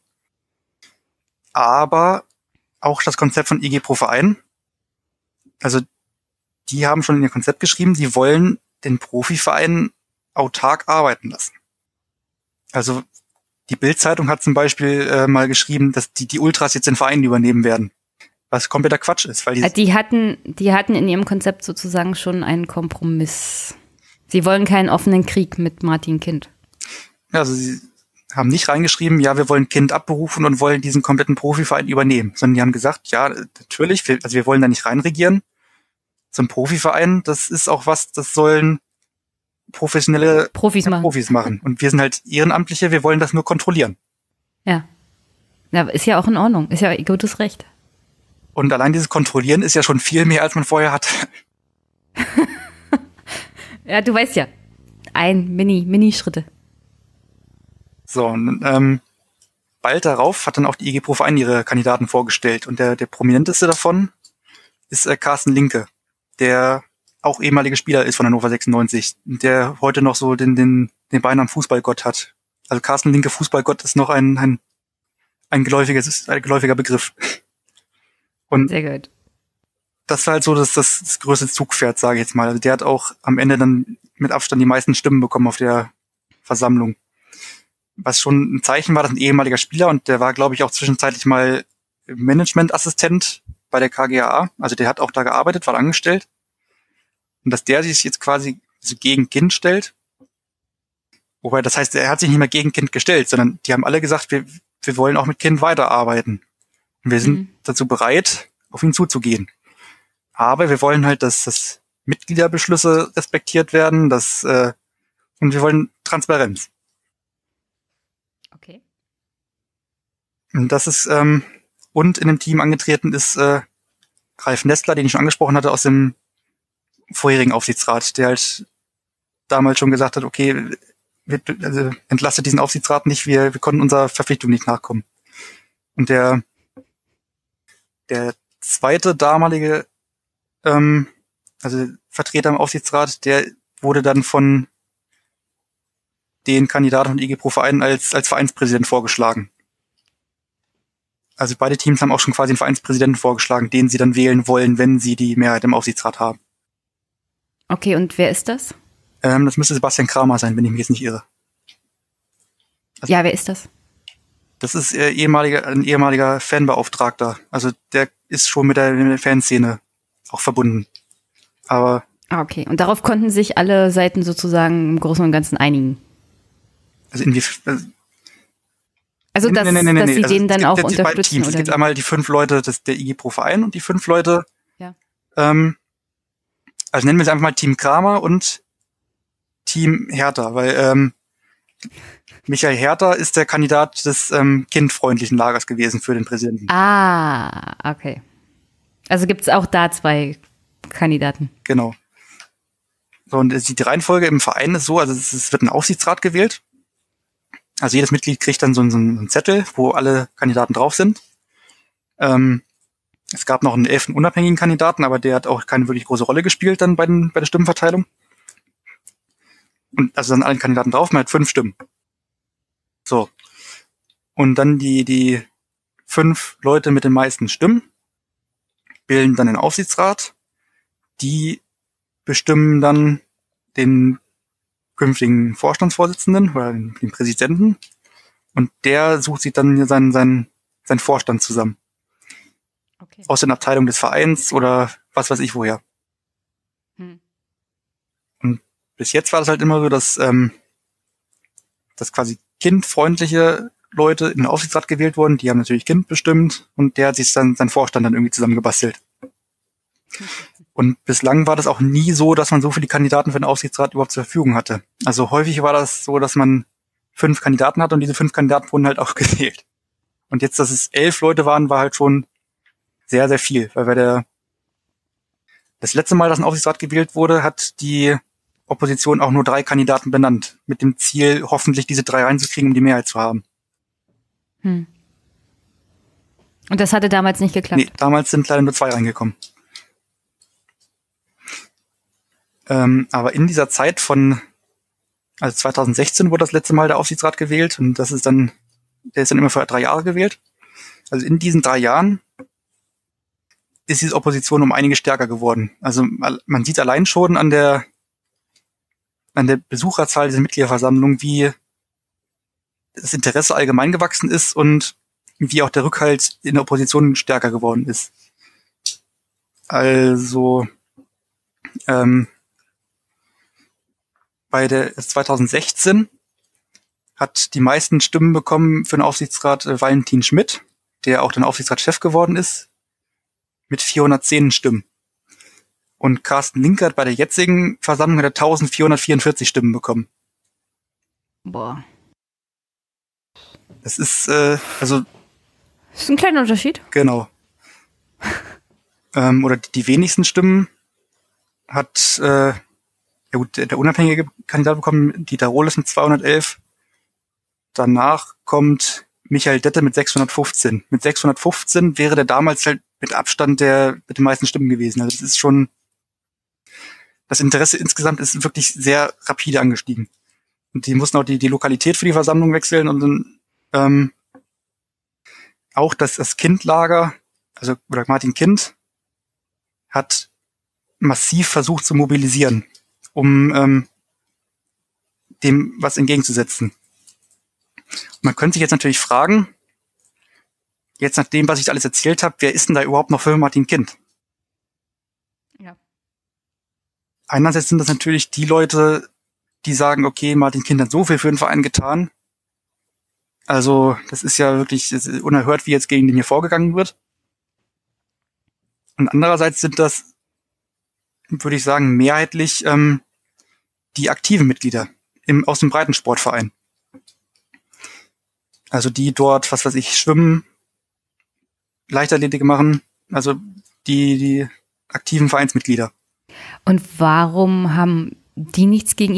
Aber auch das Konzept von I G pro Verein, also die haben schon in ihr Konzept geschrieben, die wollen den Profiverein autark arbeiten lassen. Also die Bild-Zeitung hat zum Beispiel äh, mal geschrieben, dass die, die Ultras jetzt den Verein übernehmen werden. Was kompletter Quatsch ist. Weil die, die hatten, die hatten in ihrem Konzept sozusagen schon einen Kompromiss. Sie wollen keinen offenen Krieg mit Martin Kind. Ja, also sie haben nicht reingeschrieben, ja, wir wollen Kind abberufen und wollen diesen kompletten Profiverein übernehmen, sondern die haben gesagt, ja, natürlich, wir, also wir wollen da nicht reinregieren. So ein Profiverein, das ist auch was, das sollen professionelle Profis machen. Profis machen. Und wir sind halt Ehrenamtliche, wir wollen das nur kontrollieren. Ja. Ja, ist ja auch in Ordnung, ist ja gutes Recht. Und allein dieses Kontrollieren ist ja schon viel mehr, als man vorher hatte. Ja, du weißt ja, ein Mini, Mini-Schritte. So, und ähm, bald darauf hat dann auch die I G pro Verein ihre Kandidaten vorgestellt. Und der, der prominenteste davon ist äh, Carsten Linke, der auch ehemaliger Spieler ist von Hannover sechsundneunzig, der heute noch so den, den, den Beinamen Fußballgott hat. Also Carsten Linke, Fußballgott, ist noch ein, ein, ein geläufiges, ein geläufiger Begriff. Und sehr gut. Das war halt so das, das, das größte Zugpferd, sage ich jetzt mal. Also der hat auch am Ende dann mit Abstand die meisten Stimmen bekommen auf der Versammlung. Was schon ein Zeichen war, dass ein ehemaliger Spieler, und der war, glaube ich, auch zwischenzeitlich mal Managementassistent bei der K G A A. Also der hat auch da gearbeitet, war angestellt. Und dass der sich jetzt quasi so gegen Kind stellt. Wobei, das heißt, er hat sich nicht mehr gegen Kind gestellt, sondern die haben alle gesagt, wir, wir wollen auch mit Kind weiterarbeiten. Und wir sind mhm. dazu bereit, auf ihn zuzugehen. Aber wir wollen halt, dass, dass Mitgliederbeschlüsse respektiert werden, dass, äh, und wir wollen Transparenz. Okay. Und das ist, ähm, und in dem Team angetreten ist äh, Ralf Nestler, den ich schon angesprochen hatte, aus dem vorherigen Aufsichtsrat, der halt damals schon gesagt hat, okay, wir, also entlastet diesen Aufsichtsrat nicht, wir, wir konnten unserer Verpflichtung nicht nachkommen. Und der, der zweite damalige, ähm, also Vertreter im Aufsichtsrat, der wurde dann von den Kandidaten von I G Pro Verein als, als Vereinspräsident vorgeschlagen. Also beide Teams haben auch schon quasi einen Vereinspräsidenten vorgeschlagen, den sie dann wählen wollen, wenn sie die Mehrheit im Aufsichtsrat haben. Okay, und wer ist das? Ähm, das müsste Sebastian Kramer sein, wenn ich mich jetzt nicht irre. Also, ja, wer ist das? Das ist äh, ehemaliger, ein ehemaliger Fanbeauftragter. Also der ist schon mit der, mit der Fanszene auch verbunden. Aber ah, okay. Und darauf konnten sich alle Seiten sozusagen im Großen und Ganzen einigen? Also inwiefern? Also, dass, nee, nee, nee, nee, dass sie also den dann gibt, auch gibt unterstützen? Teams. Oder es gibt wie? einmal die fünf Leute des, der I G Pro Verein und die fünf Leute, ja. ähm, also nennen wir sie einfach mal Team Kramer und Team Hertha, weil ähm, Michael Hertha ist der Kandidat des ähm, kindfreundlichen Lagers gewesen für den Präsidenten. Ah, okay. Also gibt's auch da zwei Kandidaten. Genau. So, und die Reihenfolge im Verein ist so, also es, es wird ein Aufsichtsrat gewählt. Also jedes Mitglied kriegt dann so einen, so einen Zettel, wo alle Kandidaten drauf sind. Ähm, es gab noch einen elften unabhängigen Kandidaten, aber der hat auch keine wirklich große Rolle gespielt dann bei, den, bei der Stimmenverteilung. Und also dann alle Kandidaten drauf, man hat fünf Stimmen. So. Und dann die, die fünf Leute mit den meisten Stimmen bilden dann den Aufsichtsrat. Die bestimmen dann den künftigen Vorstandsvorsitzenden oder den, den Präsidenten. Und der sucht sich dann seinen, seinen, seinen Vorstand zusammen. Okay. Aus den Abteilungen des Vereins oder was weiß ich woher. Hm. Und bis jetzt war das halt immer so, dass, ähm, dass quasi kindfreundliche Leute in den Aufsichtsrat gewählt wurden. Die haben natürlich Kind bestimmt und der hat sich dann seinen Vorstand dann irgendwie zusammengebastelt. Und bislang war das auch nie so, dass man so viele Kandidaten für den Aufsichtsrat überhaupt zur Verfügung hatte. Also häufig war das so, dass man fünf Kandidaten hatte und diese fünf Kandidaten wurden halt auch gewählt. Und jetzt, dass es elf Leute waren, war halt schon sehr, sehr viel. Weil bei der das letzte Mal, dass ein Aufsichtsrat gewählt wurde, hat die Opposition auch nur drei Kandidaten benannt. Mit dem Ziel, hoffentlich diese drei reinzukriegen, um die Mehrheit zu haben. Hm. Und das hatte damals nicht geklappt? Nee, damals sind leider nur zwei reingekommen. Ähm, aber in dieser Zeit von, also zweitausendsechzehn wurde das letzte Mal der Aufsichtsrat gewählt und das ist dann, der ist dann immer für drei Jahre gewählt. Also in diesen drei Jahren ist diese Opposition um einige stärker geworden. Also man sieht allein schon an der, an der Besucherzahl dieser Mitgliederversammlung, wie das Interesse allgemein gewachsen ist und wie auch der Rückhalt in der Opposition stärker geworden ist. Also, ähm, bei der zweitausendsechzehn hat die meisten Stimmen bekommen für den Aufsichtsrat äh, Valentin Schmidt, der auch dann Aufsichtsratschef geworden ist, mit vierhundertzehn Stimmen. Und Carsten Linkert bei der jetzigen Versammlung hat er eintausendvierhundertvierundvierzig Stimmen bekommen. Boah. Das ist, äh, also... Das ist ein kleiner Unterschied. Genau. ähm, oder die wenigsten Stimmen hat... Äh, Ja gut, der, der unabhängige Kandidat bekommen Dieter Rohles mit zweihundertelf. Danach kommt Michael Dette mit sechshundertfünfzehn. Mit sechshundertfünfzehn wäre der damals halt mit Abstand der mit den meisten Stimmen gewesen. Also das ist schon, das Interesse insgesamt ist wirklich sehr rapide angestiegen. Und die mussten auch die, die Lokalität für die Versammlung wechseln und dann ähm, auch das, das Kindlager, also oder Martin Kind, hat massiv versucht zu mobilisieren, um ähm, dem was entgegenzusetzen. Und man könnte sich jetzt natürlich fragen, jetzt nach dem, was ich alles erzählt habe, wer ist denn da überhaupt noch für Martin Kind? Ja. Einerseits sind das natürlich die Leute, die sagen, okay, Martin Kind hat so viel für den Verein getan. Also das ist ja wirklich das ist unerhört, wie jetzt gegen den hier vorgegangen wird. Und andererseits sind das, würde ich sagen, mehrheitlich ähm, die aktiven Mitglieder im, aus dem Breitensportverein. Also die dort, was weiß ich, schwimmen, Leichtathletik machen, also die, die aktiven Vereinsmitglieder. Und warum haben die nichts gegen ihn?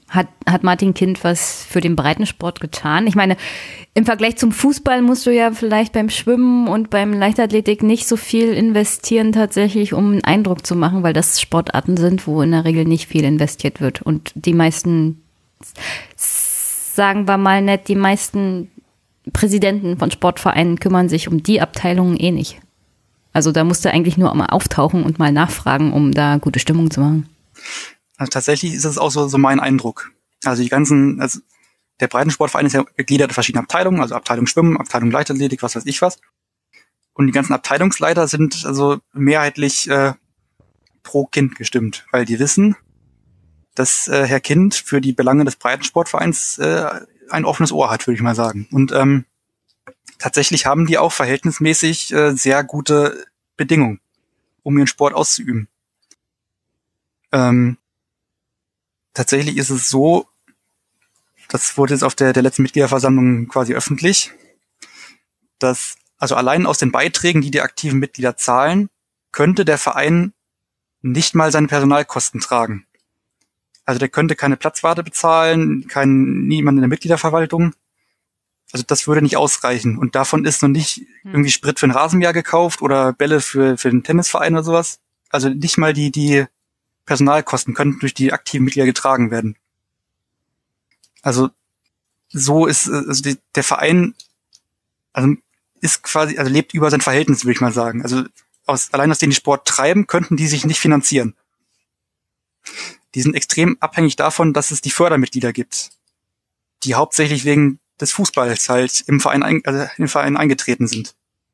Hat, hat Martin Kind was für den Breitensport getan? Ich meine, im Vergleich zum Fußball musst du ja vielleicht beim Schwimmen und beim Leichtathletik nicht so viel investieren tatsächlich, um einen Eindruck zu machen, weil das Sportarten sind, wo in der Regel nicht viel investiert wird. Und die meisten, sagen wir mal nett, die meisten Präsidenten von Sportvereinen kümmern sich um die Abteilungen eh nicht. Also da musst du eigentlich nur mal auftauchen und mal nachfragen, um da gute Stimmung zu machen. Also tatsächlich ist es auch so, so mein Eindruck. Also die ganzen, also der Breitensportverein ist ja gegliedert in verschiedene Abteilungen, also Abteilung Schwimmen, Abteilung Leichtathletik, was weiß ich was. Und die ganzen Abteilungsleiter sind also mehrheitlich äh, pro Kind gestimmt, weil die wissen, dass äh, Herr Kind für die Belange des Breitensportvereins äh, ein offenes Ohr hat, würde ich mal sagen. Und ähm, tatsächlich haben die auch verhältnismäßig äh, sehr gute Bedingungen, um ihren Sport auszuüben. Ähm, Tatsächlich ist es so, das wurde jetzt auf der, der letzten Mitgliederversammlung quasi öffentlich, dass also allein aus den Beiträgen, die die aktiven Mitglieder zahlen, könnte der Verein nicht mal seine Personalkosten tragen. Also der könnte keine Platzwarte bezahlen, kein niemand in der Mitgliederverwaltung. Also das würde nicht ausreichen. Und davon ist noch nicht irgendwie Sprit für ein Rasenmäher gekauft oder Bälle für, für den Tennisverein oder sowas. Also nicht mal die, die Personalkosten können durch die aktiven Mitglieder getragen werden. Also so ist also die, der Verein also ist quasi also lebt über sein Verhältnis, würde ich mal sagen. Also aus, allein aus denen die Sport treiben, könnten die sich nicht finanzieren. Die sind extrem abhängig davon, dass es die Fördermitglieder gibt, die hauptsächlich wegen des Fußballs halt im Verein ein, also im Verein eingetreten sind.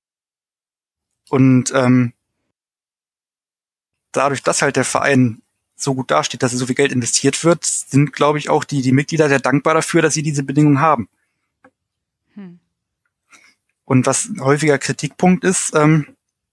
Und ähm, dadurch, dass halt der Verein so gut dasteht, dass so viel Geld investiert wird, sind, glaube ich, auch die, die Mitglieder sehr dankbar dafür, dass sie diese Bedingungen haben. Hm. Und was ein häufiger Kritikpunkt ist, ähm,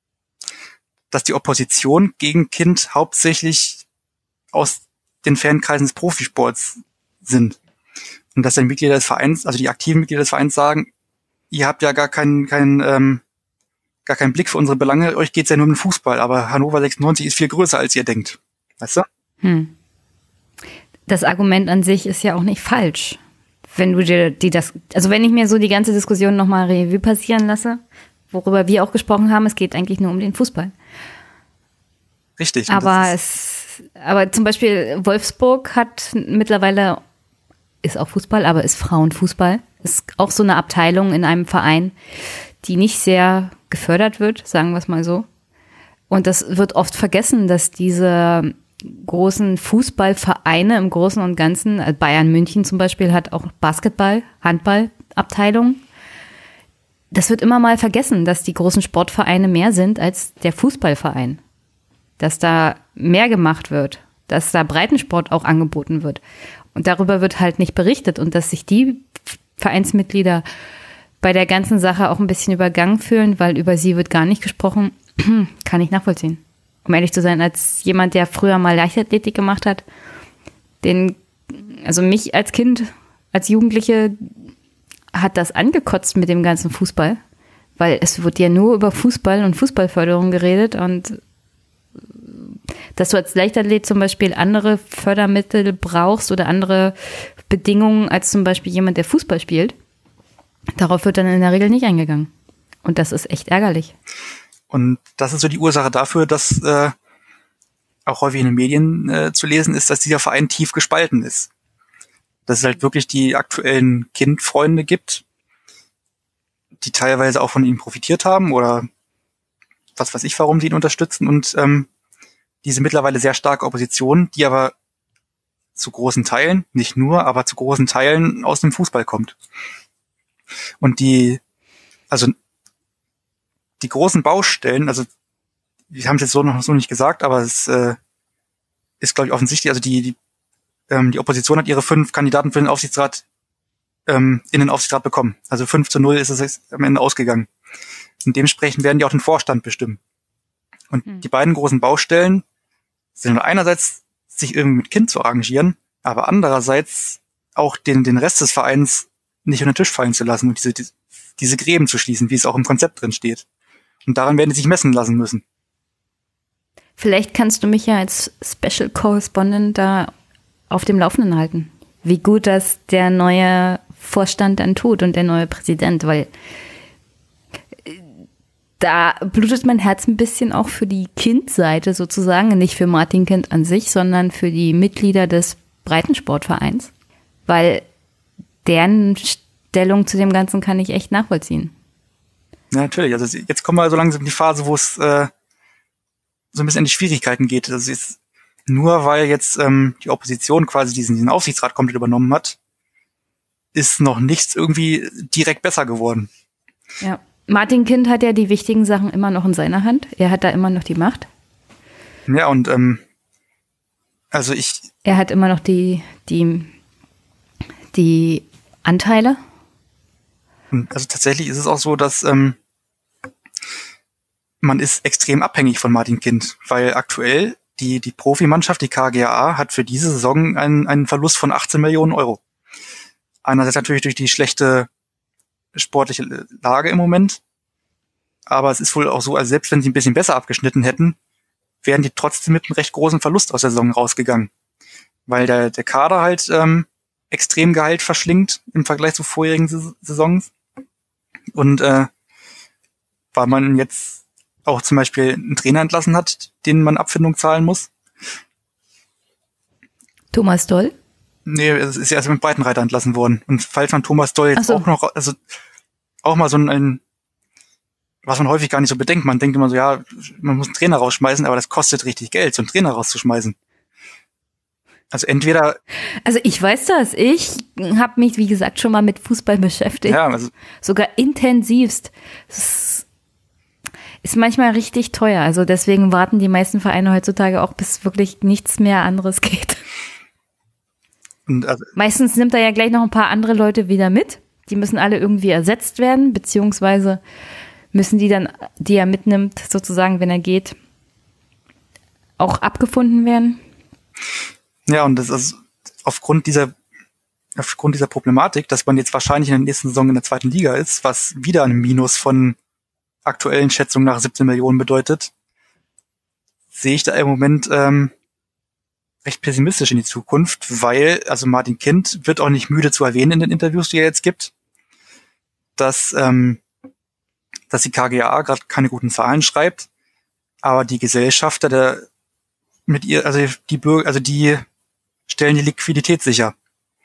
dass die Opposition gegen Kind hauptsächlich aus den Fankreisen des Profisports sind. Und dass die Mitglieder des Vereins, also die aktiven Mitglieder des Vereins sagen, ihr habt ja gar keinen, keinen, ähm, gar keinen Blick für unsere Belange, euch geht's ja nur um den Fußball, aber Hannover sechsundneunzig ist viel größer, als ihr denkt. Weißt du? Hm. Das Argument an sich ist ja auch nicht falsch. Wenn du dir die das, also wenn ich mir so die ganze Diskussion nochmal Revue passieren lasse, worüber wir auch gesprochen haben, es geht eigentlich nur um den Fußball. Richtig. Aber es, aber zum Beispiel Wolfsburg hat mittlerweile, ist auch Fußball, aber ist Frauenfußball. Ist auch so eine Abteilung in einem Verein, die nicht sehr gefördert wird, sagen wir es mal so. Und das wird oft vergessen, dass diese großen Fußballvereine im Großen und Ganzen, also Bayern München zum Beispiel hat auch Basketball, Handballabteilung. Das wird immer mal vergessen, dass die großen Sportvereine mehr sind als der Fußballverein. Dass da mehr gemacht wird, dass da Breitensport auch angeboten wird. Und darüber wird halt nicht berichtet und dass sich die Vereinsmitglieder bei der ganzen Sache auch ein bisschen übergangen fühlen, weil über sie wird gar nicht gesprochen, kann ich nachvollziehen. Um ehrlich zu sein, als jemand, der früher mal Leichtathletik gemacht hat, den, also mich als Kind, als Jugendliche hat das angekotzt mit dem ganzen Fußball, weil es wird ja nur über Fußball und Fußballförderung geredet und dass du als Leichtathlet zum Beispiel andere Fördermittel brauchst oder andere Bedingungen als zum Beispiel jemand, der Fußball spielt, darauf wird dann in der Regel nicht eingegangen. Und das ist echt ärgerlich. Und das ist so die Ursache dafür, dass äh, auch häufig in den Medien äh, zu lesen ist, dass dieser Verein tief gespalten ist. Dass es halt wirklich die aktuellen Kindfreunde gibt, die teilweise auch von ihm profitiert haben oder was weiß ich, warum sie ihn unterstützen und ähm, diese mittlerweile sehr starke Opposition, die aber zu großen Teilen, nicht nur, aber zu großen Teilen aus dem Fußball kommt. Und die, also die großen Baustellen, also wir haben es jetzt so noch so nicht gesagt, aber es äh, ist, glaube ich, offensichtlich, also die, die, ähm, die Opposition hat ihre fünf Kandidaten für den Aufsichtsrat ähm, in den Aufsichtsrat bekommen. Also fünf zu null ist es am Ende ausgegangen. Und dementsprechend werden die auch den Vorstand bestimmen. Und hm. die beiden großen Baustellen sind einerseits, sich irgendwie mit Kind zu arrangieren, aber andererseits auch den, den Rest des Vereins nicht unter den Tisch fallen zu lassen und diese, diese, diese Gräben zu schließen, wie es auch im Konzept drin steht. Und daran werden die sich messen lassen müssen. Vielleicht kannst du mich ja als Special Correspondent da auf dem Laufenden halten. wie gut das der neue Vorstand dann tut und der neue Präsident, weil da blutet mein Herz ein bisschen auch für die Kind-Seite sozusagen, nicht für Martin Kind an sich, sondern für die Mitglieder des Breitensportvereins, weil deren Stellung zu dem Ganzen kann ich echt nachvollziehen. Ja, natürlich. Also jetzt kommen wir so langsam in die Phase, wo es äh, so ein bisschen in die Schwierigkeiten geht. Also jetzt, nur weil jetzt ähm, die Opposition quasi diesen, diesen Aufsichtsrat komplett übernommen hat, ist noch nichts irgendwie direkt besser geworden. Ja. Martin Kind hat ja die wichtigen Sachen immer noch in seiner Hand. Er hat da immer noch die Macht. Ja, und ähm, also ich... Er hat immer noch die, die, die Anteile. Also tatsächlich ist es auch so, dass ähm, man ist extrem abhängig von Martin Kind, weil aktuell die, die Profimannschaft, die K G A A, hat für diese Saison einen, einen Verlust von achtzehn Millionen Euro. Einerseits natürlich durch die schlechte sportliche Lage im Moment. Aber es ist wohl auch so, also selbst wenn sie ein bisschen besser abgeschnitten hätten, wären die trotzdem mit einem recht großen Verlust aus der Saison rausgegangen. Weil der, der Kader halt ähm, extrem Gehalt verschlingt im Vergleich zu vorherigen Saisons. Und äh, weil man jetzt auch zum Beispiel einen Trainer entlassen hat, den man Abfindung zahlen muss. Thomas Doll? Nee, es ist ja erst mit Breitenreiter entlassen worden. Und falls man Thomas Doll jetzt so. auch noch, also auch mal so ein, ein, was man häufig gar nicht so bedenkt, man denkt immer so, ja, man muss einen Trainer rausschmeißen, aber das kostet richtig Geld, so einen Trainer rauszuschmeißen. Also entweder... Also ich weiß das, ich habe mich, wie gesagt, schon mal mit Fußball beschäftigt. Ja, also sogar intensivst. Das ist manchmal richtig teuer, also deswegen warten die meisten Vereine heutzutage auch, bis wirklich nichts mehr anderes geht. Und also, meistens nimmt er ja gleich noch ein paar andere Leute wieder mit. Die müssen alle irgendwie ersetzt werden, beziehungsweise müssen die dann, die er mitnimmt, sozusagen, wenn er geht, auch abgefunden werden. Ja, und das ist aufgrund dieser aufgrund dieser Problematik, dass man jetzt wahrscheinlich in der nächsten Saison in der zweiten Liga ist, was wieder ein Minus von aktuellen Schätzungen nach siebzehn Millionen bedeutet, sehe ich da im Moment ähm, recht pessimistisch in die Zukunft, weil, also Martin Kind wird auch nicht müde zu erwähnen in den Interviews, die er jetzt gibt, dass ähm, dass die K G A A gerade keine guten Zahlen schreibt, aber die Gesellschafter der mit ihr, also die Bürger, also die stellen die Liquidität sicher.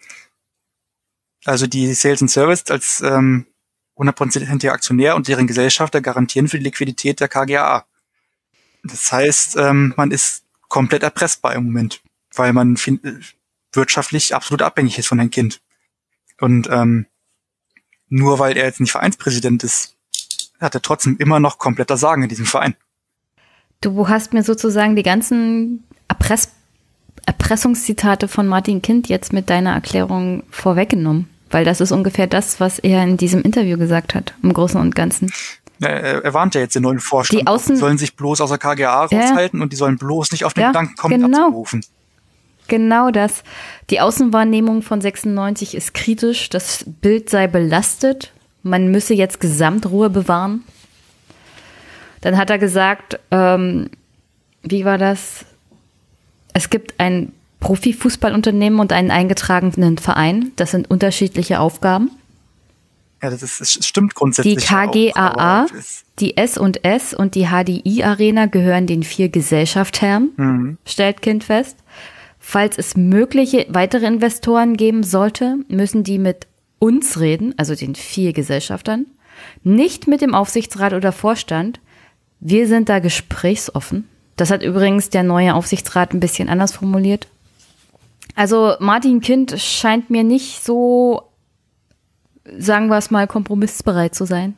Also die Sales and Service als ähm, hundertprozentiger Aktionär und deren Gesellschafter garantieren für die Liquidität der K G A A. Das heißt, ähm, man ist komplett erpressbar im Moment, weil man fin- wirtschaftlich absolut abhängig ist von Herrn Kind. Und ähm, nur weil er jetzt nicht Vereinspräsident ist, hat er trotzdem immer noch kompletter Sagen in diesem Verein. Du hast mir sozusagen die ganzen Erpress- Erpressungszitate von Martin Kind jetzt mit deiner Erklärung vorweggenommen, weil das ist ungefähr das, was er in diesem Interview gesagt hat, im Großen und Ganzen. Ja, er, er warnt ja jetzt den neuen Vorstand. Die, Außen- die sollen sich bloß aus der K G A A raushalten ja. und die sollen bloß nicht auf den ja, Gedanken kommen, genau. abzurufen. Genau das. Die Außenwahrnehmung von sechsundneunzig ist kritisch, das Bild sei belastet, man müsse jetzt Gesamtruhe bewahren. Dann hat er gesagt, ähm, wie war das? Es gibt ein Profifußballunternehmen und einen eingetragenen Verein. Das sind unterschiedliche Aufgaben. Ja, das, ist, das stimmt grundsätzlich. Die K G A A, auch, die S und S und die H D I Arena gehören den vier Gesellschaftsherren, mhm. stellt Kind fest. Falls es mögliche weitere Investoren geben sollte, müssen die mit uns reden, also den vier Gesellschaftern, nicht mit dem Aufsichtsrat oder Vorstand. Wir sind da gesprächsoffen. Das hat übrigens der neue Aufsichtsrat ein bisschen anders formuliert. Also Martin Kind scheint mir nicht so, sagen wir es mal, kompromissbereit zu sein.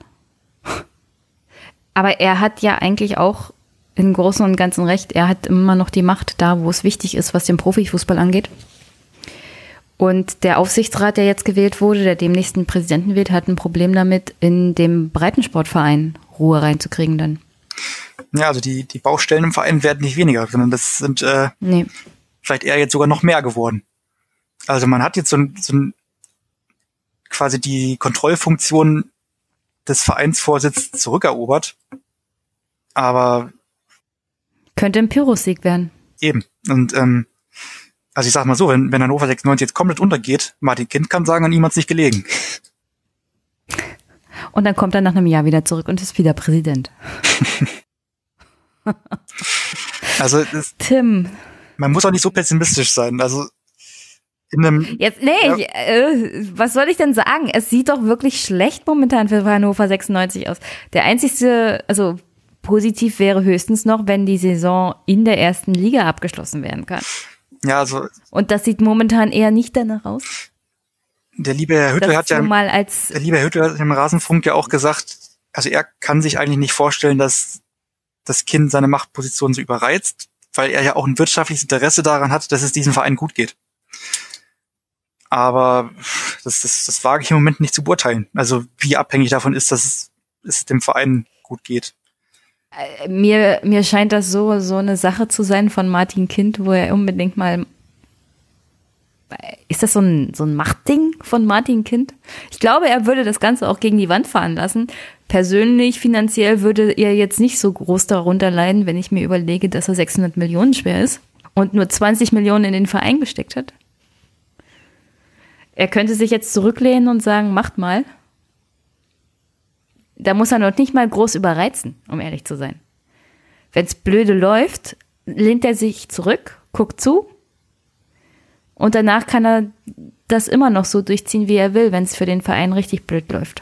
Aber er hat ja eigentlich auch im Großen und Ganzen recht. Er hat immer noch die Macht da, wo es wichtig ist, was den Profifußball angeht. Und der Aufsichtsrat, der jetzt gewählt wurde, der demnächst einen Präsidenten wählt, hat ein Problem damit, in dem Breitensportverein Ruhe reinzukriegen dann. Ja, also die, die Baustellen im Verein werden nicht weniger, sondern das sind äh, nee. vielleicht eher jetzt sogar noch mehr geworden. Also man hat jetzt so ein, so ein quasi die Kontrollfunktion des Vereinsvorsitzes zurückerobert, aber könnte ein Pyrrhussieg werden. Eben. Und ähm, Also ich sag mal so, wenn, wenn Hannover sechsundneunzig jetzt komplett untergeht, Martin Kind kann sagen, an ihm hat's nicht gelegen. Und dann kommt er nach einem Jahr wieder zurück und ist wieder Präsident. Also das, Tim. Man muss auch nicht so pessimistisch sein. Also in einem Jetzt, nee, ja. ich, äh, was soll ich denn sagen? Es sieht doch wirklich schlecht momentan für Hannover sechsundneunzig aus. Der einzigste, also positiv wäre höchstens noch, wenn die Saison in der ersten Liga abgeschlossen werden kann. Ja, also. Und das sieht momentan eher nicht danach aus. Der liebe Herr Hüttl hat ja, mal als der liebe Herr Hüttl hat im Rasenfunk ja auch gesagt, also er kann sich eigentlich nicht vorstellen, dass das Kind seine Machtposition so überreizt, weil er ja auch ein wirtschaftliches Interesse daran hat, dass es diesem Verein gut geht. Aber das, das, das wage ich im Moment nicht zu beurteilen. Also wie abhängig davon ist, dass es, es dem Verein gut geht. Mir, mir scheint das so, so eine Sache zu sein von Martin Kind, wo er unbedingt mal, ist das so ein, so ein Machtding von Martin Kind? Ich glaube, er würde das Ganze auch gegen die Wand fahren lassen. Persönlich, finanziell würde er jetzt nicht so groß darunter leiden, wenn ich mir überlege, dass er sechshundert Millionen schwer ist und nur zwanzig Millionen in den Verein gesteckt hat. Er könnte sich jetzt zurücklehnen und sagen, macht mal. Da muss er noch nicht mal groß überreizen, um ehrlich zu sein. Wenn es blöde läuft, lehnt er sich zurück, guckt zu und danach kann er das immer noch so durchziehen, wie er will, wenn es für den Verein richtig blöd läuft.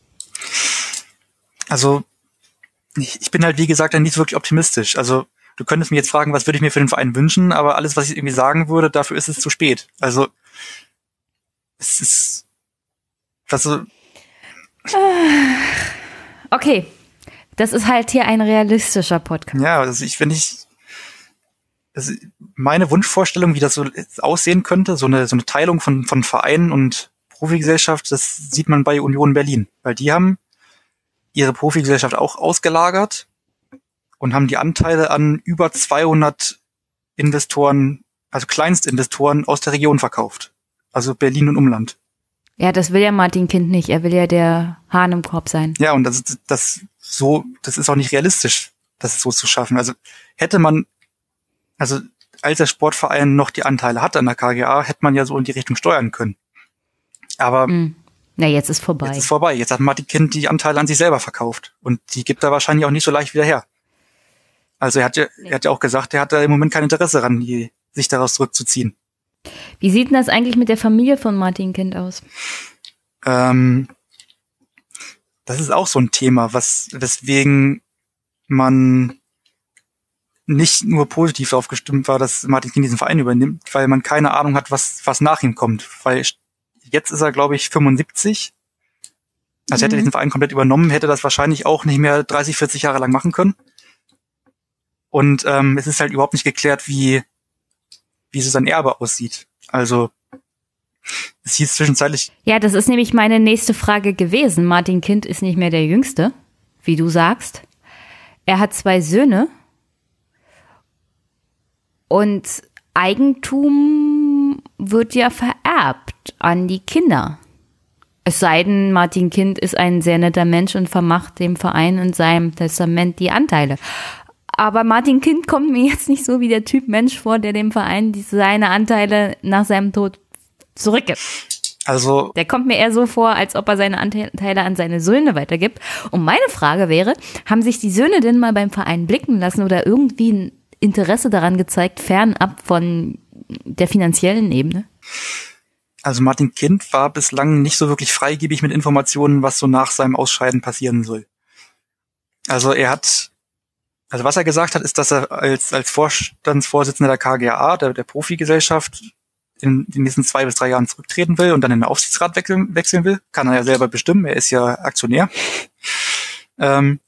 Also ich, ich bin halt, wie gesagt, nicht wirklich optimistisch. Also du könntest mich jetzt fragen, was würde ich mir für den Verein wünschen, aber alles, was ich irgendwie sagen würde, dafür ist es zu spät. Also es ist also okay, das ist halt hier ein realistischer Podcast. Ja, also ich, wenn ich, also meine Wunschvorstellung, wie das so aussehen könnte, so eine, so eine Teilung von, von Vereinen und Profigesellschaft, das sieht man bei Union Berlin, weil die haben ihre Profigesellschaft auch ausgelagert und haben die Anteile an über zweihundert Investoren, also Kleinstinvestoren aus der Region verkauft. Also Berlin und Umland. Ja, das will ja Martin Kind nicht. Er will ja der Hahn im Korb sein. Ja, und das, das so, das ist auch nicht realistisch, das so zu schaffen. Also hätte man, also als der Sportverein noch die Anteile hatte an der K G A, hätte man ja so in die Richtung steuern können. Aber mm. Na, jetzt ist vorbei. Jetzt ist vorbei. Jetzt hat Martin Kind die Anteile an sich selber verkauft. Und die gibt er wahrscheinlich auch nicht so leicht wieder her. Also er hat ja, er hat ja auch gesagt, er hat da im Moment kein Interesse daran, die, sich daraus zurückzuziehen. Wie sieht denn das eigentlich mit der Familie von Martin Kind aus? Ähm, das ist auch so ein Thema, was, weswegen man nicht nur positiv darauf gestimmt war, dass Martin Kind diesen Verein übernimmt, weil man keine Ahnung hat, was, was nach ihm kommt. Weil jetzt ist er, glaube ich, fünfundsiebzig. Also mhm. hätte er diesen Verein komplett übernommen, hätte das wahrscheinlich auch nicht mehr dreißig, vierzig Jahre lang machen können. Und ähm, es ist halt überhaupt nicht geklärt, wie wie so sein Erbe aussieht. Also es hieß zwischenzeitlich... Ja, das ist nämlich meine nächste Frage gewesen. Martin Kind ist nicht mehr der Jüngste, wie du sagst. Er hat zwei Söhne und Eigentum wird ja vererbt an die Kinder. Es sei denn, Martin Kind ist ein sehr netter Mensch und vermacht dem Verein in seinem Testament die Anteile. Aber Martin Kind kommt mir jetzt nicht so wie der Typ Mensch vor, der dem Verein die, seine Anteile nach seinem Tod zurückgibt. Also der kommt mir eher so vor, als ob er seine Anteile an seine Söhne weitergibt. Und meine Frage wäre, haben sich die Söhne denn mal beim Verein blicken lassen oder irgendwie ein Interesse daran gezeigt, fernab von der finanziellen Ebene? Also Martin Kind war bislang nicht so wirklich freigebig mit Informationen, was so nach seinem Ausscheiden passieren soll. Also er hat Also was er gesagt hat, ist, dass er als als Vorstandsvorsitzender der K G A, der, der Profigesellschaft, in den nächsten zwei bis drei Jahren zurücktreten will und dann in den Aufsichtsrat wechseln, wechseln will. Kann er ja selber bestimmen, er ist ja Aktionär. Ähm,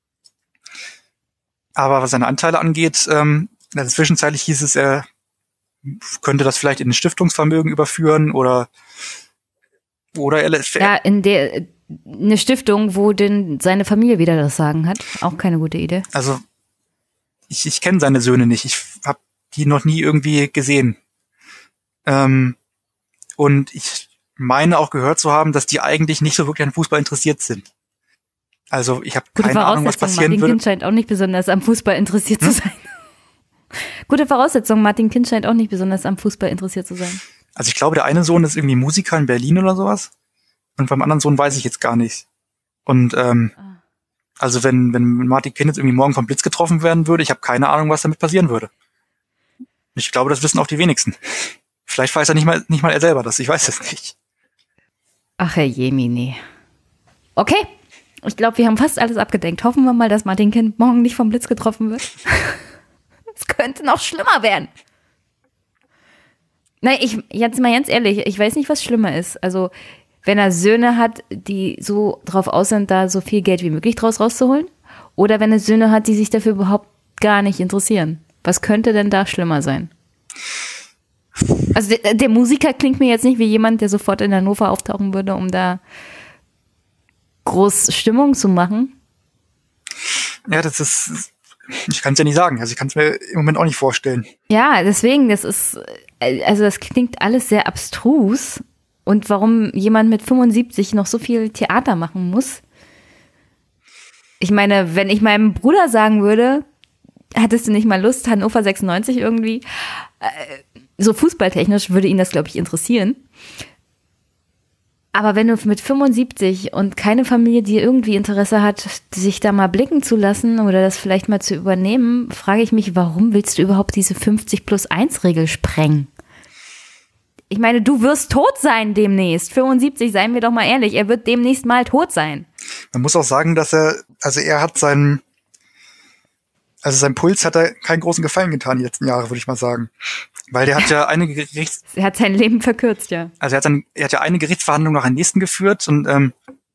aber was seine Anteile angeht, ähm, also zwischenzeitlich hieß es, er könnte das vielleicht in ein Stiftungsvermögen überführen oder oder er ja, in der eine Stiftung, wo denn seine Familie wieder das Sagen hat. Auch keine gute Idee. Also ich, ich kenne seine Söhne nicht. Ich habe die noch nie irgendwie gesehen. Ähm, und ich meine auch gehört zu haben, dass die eigentlich nicht so wirklich an Fußball interessiert sind. Also ich habe keine Ahnung, was passieren würde. Martin Kind scheint auch nicht besonders am Fußball interessiert hm? zu sein. Gute Voraussetzung. Martin Kind scheint auch nicht besonders am Fußball interessiert zu sein. Also ich glaube, der eine Sohn ist irgendwie Musiker in Berlin oder sowas. Und beim anderen Sohn weiß ich jetzt gar nicht. Und ähm, ah. also wenn wenn Martin Kind jetzt irgendwie morgen vom Blitz getroffen werden würde, ich habe keine Ahnung, was damit passieren würde. Ich glaube, das wissen auch die wenigsten. Vielleicht weiß er nicht mal nicht mal er selber das. Ich weiß es nicht. Ach, Herr Jemini. Okay, ich glaube, wir haben fast alles abgedeckt. Hoffen wir mal, dass Martin Kind morgen nicht vom Blitz getroffen wird. Es könnte noch schlimmer werden. Nein, ich, jetzt mal ganz ehrlich, ich weiß nicht, was schlimmer ist. Also, wenn er Söhne hat, die so drauf aus sind, da so viel Geld wie möglich draus rauszuholen, oder wenn er Söhne hat, die sich dafür überhaupt gar nicht interessieren. Was könnte denn da schlimmer sein? Also, der, der Musiker klingt mir jetzt nicht wie jemand, der sofort in Hannover auftauchen würde, um da groß Stimmung zu machen. Ja, das ist, ich kann es ja nicht sagen. Also, ich kann es mir im Moment auch nicht vorstellen. Ja, deswegen, das ist, also das klingt alles sehr abstrus. Und warum jemand mit fünfundsiebzig noch so viel Theater machen muss. Ich meine, wenn ich meinem Bruder sagen würde, hattest du nicht mal Lust, Hannover sechsundneunzig irgendwie, so fußballtechnisch würde ihn das, glaube ich, interessieren. Aber wenn du mit fünfundsiebzig und keine Familie, die irgendwie Interesse hat, sich da mal blicken zu lassen oder das vielleicht mal zu übernehmen, frage ich mich, warum willst du überhaupt diese fünfzig plus eins Regel sprengen? Ich meine, du wirst tot sein demnächst. fünfundsiebzig, seien wir doch mal ehrlich, er wird demnächst mal tot sein. Man muss auch sagen, dass er, also er hat seinen, also sein Puls hat er keinen großen Gefallen getan die letzten Jahre, würde ich mal sagen. Weil der hat ja einige Gerichts... Er hat sein Leben verkürzt, ja. Also er hat, dann, er hat ja eine Gerichtsverhandlung nach der nächsten geführt und ähm,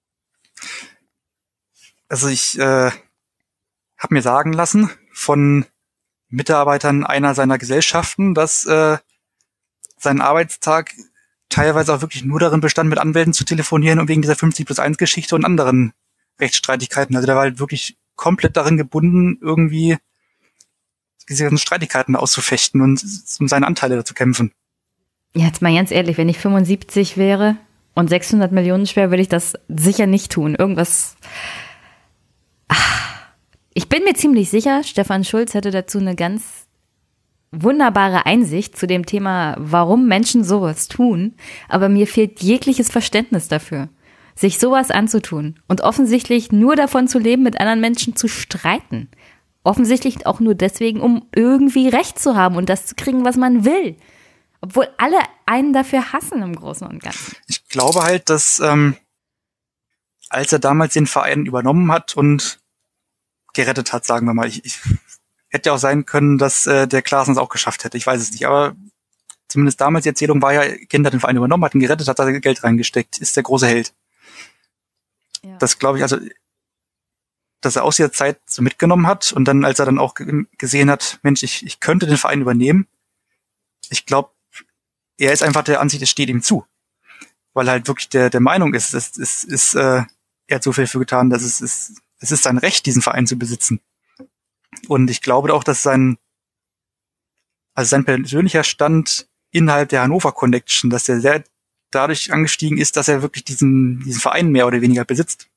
also ich äh, habe mir sagen lassen von Mitarbeitern einer seiner Gesellschaften, dass äh, sein Arbeitstag teilweise auch wirklich nur darin bestand, mit Anwälten zu telefonieren und wegen dieser fünfzig plus eins Geschichte und anderen Rechtsstreitigkeiten. Also der war halt wirklich komplett darin gebunden, irgendwie diese ganzen Streitigkeiten auszufechten und um seine Anteile dazu kämpfen. Ja, jetzt mal ganz ehrlich, wenn ich fünfundsiebzig wäre und sechshundert Millionen schwer, würde ich das sicher nicht tun. Irgendwas... Ach. Ich bin mir ziemlich sicher, Stefan Schulz hätte dazu eine ganz wunderbare Einsicht zu dem Thema, warum Menschen sowas tun, aber mir fehlt jegliches Verständnis dafür, sich sowas anzutun und offensichtlich nur davon zu leben, mit anderen Menschen zu streiten. Offensichtlich auch nur deswegen, um irgendwie Recht zu haben und das zu kriegen, was man will. Obwohl alle einen dafür hassen im Großen und Ganzen. Ich glaube halt, dass ähm, als er damals den Verein übernommen hat und gerettet hat, sagen wir mal, ich, ich hätte ja auch sein können, dass äh, der Klaassen es auch geschafft hätte. Ich weiß es nicht, aber zumindest damals die Erzählung war ja, Kind hat den Verein übernommen, hat ihn gerettet, hat da Geld reingesteckt, ist der große Held. Ja. Das glaube ich, also, dass er aus dieser Zeit so mitgenommen hat und dann, als er dann auch g- gesehen hat, Mensch, ich, ich könnte den Verein übernehmen, ich glaube, er ist einfach der Ansicht, es steht ihm zu. Weil er halt wirklich der, der Meinung ist, es ist, ist, äh, er hat so viel für getan, dass es ist, es ist sein Recht, diesen Verein zu besitzen. Und ich glaube auch, dass sein, also sein persönlicher Stand innerhalb der Hannover Connection, dass er sehr dadurch angestiegen ist, dass er wirklich diesen, diesen Verein mehr oder weniger besitzt.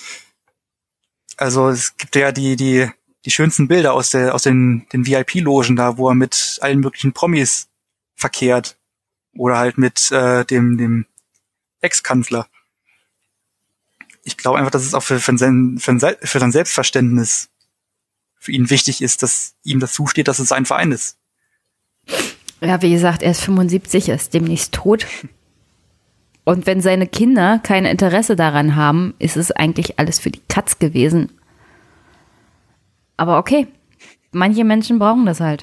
Also es gibt ja die, die, die schönsten Bilder aus der, aus den, den V I P-Logen da, wo er mit allen möglichen Promis verkehrt. Oder halt mit, äh, dem, dem Ex-Kanzler. Ich glaube einfach, dass es auch für, für, sein, für, sein, für sein Selbstverständnis für ihn wichtig ist, dass ihm das zusteht, dass es sein Verein ist. Ja, wie gesagt, er ist fünfundsiebzig, er ist demnächst tot. Und wenn seine Kinder kein Interesse daran haben, ist es eigentlich alles für die Katz gewesen. Aber okay, manche Menschen brauchen das halt.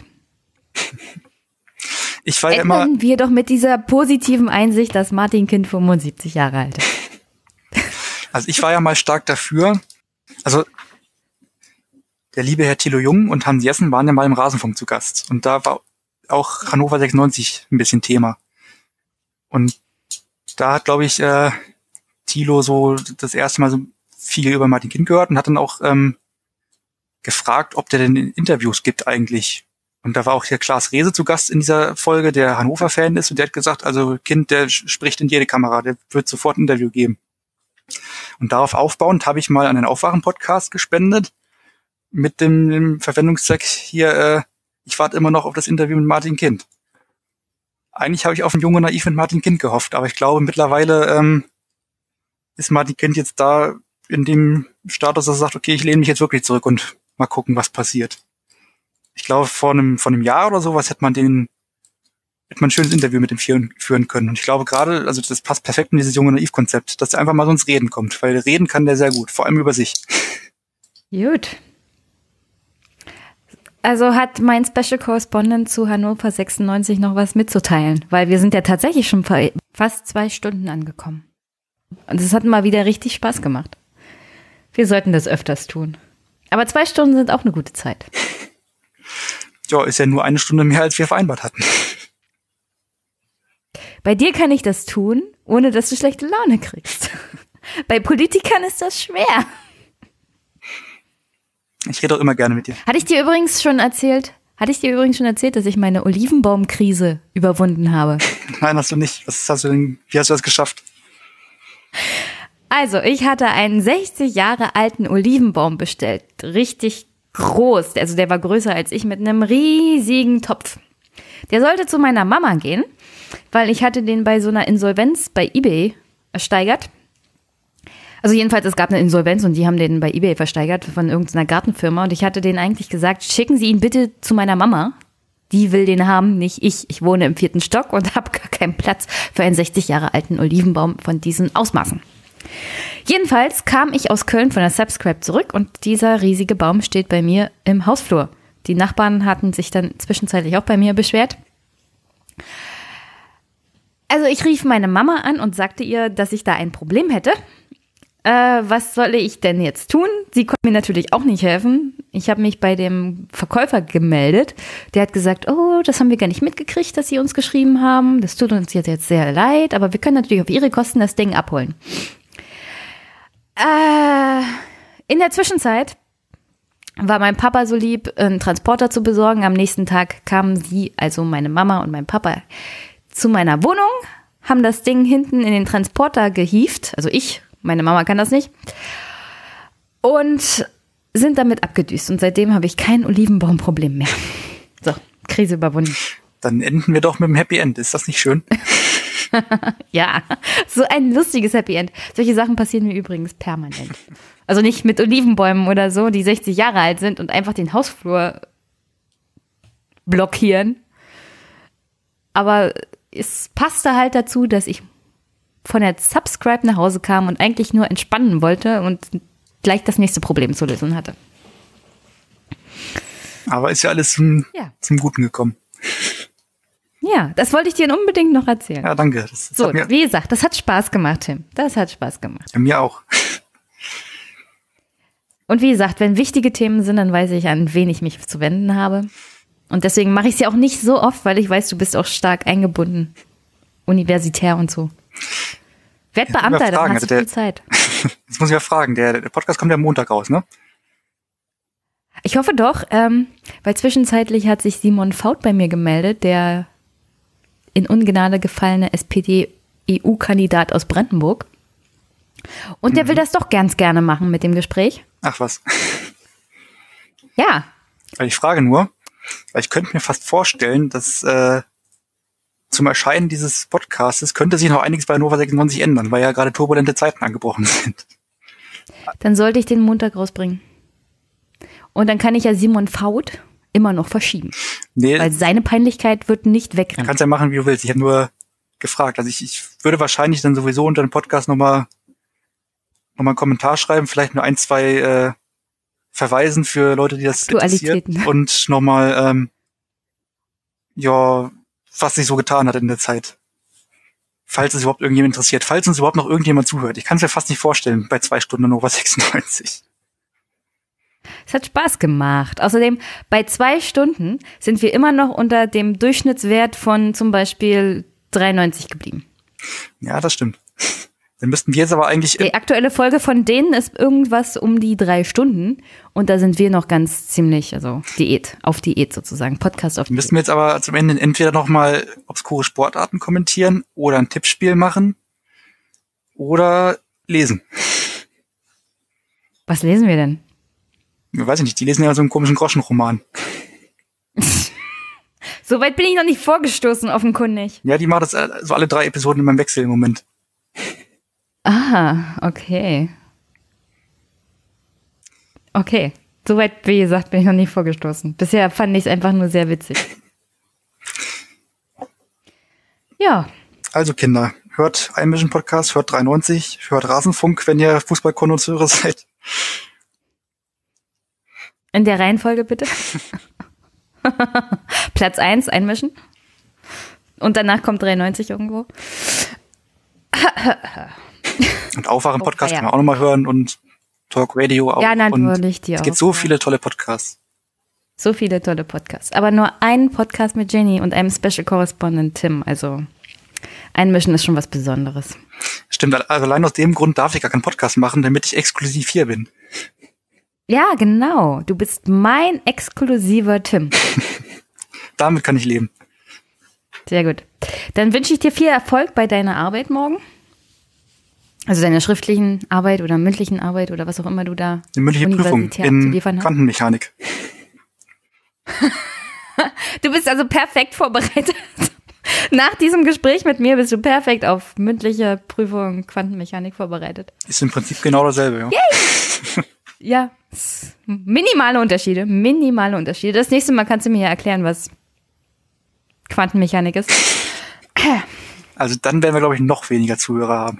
Ich war ja immer. Ändern wir doch mit dieser positiven Einsicht, dass Martin Kind fünfundsiebzig Jahre alt ist. Also ich war ja mal stark dafür, also der liebe Herr Thilo Jung und Hans Jessen waren ja mal im Rasenfunk zu Gast. Und da war auch Hannover sechsundneunzig ein bisschen Thema. Und da hat, glaube ich, äh, Thilo so das erste Mal so viel über Martin Kind gehört und hat dann auch ähm, gefragt, ob der denn Interviews gibt eigentlich. Und da war auch hier Klaas Rehse zu Gast in dieser Folge, der Hannover-Fan ist. Und der hat gesagt, also Kind, der spricht in jede Kamera, der wird sofort ein Interview geben. Und darauf aufbauend habe ich mal an den Aufwachen-Podcast gespendet mit dem, dem Verwendungszweck hier, äh, ich warte immer noch auf das Interview mit Martin Kind. Eigentlich habe ich auf ein Junge Naiv mit Martin Kind gehofft, aber ich glaube mittlerweile ähm, ist Martin Kind jetzt da in dem Status, dass er sagt, okay, ich lehne mich jetzt wirklich zurück und mal gucken, was passiert. Ich glaube, vor einem, vor einem Jahr oder sowas hätte man den, hätte man ein schönes Interview mit ihm führen, führen können. Und ich glaube gerade, also das passt perfekt in dieses junge Naiv-Konzept, dass er einfach mal so ins Reden kommt, weil reden kann der sehr gut, vor allem über sich. Gut. Also hat mein Special Correspondent zu Hannover sechsundneunzig noch was mitzuteilen, weil wir sind ja tatsächlich schon fast zwei Stunden angekommen. Und es hat mal wieder richtig Spaß gemacht. Wir sollten das öfters tun. Aber zwei Stunden sind auch eine gute Zeit. Ja, ist ja nur eine Stunde mehr, als wir vereinbart hatten. Bei dir kann ich das tun, ohne dass du schlechte Laune kriegst. Bei Politikern ist das schwer. Ich rede auch immer gerne mit dir. Hatte ich dir übrigens schon erzählt, hatte ich dir übrigens schon erzählt, dass ich meine Olivenbaumkrise überwunden habe? Nein, hast du nicht. Was hast du denn, wie hast du das geschafft? Also, ich hatte einen sechzig Jahre alten Olivenbaum bestellt. Richtig groß. Also, der war größer als ich mit einem riesigen Topf. Der sollte zu meiner Mama gehen, weil ich hatte den bei so einer Insolvenz bei eBay ersteigert. Also jedenfalls, es gab eine Insolvenz und die haben den bei eBay versteigert von irgendeiner Gartenfirma. Und ich hatte denen eigentlich gesagt, schicken Sie ihn bitte zu meiner Mama. Die will den haben, nicht ich. Ich wohne im vierten Stock und habe gar keinen Platz für einen sechzig Jahre alten Olivenbaum von diesen Ausmaßen. Jedenfalls kam ich aus Köln von der Subscribe zurück und dieser riesige Baum steht bei mir im Hausflur. Die Nachbarn hatten sich dann zwischenzeitlich auch bei mir beschwert. Also ich rief meine Mama an und sagte ihr, dass ich da ein Problem hätte. Äh, was soll ich denn jetzt tun? Sie konnte mir natürlich auch nicht helfen. Ich habe mich bei dem Verkäufer gemeldet. Der hat gesagt, oh, das haben wir gar nicht mitgekriegt, dass Sie uns geschrieben haben. Das tut uns jetzt sehr leid, aber wir können natürlich auf Ihre Kosten das Ding abholen. Äh, in der Zwischenzeit war mein Papa so lieb, einen Transporter zu besorgen. Am nächsten Tag kamen sie, also meine Mama und mein Papa, zu meiner Wohnung, haben das Ding hinten in den Transporter gehievt, also ich, meine Mama kann das nicht, und sind damit abgedüst. Und seitdem habe ich kein Olivenbaumproblem mehr. So, Krise überwunden. Dann enden wir doch mit einem Happy End. Ist das nicht schön? Ja, so ein lustiges Happy End. Solche Sachen passieren mir übrigens permanent. Also nicht mit Olivenbäumen oder so, die sechzig Jahre alt sind und einfach den Hausflur blockieren. Aber es passte halt dazu, dass ich von der Subscribe nach Hause kam und eigentlich nur entspannen wollte und gleich das nächste Problem zu lösen hatte. Aber ist ja alles zum, ja. zum Guten gekommen. Ja, das wollte ich dir unbedingt noch erzählen. Ja, danke. Das, das so, wie gesagt, das hat Spaß gemacht, Tim. Das hat Spaß gemacht. Ja, mir auch. Und wie gesagt, wenn wichtige Themen sind, dann weiß ich, an wen ich mich zu wenden habe. Und deswegen mache ich es ja auch nicht so oft, weil ich weiß, du bist auch stark eingebunden. Universitär und so. Werd Beamter, dann hast du viel Zeit. Jetzt muss ich ja fragen, der, der Podcast kommt ja am Montag raus, ne? Ich hoffe doch, ähm, weil zwischenzeitlich hat sich Simon Faut bei mir gemeldet, der in Ungnade gefallene S P D-E U-Kandidat aus Brandenburg. Und der mhm. will das doch ganz gerne machen mit dem Gespräch. Ach was. Ja. Ich frage nur, weil ich könnte mir fast vorstellen, dass äh, zum Erscheinen dieses Podcastes könnte sich noch einiges bei Hannover sechsundneunzig ändern, weil ja gerade turbulente Zeiten angebrochen sind. Dann sollte ich den Montag rausbringen. Und dann kann ich ja Simon Faut immer noch verschieben. Nee, weil seine Peinlichkeit wird nicht wegrennen. Du kannst ja machen, wie du willst. Ich habe nur gefragt. Also ich, ich würde wahrscheinlich dann sowieso unter dem Podcast nochmal noch mal einen Kommentar schreiben, vielleicht nur ein, zwei äh, Verweisen für Leute, die das interessiert. Und nochmal, ähm, ja, was sich so getan hat in der Zeit. Falls es überhaupt irgendjemand interessiert. Falls uns überhaupt noch irgendjemand zuhört. Ich kann es mir fast nicht vorstellen bei zwei Stunden Hannover sechsundneunzig. Es hat Spaß gemacht. Außerdem, bei zwei Stunden sind wir immer noch unter dem Durchschnittswert von zum Beispiel dreiundneunzig geblieben. Ja, das stimmt. Dann müssten wir jetzt aber eigentlich... Die aktuelle Folge von denen ist irgendwas um die drei Stunden. Und da sind wir noch ganz ziemlich, also Diät, auf Diät sozusagen, Podcast auf Diät. Müssten wir jetzt aber zum Ende entweder nochmal obskure Sportarten kommentieren oder ein Tippspiel machen oder lesen. Was lesen wir denn? Ich weiß nicht, die lesen ja so einen komischen Groschenroman. So weit bin ich noch nicht vorgestoßen, offenkundig. Ja, die macht das so also alle drei Episoden in meinem Wechsel im Moment. Ah, okay. Okay. Soweit, wie gesagt, bin ich noch nicht vorgestoßen. Bisher fand ich es einfach nur sehr witzig. Ja. Also Kinder, hört Einmischen Podcast, hört dreiundneunzig, hört Rasenfunk, wenn ihr Fußballkonnoisseure seid. In der Reihenfolge bitte. Platz eins Einmischen. Und danach kommt dreiundneunzig irgendwo. Und Aufwachen Podcast oh, ja. kann man auch nochmal hören und Talk Radio auch. Ja, natürlich. Und es gibt so viele tolle Podcasts. So viele tolle Podcasts. Aber nur ein Podcast mit Jenny und einem Special Correspondent Tim. Also Einmischen ist schon was Besonderes. Stimmt, also allein aus dem Grund darf ich gar keinen Podcast machen, damit ich exklusiv hier bin. Ja, genau. Du bist mein exklusiver Tim. Damit kann ich leben. Sehr gut. Dann wünsche ich dir viel Erfolg bei deiner Arbeit morgen. Also deiner schriftlichen Arbeit oder mündlichen Arbeit oder was auch immer du da eine mündliche Prüfung in Quantenmechanik. Du bist also perfekt vorbereitet. Nach diesem Gespräch mit mir bist du perfekt auf mündliche Prüfung Quantenmechanik vorbereitet. Ist im Prinzip genau dasselbe, ja. Yay! Ja, minimale Unterschiede, minimale Unterschiede. Das nächste Mal kannst du mir ja erklären, was Quantenmechanik ist. Also dann werden wir, glaube ich, noch weniger Zuhörer haben.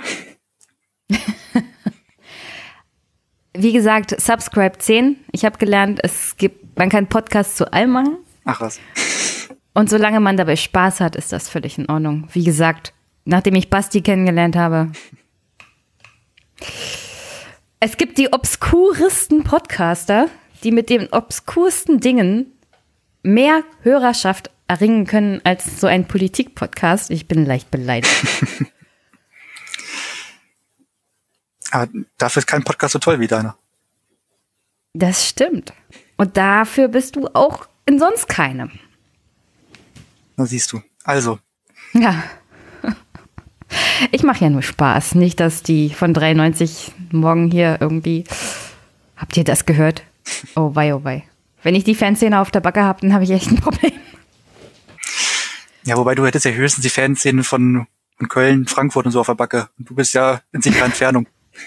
Wie gesagt, Subscribe zehn. Ich habe gelernt, es gibt, man kann Podcasts zu allem machen. Ach was. Und solange man dabei Spaß hat, ist das völlig in Ordnung. Wie gesagt, nachdem ich Basti kennengelernt habe, es gibt die obskuresten Podcaster, die mit den obskursten Dingen mehr Hörerschaft erringen können als so ein Politik-Podcast. Ich bin leicht beleidigt. Aber dafür ist kein Podcast so toll wie deiner. Das stimmt. Und dafür bist du auch in sonst keinem. Na siehst du. Also. Ja. Ich mache ja nur Spaß. Nicht, dass die von dreiundneunzig morgen hier irgendwie... Habt ihr das gehört? Oh wei, oh wei. Wenn ich die Fanszene auf der Backe habe, dann habe ich echt ein Problem. Ja, wobei du hättest ja höchstens die Fanszene von, von Köln, Frankfurt und so auf der Backe. Und du bist ja in sicherer Entfernung.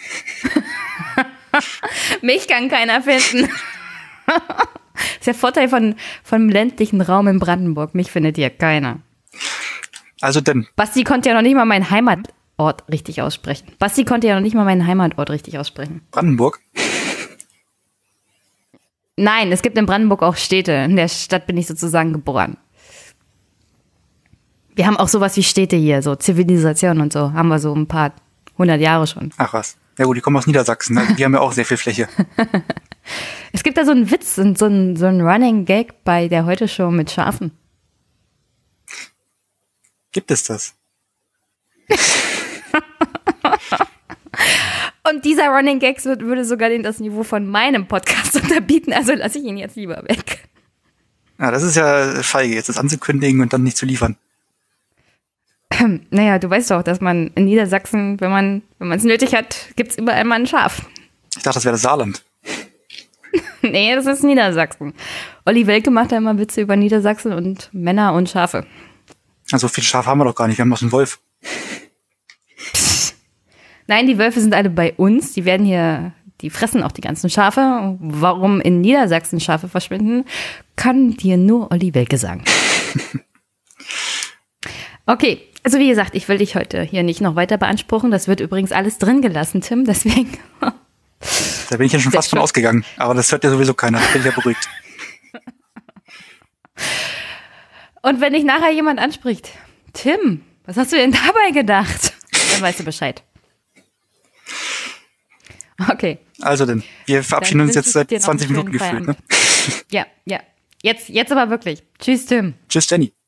Mich kann keiner finden. Das ist der Vorteil von, vom ländlichen Raum in Brandenburg. Mich findet hier keiner. Also denn. Basti konnte ja noch nicht mal meinen Heimatort richtig aussprechen. Basti konnte ja noch nicht mal meinen Heimatort richtig aussprechen. Brandenburg? Nein, es gibt in Brandenburg auch Städte. In der Stadt bin ich sozusagen geboren. Wir haben auch sowas wie Städte hier, so Zivilisation und so. Haben wir so ein paar hundert Jahre schon. Ach was. Ja gut, die kommen aus Niedersachsen. Also die haben ja auch sehr viel Fläche. Es gibt da so einen Witz und so einen, so einen Running Gag bei der Heute-Show mit Schafen. Gibt es das? Und dieser Running Gag würde sogar den, das Niveau von meinem Podcast unterbieten, also lasse ich ihn jetzt lieber weg. Ja, das ist ja feige, jetzt das anzukündigen und dann nicht zu liefern. Naja, du weißt doch, dass man in Niedersachsen, wenn man wenn man es nötig hat, gibt's überall mal ein Schaf. Ich dachte, das wäre das Saarland. Nee, das ist Niedersachsen. Olli Welke macht da immer Witze über Niedersachsen und Männer und Schafe. Also viel Schaf haben wir doch gar nicht, wir haben noch einen Wolf. Psst. Nein, die Wölfe sind alle bei uns, die werden hier, die fressen auch die ganzen Schafe. Warum in Niedersachsen Schafe verschwinden, kann dir nur Olli Welke sagen. Okay, also wie gesagt, ich will dich heute hier nicht noch weiter beanspruchen. Das wird übrigens alles drin gelassen, Tim, deswegen. Da bin ich ja schon fast von ausgegangen, aber das hört ja sowieso keiner, da bin ich ja beruhigt. Und wenn dich nachher jemand anspricht, Tim, was hast du denn dabei gedacht? Dann weißt du Bescheid. Okay. Also denn, wir verabschieden uns jetzt seit zwanzig Minuten gefühlt, ne? Ja, ja. Jetzt, jetzt aber wirklich. Tschüss, Tim. Tschüss, Jenny.